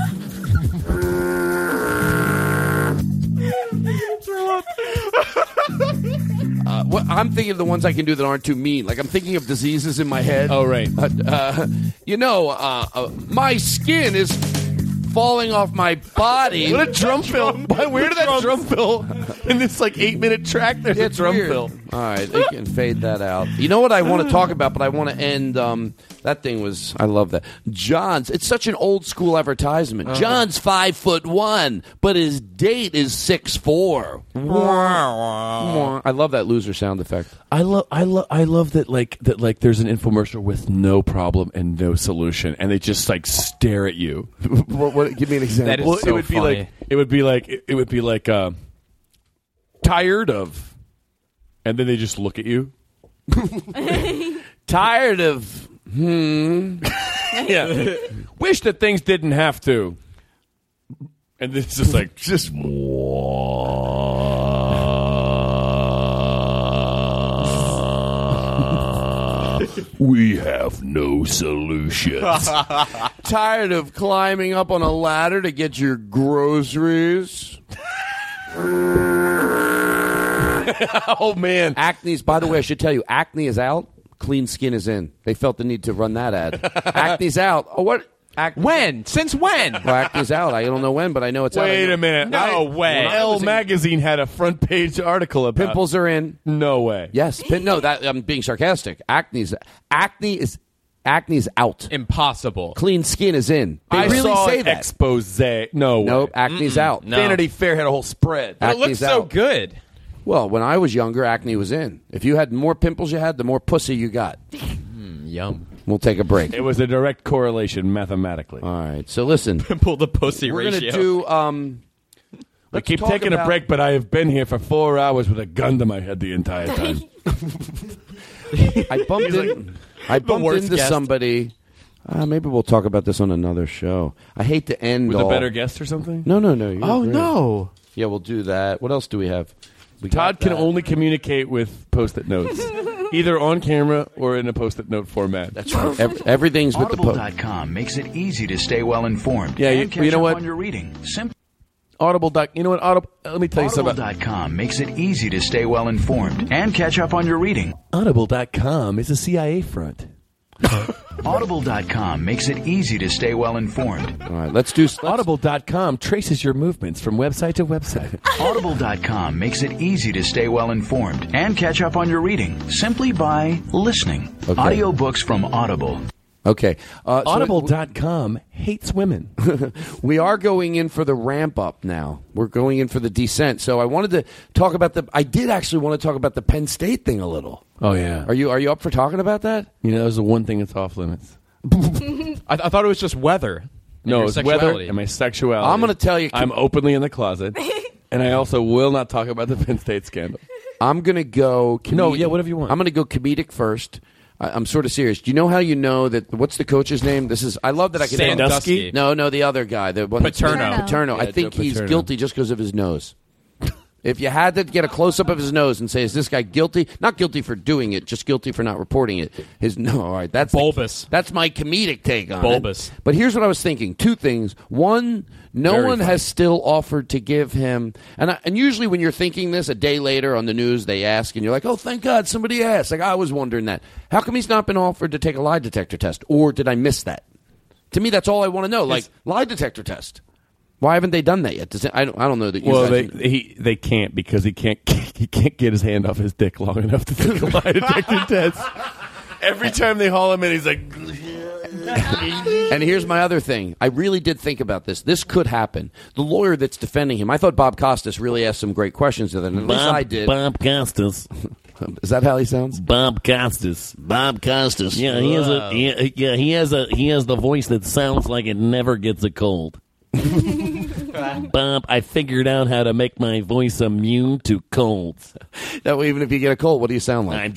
I'm thinking of the ones I can do that aren't too mean. Like I'm thinking of diseases in my head. Oh, right. My skin is falling off my body. What a drum fill. Where did that drum fill? In this 8-minute track, there's a drum fill. All right, they can fade that out. You know what I want to talk about, but I want to end. That thing was, I love that. John's, it's such an old school advertisement. John's 5'1", but his date is 6'4". I love that loser sound effect. I love that there's an infomercial with no problem and no solution, and they just stare at you. What? Give me an example. That is so funny. It would be like tired of, and then they just look at you. Tired of. Yeah. Wish that things didn't have to. And it's just we have no solutions. Tired of climbing up on a ladder to get your groceries. Oh, man. Acne's, by the way, I should tell you, acne is out. Clean skin is in. They felt the need to run that ad. Acne's out. Oh, what? When? Since when? Well, acne's out. I don't know when, but I know it's out. Wait a minute. No way. Elle magazine had a front page article about pimples are in. No way. Yes. No, that I'm being sarcastic. Acne is out. Impossible. Clean skin is in. They I really saw say an that. expose. No way. Nope. Acne's out. No. Vanity Fair had a whole spread. But it looks so good. Well, when I was younger, acne was in. If you had more pimples you had, the more pussy you got. Yum. We'll take a break. It was a direct correlation mathematically. All right. So listen. Pimple to pussy we're ratio. We're going to do... We keep taking a break, but I have been here for 4 hours with a gun to my head the entire time. I bumped into somebody... maybe we'll talk about this on another show. I hate to end with a better guest or something? No. Oh, great. no. Yeah, we'll do that. What else do we have? Todd can only communicate with Post-it notes, either on camera or in a Post-it note format. That's right. Everything's with the post. Audible.com makes it easy to stay well informed. Yeah, and catch you know up what? on your reading. Audible. You know what? Let me tell you something. Audible.com makes it easy to stay well informed and catch up on your reading. Audible.com is a CIA front. Audible.com makes it easy to stay well informed. All right, let's do... Audible.com traces your movements from website to website. Audible.com makes it easy to stay well informed and catch up on your reading simply by listening. Okay. Audiobooks from Audible. Okay. Audible.com hates women. We are going in for the ramp up now. We're going in for the descent. So I wanted to talk about I did actually want to talk about the Penn State thing a little. Oh, yeah. Are you up for talking about that? You know, that was the one thing that's off limits. I thought it was just weather. No, it's weather and my sexuality. I'm going to tell you. I'm openly in the closet. And I also will not talk about the Penn State scandal. I'm going to go... whatever you want. I'm going to go comedic first. I'm sort of serious. Do you know how you know that? What's the coach's name? I love that I can. Sandusky? No, the other guy. The one Paterno. Yeah, I think Joe he's Paterno. guilty just because of his nose. If you had to get a close up of his nose and say, "Is this guy guilty?" Not guilty for doing it, just guilty for not reporting it. All right, that's bulbous. That's my comedic take on bulbous. it. But here's what I was thinking: two things. One, no one has still offered to give him. And usually when you're thinking this, a day later on the news they ask, and you're like, "Oh, thank God somebody asked." Like I was wondering that. How come he's not been offered to take a lie detector test, or did I miss that? To me, that's all I want to know. Like lie detector test. Why haven't they done that yet? I don't know that. Well, they can't because he can't get his hand off his dick long enough to take a lie detector test. Every time they haul him in, he's like. And here's my other thing. I really did think about this. This could happen. The lawyer that's defending him, I thought Bob Costas really asked some great questions to them. At least I did. Bob Costas. Is that how he sounds? Bob Costas. Bob Costas. Yeah, he has the voice that sounds like it never gets a cold. Bob, I figured out how to make my voice immune to colds. That way, even if you get a cold, what do you sound like?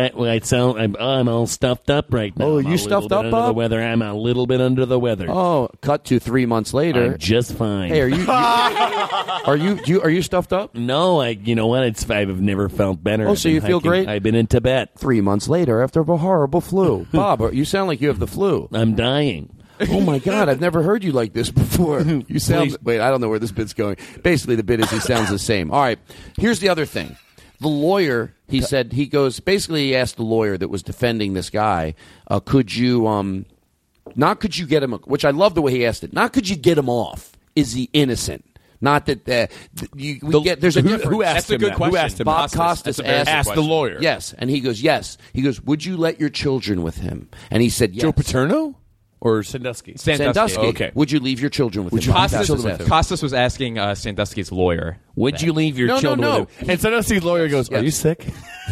I'm all stuffed up right now. Oh, you stuffed up, Bob? I'm a little bit under the weather. Oh, cut to 3 months later. I'm just fine. Hey, are you stuffed up? No, you know what? I've never felt better. Oh, so you feel great? I've been in Tibet. 3 months later, after a horrible flu. Bob, you sound like you have the flu. I'm dying. Oh, my God, I've never heard you like this before. You sound... Wait, I don't know where this bit's going. Basically, the bit is he sounds the same. All right, here's the other thing. The lawyer, he said, he asked the lawyer that was defending this guy, could you get him, which I love the way he asked it, not could you get him off? Is he innocent? Not that there's a difference. Who asked That's a good question. Who asked him? Bob Costas asked the lawyer. Yes, and he goes, yes. He goes, would you let your children with him? And he said, yes. Joe Paterno? Or Sandusky? Sandusky. Okay. Would you leave your children with him? Costas was asking Sandusky's lawyer. Would you leave your children with him? And Sandusky's lawyer goes, are you sick?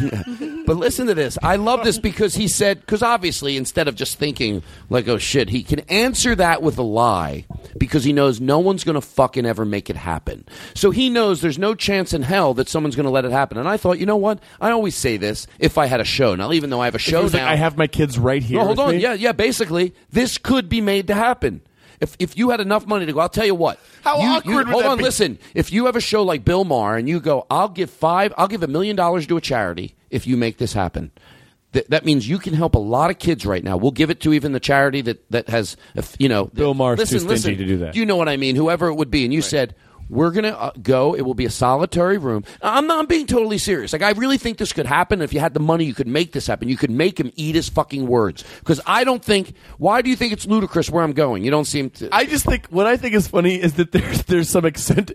But listen to this. I love this because he said, because obviously instead of just thinking like, oh shit, he can answer that with a lie because he knows no one's going to fucking ever make it happen. So he knows there's no chance in hell that someone's going to let it happen. And I thought, you know what? I always say this if I had a show. Now, even though I have a show now. Like, I have my kids right here. No, hold on. Me. Yeah. Basically, this could be made to happen. If you had enough money to go, I'll tell you what. How awkward would hold that on, be? listen. If you have a show like Bill Maher and you go, I'll give $1 million to a charity if you make this happen. That means you can help a lot of kids right now. We'll give it to even the charity that has, Bill Maher's too stingy to do that. You know what I mean? Whoever it would be. And you said, we're going to go. It will be a solitary room. I'm being totally serious. Like, I really think this could happen. If you had the money, you could make this happen. You could make him eat his fucking words. Because I don't think, why do you think it's ludicrous where I'm going? You don't seem to. I just think, what I think is funny is that there's some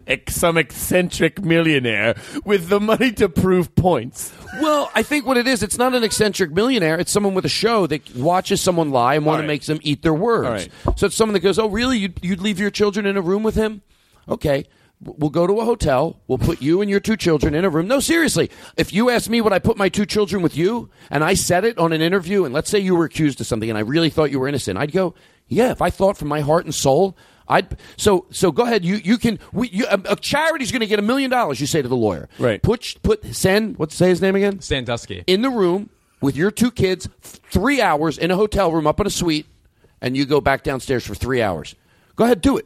eccentric millionaire with the money to prove points. Well, I think what it is, it's not an eccentric millionaire. It's someone with a show that watches someone lie and want to make them eat their words. Right. So it's someone that goes, oh, really? You'd leave your children in a room with him? Okay. We'll go to a hotel. We'll put you and your 2 children in a room. No, seriously. If you asked me would I put my 2 children with you, and I said it on an interview, and let's say you were accused of something, and I really thought you were innocent, I'd go, yeah, if I thought from my heart and soul, So go ahead. You can. A charity's going to get $1 million. You say to the lawyer, right? Put say his name again? Sandusky. In the room with your 2 kids, 3 hours in a hotel room up in a suite, and you go back downstairs for 3 hours. Go ahead, do it.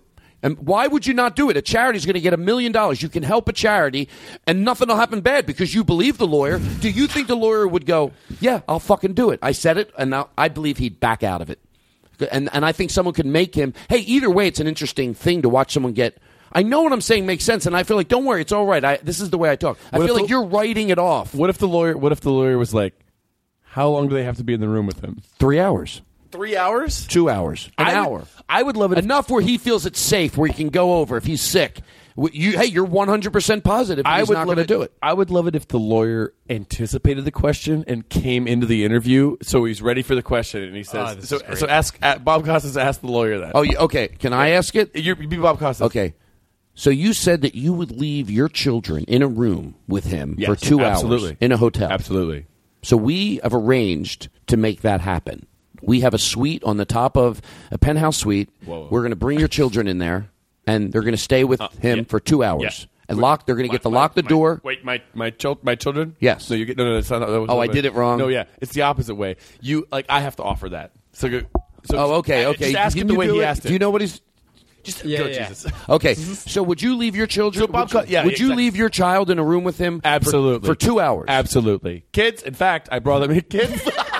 And why would you not do it? A charity's going to get $1 million. You can help a charity, and nothing will happen bad because you believe the lawyer. Do you think the lawyer would go, yeah, I'll fucking do it? I said it, and now I believe he'd back out of it. And I think someone could make him, hey, either way, it's an interesting thing to watch someone get. I know what I'm saying makes sense, and I feel like, don't worry, it's all right. This is the way I talk. I feel like you're writing it off. What if the lawyer was like, how long do they have to be in the room with him? 3 hours. 3 hours? 2 hours. An hour. I would love it. Enough where he feels it's safe, where he can go over if he's sick. You're 100% positive he's not going to do it. I would love it if the lawyer anticipated the question and came into the interview, so he's ready for the question, and he says, so ask Bob Costas asked the lawyer that. Oh, okay. Can I ask it? You be Bob Costas. Okay. So you said that you would leave your children in a room with him for 2 hours in a hotel. Absolutely. So we have arranged to make that happen. We have a suite on the top of a penthouse suite. Whoa. We're going to bring your children in there, and they're going to stay with him for 2 hours. Yeah. And they're going to get to lock the door. Wait, my children? Yes. No, you get no. It's not, that was I did it wrong. No, yeah, it's the opposite way. I have to offer that. So okay. Just ask him the way he asked it. Do you know what he's? Just Jesus. Okay, so would you leave your children? Would you leave your child in a room with him? Absolutely. For 2 hours. Absolutely. Kids. In fact, I brought them in. Kids.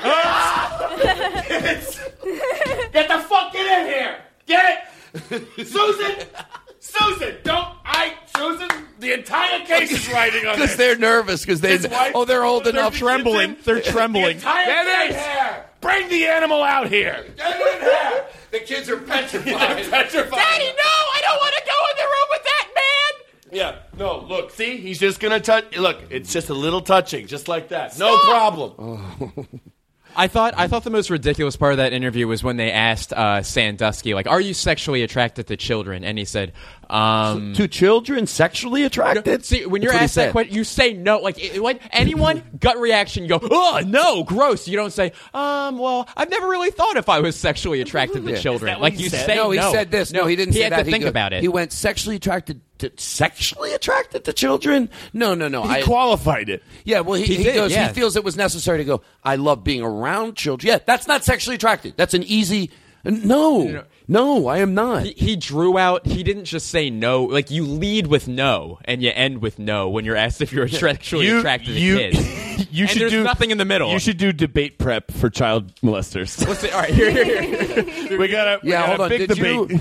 Kids. Get the fuck in here. Get it, Susan. Susan. The entire case is riding on this. Because they're nervous. Because they're old enough. Trembling. They're trembling. The entire case. Bring the animal out here. Get in here. The kids are petrified. Daddy, no! I don't want to go in the room with that man! Yeah, no, look, see? He's just going to touch. Look, it's just a little touching, just like that. No problem. Oh. I thought the most ridiculous part of that interview was when they asked Sandusky, like, are you sexually attracted to children? And he said, to children sexually attracted? See, when you're asked that question, you say no. Like anyone, gut reaction, you go, oh, no, gross. You don't say, well, I've never really thought if I was sexually attracted to children. Like you say no. He said this. No, he didn't say that. He had to think about it. He went sexually attracted to children? No. He qualified it. Yeah, well, he goes, he feels it was necessary to go, I love being around children. Yeah, that's not sexually attracted. That's an easy... No, I am not. He drew out. He didn't just say no. Like you lead with no and you end with no when you're asked if you're sexually attracted to kids. There's nothing in the middle. You should do debate prep for child molesters. All right, here. we got hold on. Big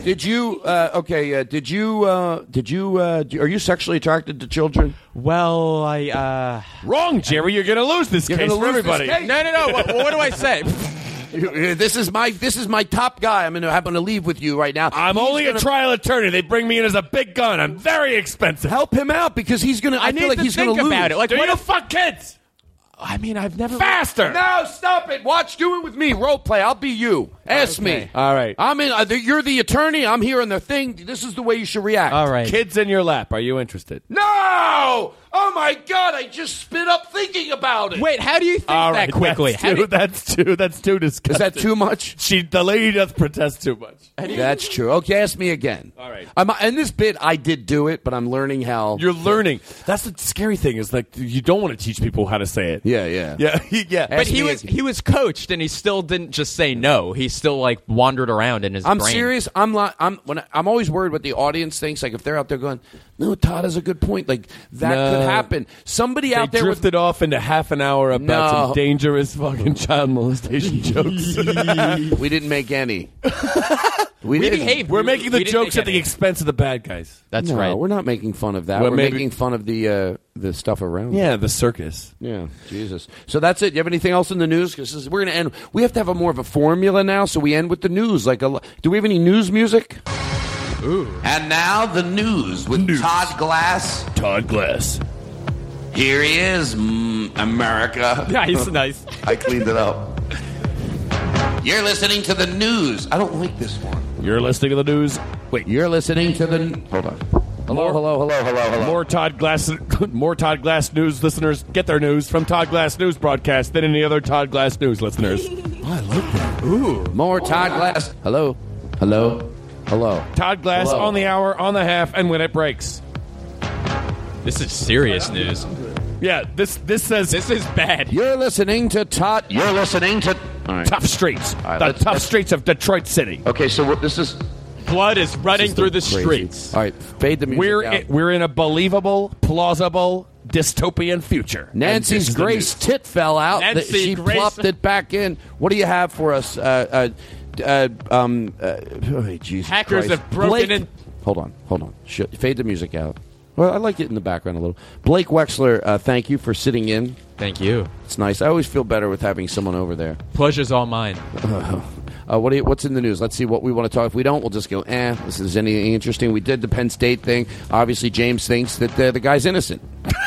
debate. Are you sexually attracted to children? Well, wrong, Jerry. You're going to lose this case for everybody. No. What do I say? This is my top guy. I'm going to leave with you right now. I'm only a trial attorney. They bring me in as a big gun. I'm very expensive. Help him out because he's going to. I feel like he's going to lose. About it. Like, do you fuck kids? I mean, I've never faster. No, stop it. Do it with me. Role play. I'll be you. Ask me. All right. I'm in. You're the attorney. I'm here in the thing. This is the way you should react. All right. Kids in your lap. Are you interested? No. Oh my God! I just spit up thinking about it. Wait, how do you think that quickly? That's too disgusting. Is that too much? The lady does protest too much. That's true. Okay, ask me again. All right. In this bit, I did do it, but I'm learning how. You're learning. That's the scary thing. Is like you don't want to teach people how to say it. Yeah. But he was coached, and he still didn't just say no. He still like wandered around in his brain. I'm serious. I'm always worried what the audience thinks. Like if they're out there going, "No, Todd has a good point." Like that could happen. Somebody out there drifted off into half an hour about some dangerous fucking child molestation jokes. We didn't make any. We behaved. We're making the jokes at the expense of the bad guys. That's right. We're not making fun of that. We're making fun of the stuff around. Yeah, the circus. Yeah, Jesus. So that's it. You have anything else in the news? Because we're going to end. We have to have more of a formula now, so we end with the news. Do we have any news music? Ooh. And now the news with Todd Glass. Todd Glass. Here he is, America. Nice. I cleaned it up. You're listening to the news. I don't like this one. You're listening to the news. Wait, you're listening to the... Hold on. Hello. More Todd Glass news listeners get their news from Todd Glass news broadcast than any other Todd Glass news listeners. I like that. Ooh. More Todd Glass. Hello. Todd Glass on the hour, on the half, and when it breaks. This is serious news. Yeah, this says... This is bad. You're listening to Todd... You're listening to... Right. Tough streets. The tough streets of Detroit City. Okay, so this is... Blood is running through the Crazy. streets. All right, fade the music out. We're in a believable, plausible, dystopian future. Nancy's Grace tit fell out. Nancy She Grace- plopped it back in. What do you have for us? Oh, Jesus Hackers Christ. have broken Blake- in. Hold on. Fade the music out. Well, I like it in the background a little. Blake Wexler, thank you for sitting in. Thank you. It's nice. I always feel better with having someone over there. Pleasure's all mine. What's in the news? Let's see what we want to talk. If we don't, we'll just go, this is anything interesting. We did the Penn State thing. Obviously, James thinks that the guy's innocent.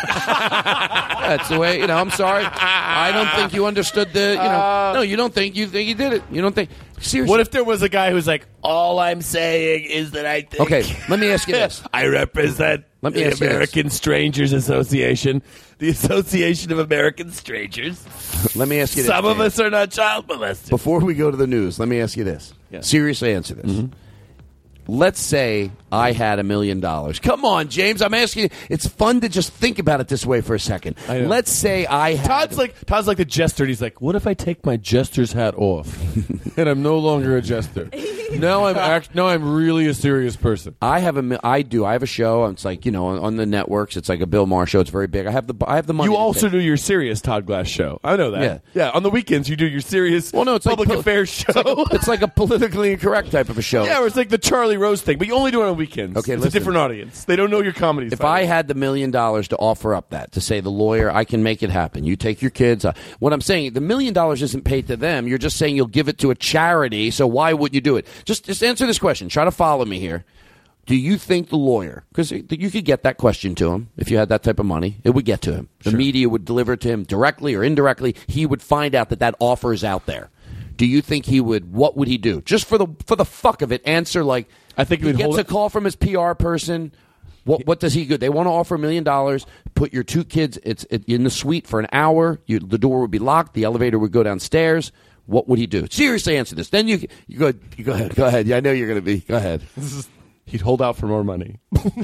That's the way, I'm sorry. I don't think you understood no, you don't think. You think he did it. You don't think. Seriously. What if there was a guy who's like, all I'm saying is that I think... Okay, let me ask you this. I represent the American Strangers Association, the Association of American Strangers. Let me ask you this. Some of us are not child molesters. Before we go to the news, let me ask you this. Yeah. Seriously answer this. Let's say I had $1 million. Come on, James. I'm asking you. It's fun to just think about it this way for a second. Let's say I had... Todd's like the jester. And he's like, what if I take my jester's hat off and I'm no longer a jester? Now I'm really a serious person. I have a show. It's like, on the networks. It's like a Bill Maher show. It's very big. I have the money. You also do your serious Todd Glass show. I know that. Yeah. On the weekends you do your serious it's public like affairs show. It's like a politically incorrect type of a show. Yeah, where it's like the Charlie Rose thing, but you only do it on weekends. Okay, it's listen. a different audience. They don't know your comedy. If I had the $1 million to offer up to say the lawyer, I can make it happen. You take your kids. What I'm saying, the $1 million isn't paid to them. You're just saying you'll give it to a charity. So why would you do it? Just answer this question. Try to follow me here. Do you think the lawyer, because you could get that question to him if you had that type of money, it would get to him. The media would deliver it to him directly or indirectly. He would find out that offer is out there. Do you think he would? What would he do? Just for the fuck of it, answer like I think he gets a call from his PR person. What does he do? They want to offer $1 million. Put your two kids in the suite for an hour. The door would be locked. The elevator would go downstairs. What would he do? Seriously, answer this. Then you go ahead. Go ahead. Yeah, I know you're going to be. Go ahead. He'd hold out for more money.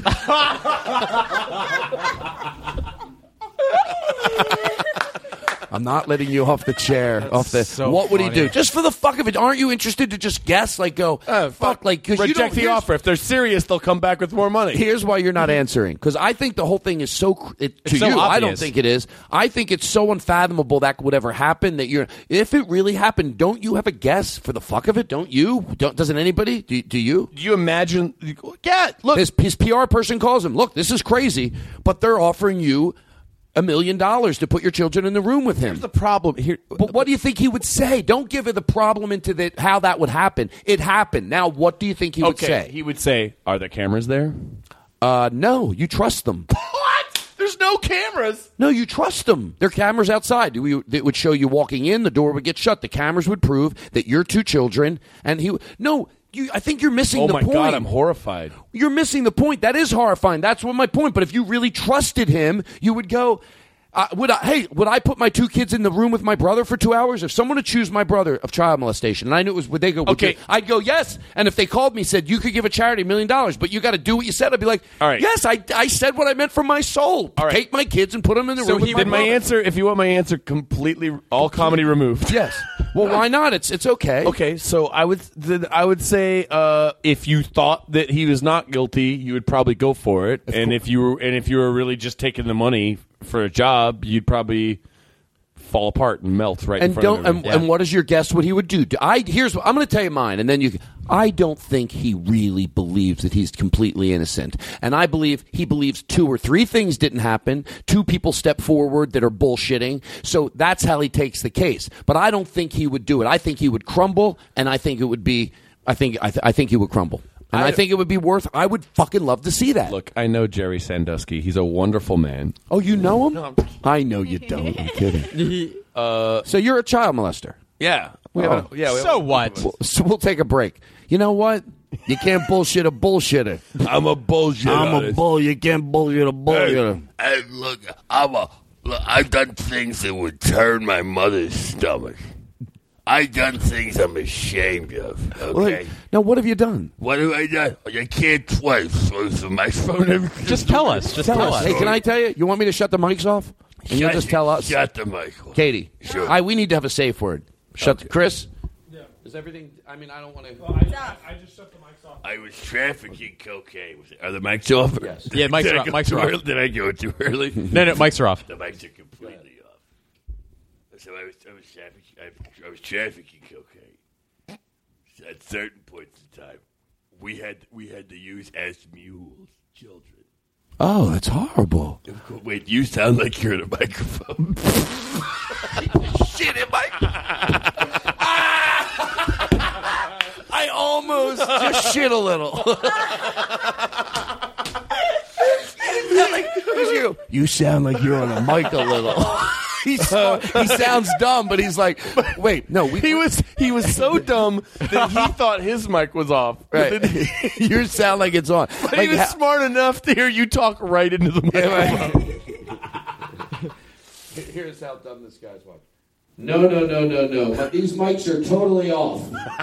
I'm not letting you off the chair. What would he do? Just for the fuck of it, aren't you interested to just guess? Like go, fuck, like because you reject the offer. If they're serious, they'll come back with more money. Here's why you're not answering, because I think the whole thing is so you. Obvious. I don't think it is. I think it's so unfathomable that would ever happen. That if it really happened, don't you have a guess for the fuck of it? Don't you? Doesn't anybody? Do you? Do you imagine? Yeah, look, his PR person calls him. Look, this is crazy, but they're offering you $1 million to put your children in the room with him. Here's the problem here. But what do you think he would say? Don't give it the problem into how that would happen. It happened. Now, what do you think he would say? He would say, "Are there cameras there?" No, you trust them. What? There's no cameras. No, you trust them. There are cameras outside. It would show you walking in. The door would get shut. The cameras would prove that your two children and he. No. I think you're missing the point. Oh, my God, I'm horrified. You're missing the point. That is horrifying. That's what my point. But if you really trusted him, you would go, would I put my two kids in the room with my brother for 2 hours? If someone accused my brother of child molestation, and I knew it was, would they go, okay, I'd go, yes. And if they called me and said, you could give a charity $1 million, but you got to do what you said, I'd be like, all right. Yes, I said what I meant from my soul. All right. Take my kids and put them in the room with my brother. Answer, if you want my answer completely, all comedy removed. Yes. Well, why not? It's okay. Okay, so I would say if you thought that he was not guilty, you would probably go for it. And if you were really just taking the money for a job, you'd probably fall apart and melt right in front of him. And what is your guess what he would do? Here's what I'm going to tell you mine, and then I don't think he really believes that he's completely innocent. And I believe he believes 2 or 3 things didn't happen. 2 people step forward that are bullshitting. So that's how he takes the case. But I don't think he would do it. I think he would crumble, and I think it would be I think he would crumble. And I think it would be I would fucking love to see that. Look, I know Jerry Sandusky. He's a wonderful man. Oh, you know him? No, I know you don't. I'm kidding. So you're a child molester? Yeah. So what? So we'll take a break. You know what? You can't bullshit a bullshitter. I'm a bullshitter. I'm a bull. You can't bullshit a bullshitter. Hey, look, I've done things that would turn my mother's stomach. I've done things I'm ashamed of. Okay. Now, what have you done? What have I done? I can't twice. Was the microphone? Just tell us. Just tell us. Hey, can I tell you? You want me to shut the mics off? And you'll just tell us. Shut the mic off. Katie. Sure. We need to have a safe word. Shut. Chris. Is everything? I mean, I don't want to. I just shut the mics off. I was trafficking cocaine. Are the mics off? Yes. Yeah, mics are off. Mics are off. Did I go too early? No, mics are off. The mics are completely off. So I was trafficking cocaine. At certain points in time, we had to use as mules, children. Oh, that's horrible. Wait, you sound like you're in a microphone. Shit in my. I almost just shit a little. You sound like you're on a mic a little. He sounds dumb, but he's like, wait, no. He was so dumb that he thought his mic was off. Right. You sound like it's on. But he was smart enough to hear you talk right into the microphone. Here's how dumb this guy's watching. No. But these mics are totally off.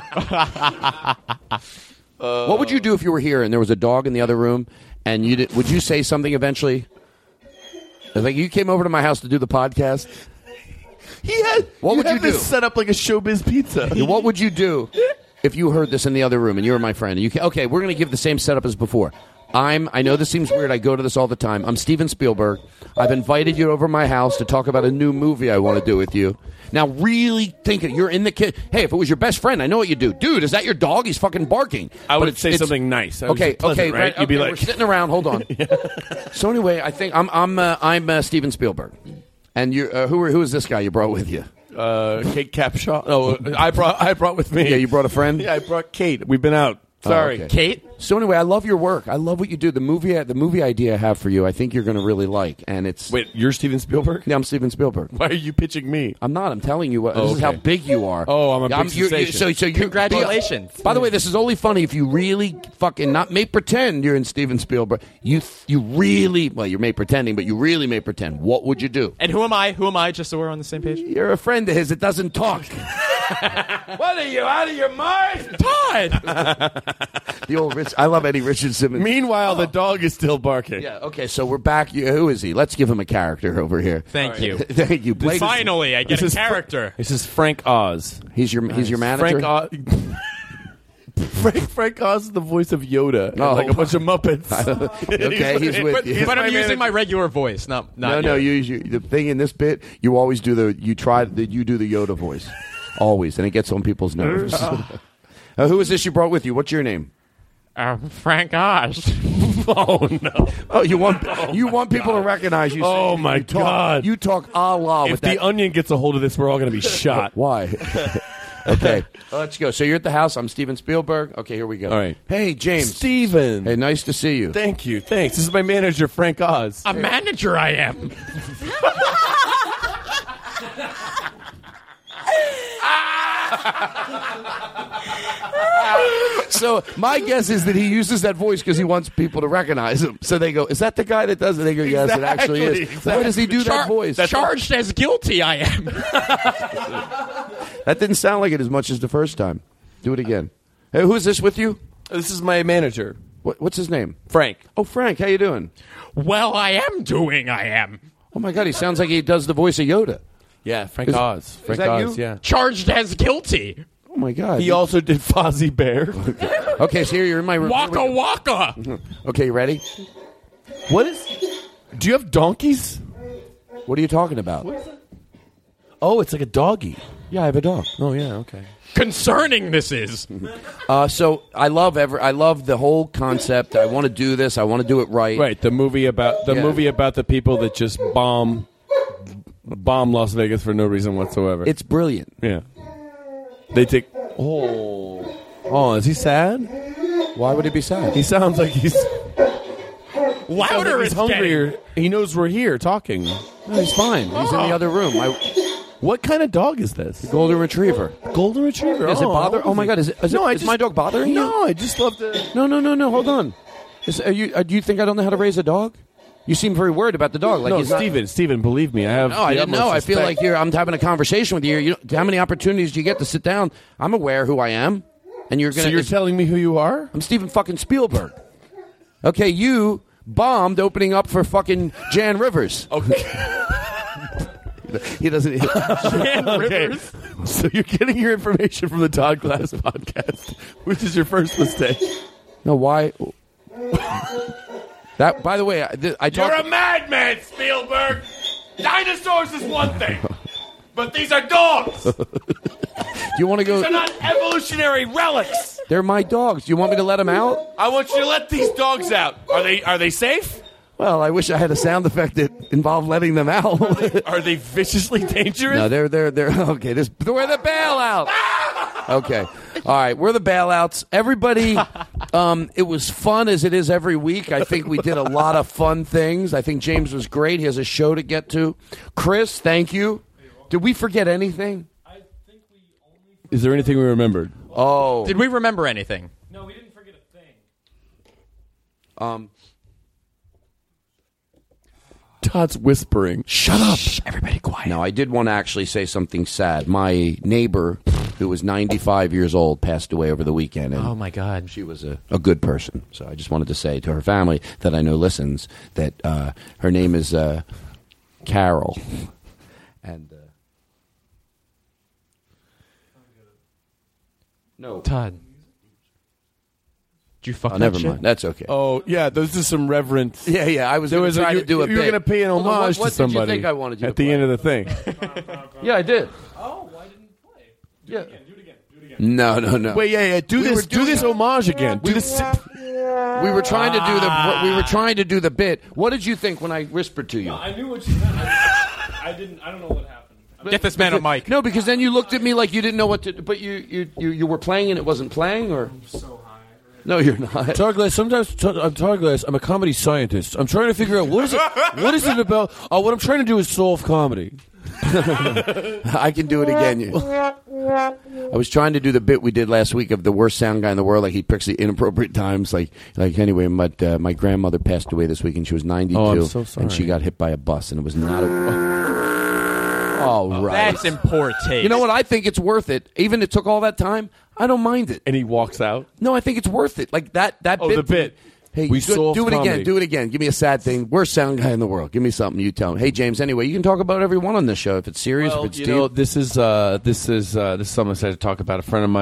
What would you do if you were here and there was a dog in the other room, and would you say something eventually? Like you came over to my house to do the podcast. What would you do? Set up like a Showbiz Pizza. What would you do if you heard this in the other room and you were my friend? And okay, we're going to give the same setup as before. I know this seems weird. I go to this all the time. I'm Steven Spielberg. I've invited you over my house to talk about a new movie I want to do with you. Now, really think you're in the kid. Hey, if it was your best friend, I know what you do. Dude, is that your dog? He's fucking barking. I would say something nice. Okay, right? You'd be like, we're sitting around. Hold on. So anyway, I think I'm Steven Spielberg, and you who is this guy you brought with you? Kate Capshaw. Oh, I brought with me. Yeah, you brought a friend. Yeah, I brought Kate. We've been out. Sorry, okay. Kate. So anyway, I love your work. I love what you do. The movie idea I have for you, I think you're going to really like. And it's wait, you're Steven Spielberg? Yeah, I'm Steven Spielberg. Why are you pitching me? I'm not. I'm telling you what. This is how big you are. Oh, I'm a big sensation. So congratulations. By the way, this is only funny if you really fucking not may pretend you're in Steven Spielberg. You really you may pretending, but you really may pretend. What would you do? And who am I? Who am I? Just so we're on the same page. You're a friend of his that doesn't talk. What are you out of your mind, Todd? The old Rich. I love Eddie Richard Simmons. Meanwhile, the dog is still barking. Yeah. Okay. So we're back. Who is he? Let's give him a character over here. Thank you. Thank you. Finally, I get a character. This is Frank Oz. He's your manager. Frank Oz is the voice of Yoda. Like a bunch of Muppets. Okay, he's with you. But I'm using my regular voice. Not No. The thing in this bit, you always do the Yoda voice, always, and it gets on people's nerves. Who is this you brought with you? What's your name? Frank Oz. Oh no! Oh, you want people to recognize you? Oh my God! You talk a la. If the Onion gets a hold of this, we're all going to be shot. Why? Okay, let's go. So you're at the house. I'm Steven Spielberg. Okay, here we go. All right. Hey, James. Steven. Hey, nice to see you. Thank you. Thanks. This is my manager, Frank Oz. A manager I am. So my guess is that he uses that voice because he wants people to recognize him. So they go, "Is that the guy that does it?" They go, "Yes, it actually is." Exactly. Why does he do that voice? Charged as guilty, I am. That didn't sound like it as much as the first time. Do it again. Hey, who is this with you? This is my manager. What's his name? Frank. Oh, Frank. How you doing? Well, I am. Oh my God, he sounds like he does the voice of Yoda. Yeah, Frank Oz. Frank that Oz. you? Yeah. Charged as guilty. Oh my God. He also did Fozzie Bear. Okay, so here you're in my room. Waka waka. Okay, you ready? What is? Do you have donkeys? What are you talking about? Oh, it's like a doggy. Yeah, I have a dog. Oh yeah, okay. Concerning this is. So I love the whole concept. I want to do this. I want to do it right. Right. The movie about the people that just bomb Las Vegas for no reason whatsoever. It's brilliant. Yeah. They take. Oh, is he sad? Why would he be sad? He sounds like he's louder. He's hungrier. He knows we're here talking. No, he's fine. He's in the other room. What kind of dog is this? Golden Retriever. Golden Retriever. Does it bother? Oh my God! Is my dog bothering you? No, I just love to. No. Hold on. Do you think I don't know how to raise a dog? You seem very worried about the dog. Like no, Steven, believe me, I have. No, I didn't know. I feel like I'm having a conversation with you. How many opportunities do you get to sit down? I'm aware who I am, and you're going. So you're telling me who you are? I'm Steven fucking Spielberg. Okay, you bombed opening up for fucking Jan Rivers. Okay. He doesn't. Jan Rivers. So you're getting your information from the Todd Glass podcast, which is your first mistake. No, why? That, by the way, I You're a madman, Spielberg. Dinosaurs is one thing, but these are dogs. Do you want to go? These are not evolutionary relics. They're my dogs. Do you want me to let them out? I want you to let these dogs out. Are they safe? Well, I wish I had a sound effect that involved letting them out. Are they viciously dangerous? No, they're okay. We're the bailout. Okay, all right. We're the bailouts. Everybody, it was fun as it is every week. I think we did a lot of fun things. I think James was great. He has a show to get to. Chris, thank you. Did we forget anything? Is there anything we remembered? Oh, Did we remember anything? No, we didn't forget a thing. Todd's whispering. Shut up. Everybody quiet. No, I did want to actually say something sad. My neighbor, who was 95 years old, passed away over the weekend. And Oh, my God. she was a good person. So I just wanted to say to her family that I know listens that her name is Carol. And no, Todd. Did you fuck that never shit? mind. That's okay. Oh, yeah, those are some reverence. Yeah, I was going to try to do a bit. You were going to pay an Hold on, homage what to somebody. What did you think I wanted you at to the play? end of the thing. Yeah, I did. Oh, I didn't play. Do it again. No. Wait, yeah. Do this homage again. Do this. We were trying to do the bit. What did you think when I whispered to you? No, I knew what you meant. I don't know what happened. Get this man a mic. No, because then you looked at me like you didn't know what to. But you were playing and it wasn't playing, or I'm so high. no, you're not. Todd Glass, sometimes I'm Todd Glass. I'm a comedy scientist. I'm trying to figure out what is it about. What I'm trying to do is solve comedy. I can do it again. I was trying to do the bit we did last week of the worst sound guy in the world. Like he picks the inappropriate times. Like anyway, my grandmother passed away this week and she was 92. Oh, I'm so sorry. And she got hit by a bus and it was not a. All right. That's in poor taste. You know what? I think it's worth it. Even it took all that time. I don't mind it. And he walks out. No, I think it's worth it. Like that Oh, bit. the bit. Hey, We solved do it comedy. again. Do it again. Give me a sad thing. Worst sound guy in the world. Give me something. You tell me. Hey, James. Anyway, you can talk about everyone on this show if it's serious. Well, if it's you deep. know, this is something I said to talk about. A friend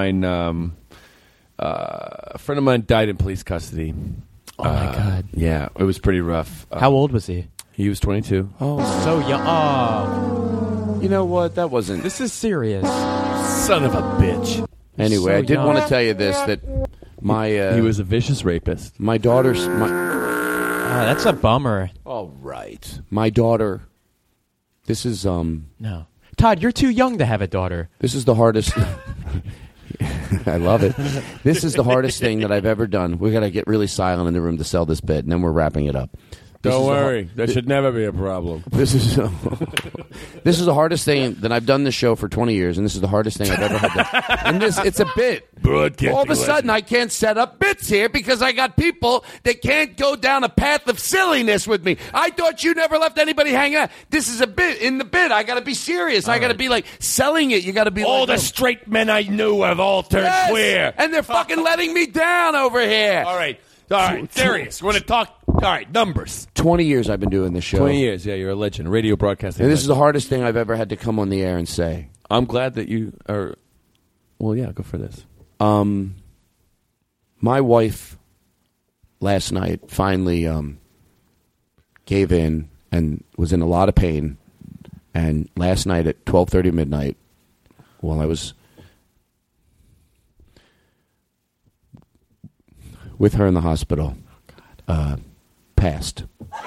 of mine died in police custody. Oh, my God. Yeah, it was pretty rough. How old was he? He was 22. Oh, So young. Oh, you know what? That wasn't. this is serious. Son of a bitch. Anyway, so I did young. want to tell you this that my He was a vicious rapist. my daughter's my. That's a bummer. All right, my daughter. This is No. Todd, you're too young to have a daughter. This is the hardest. I love it. This is the hardest thing that I've ever done. We got to get really silent in the room to sell this bit, and then we're wrapping it up. Don't worry. That should never be a problem. This is the hardest thing that I've done this show for 20 years, and this is the hardest thing I've ever had to. And it's a bit. All of a sudden, I can't set up bits here because I got people that can't go down a path of silliness with me. I thought you never left anybody hanging out. This is a bit. In the bit, I got to be serious. I got to be like selling it. You got to be All like, the straight men I knew have all turned Yes! queer. And they're fucking letting me down over here. All right, serious. We're going to talk. All right, numbers. 20 years I've been doing this show. 20 years. Yeah, you're a legend. Radio broadcasting. And this is the hardest thing I've ever had to come on the air and say. I'm glad that you are. Well, yeah, go for this. My wife last night finally gave in and was in a lot of pain. And last night at 12:30 midnight, while I was with her in the hospital, passed. All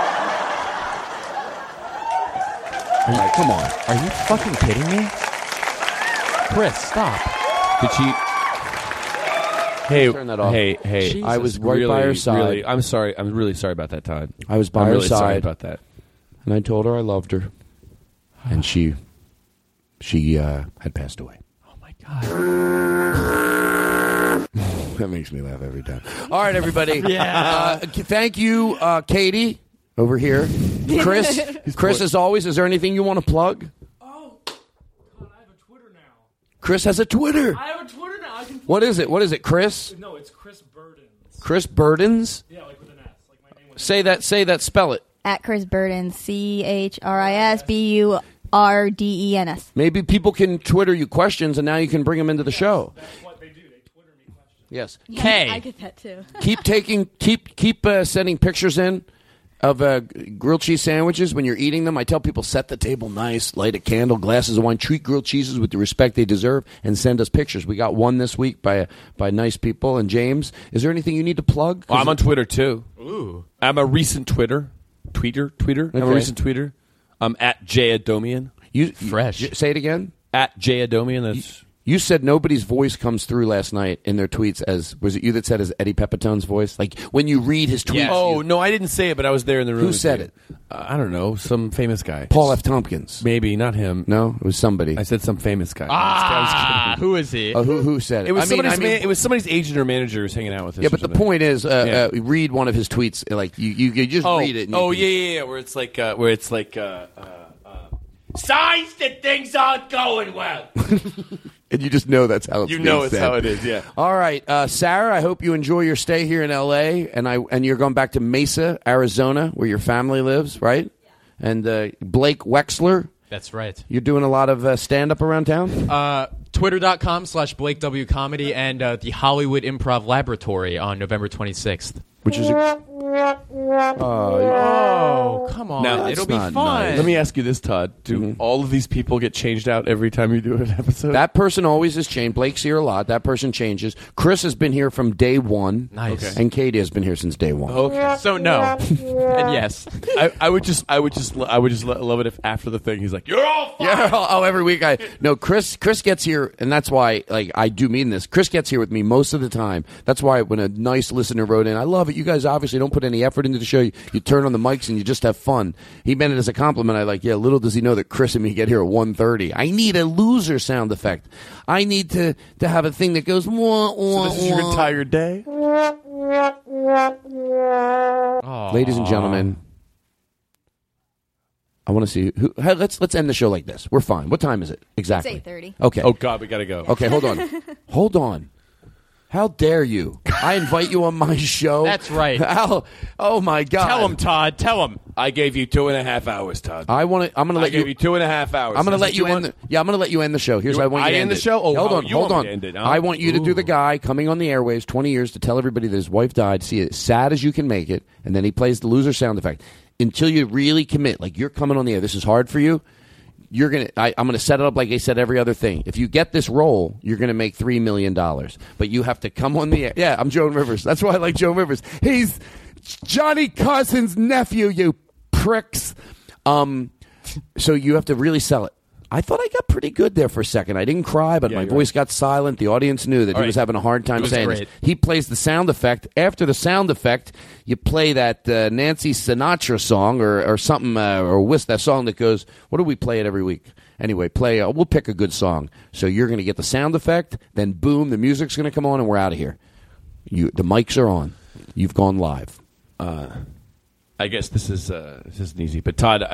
right, come on. Are you fucking kidding me? Chris, stop. Did she? Hey, Turn that off. hey. Jesus. I was right by her side. Really, I'm sorry. I'm really sorry about that, Todd. I was by I'm her really side. Sorry about that. And I told her I loved her. And she had passed away. Oh, my God. That makes me laugh every time. All right, everybody. Yeah. Thank you, Katie, over here. Chris, as always, is there anything you want to plug? Oh, God, I have a Twitter now. Chris has a Twitter. I have a Twitter now. I can. What is it? What is it, Chris? No, it's Chris Burdens. Chris Burdens? Yeah, like with an S. Like my name was. Say that, spell it. At Chris Burdens, ChrisBurden. RDENS. Maybe people can Twitter you questions, and now you can bring them into the show. That's what they do. They Twitter me questions. Yes. Yeah, I get that too. Keep sending pictures in of grilled cheese sandwiches when you're eating them. I tell people, set the table nice, light a candle, glasses of wine, treat grilled cheeses with the respect they deserve, and send us pictures. We got one this week by nice people. And James, is there anything you need to plug? I'm on Twitter too. Ooh. I'm a recent tweeter. Okay. I'm a recent tweeter. I'm at Jay Adomian. Fresh. Say it again. At Jay Adomian. That's You said nobody's voice comes through last night in their tweets as, was it you that said as Eddie Pepitone's voice? Like when you read his tweets. Yeah. Oh, no, I didn't say it, but I was there in the room. Who said it? I don't know. Some famous guy. Paul F. Tompkins. Maybe, not him. No, it was somebody. I said some famous guy. Who is he? Who said it? It was it was somebody's agent or manager who was hanging out with us. Yeah, but the point is, read one of his tweets. Like you just read it. And yeah. Where it's like, signs that things aren't going well. And you just know that's how it's being it's said. how it is, yeah. All right, Sarah, I hope you enjoy your stay here in L.A., and you're going back to Mesa, Arizona, where your family lives, right? Yeah. And Blake Wexler. That's right. You're doing a lot of stand-up around town? Twitter.com/Blake W Comedy and the Hollywood Improv Laboratory on November 26th. Which is oh, come on. Now, it'll be fun. Nice. Let me ask you this, Todd. Do all of these people get changed out every time you do an episode? That person always is changed. Blake's here a lot. That person changes. Chris has been here from day one. Nice. Okay. And Katie has been here since day one. Okay. So no. And yes. I would just love it if after the thing he's like, "You're all fine." Yeah, every week Chris gets here, and that's why I do mean this. Chris gets here with me most of the time. That's why when a nice listener wrote in, I love it. You guys obviously don't put any effort into the show. You turn on the mics and you just have fun. He meant it as a compliment. Little does he know that Chris and me get here at 1:30. I need a loser sound effect. I need to have a thing that goes wah, wah, so this is your entire day? Ladies and gentlemen, I want to see who. Let's end the show like this. We're fine. What time is it exactly? It's 8:30. Okay. Oh God, we gotta go. Okay, hold on. How dare you? I invite you on my show. That's right. Oh my God. Tell him, Todd. Tell him. I gave you 2.5 hours, Todd. I'm going to let you. I gave you 2.5 hours. I'm going to let you end. I'm going to let you end the show. Here's what I want you to end the show. Oh, hold on. I want you to do the guy coming on the airwaves 20 years to tell everybody that his wife died. See it as sad as you can make it, and then he plays the loser sound effect until you really commit. Like you're coming on the air. This is hard for you. I'm gonna set it up like I said every other thing. If you get this role, you're gonna make $3 million. But you have to come on the air. Yeah, I'm Joan Rivers. That's why I like Joan Rivers. He's Johnny Carson's nephew, you pricks. So you have to really sell it. I thought I got pretty good there for a second. I didn't cry, but my voice got silent. The audience knew that he was having a hard time saying this. He plays the sound effect. After the sound effect, you play that Nancy Sinatra song or something, or that song that goes, what do we play it every week? Anyway, we'll pick a good song. So you're going to get the sound effect, then boom, the music's going to come on, and we're out of here. The mics are on. You've gone live. I guess this isn't easy. But Todd,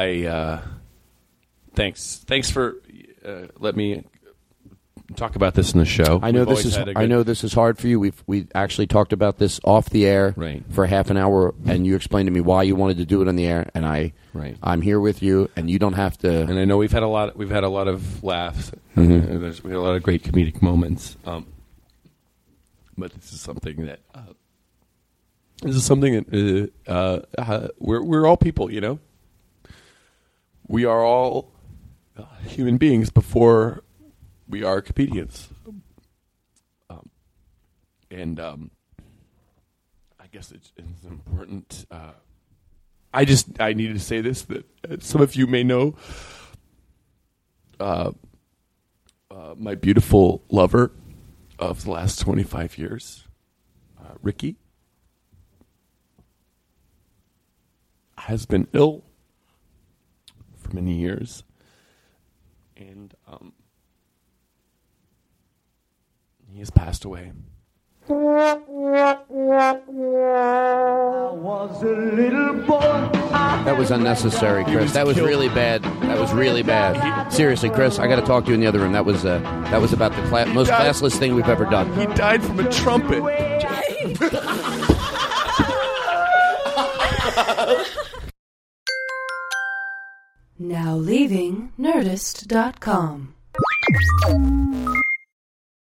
Thanks for letting me talk about this in the show. I know this is hard for you. We actually talked about this off the air for half an hour, and you explained to me why you wanted to do it on the air, and I'm here with you, and you don't have to. And I know we've had a lot of laughs. Mm-hmm. We had a lot of great comedic moments. But this is something that we're all people, you know. We are all human beings before we are comedians. I guess it's important. I needed to say this, that some of you may know my beautiful lover of the last 25 years, Ricky, has been ill for many years, and he has passed away. I was a little boy. That was unnecessary, Chris. That was really bad. Seriously, Chris, I got to talk to you in the other room. That was about the most classless thing we've ever done. He died from a trumpet. Now leaving Nerdist.com.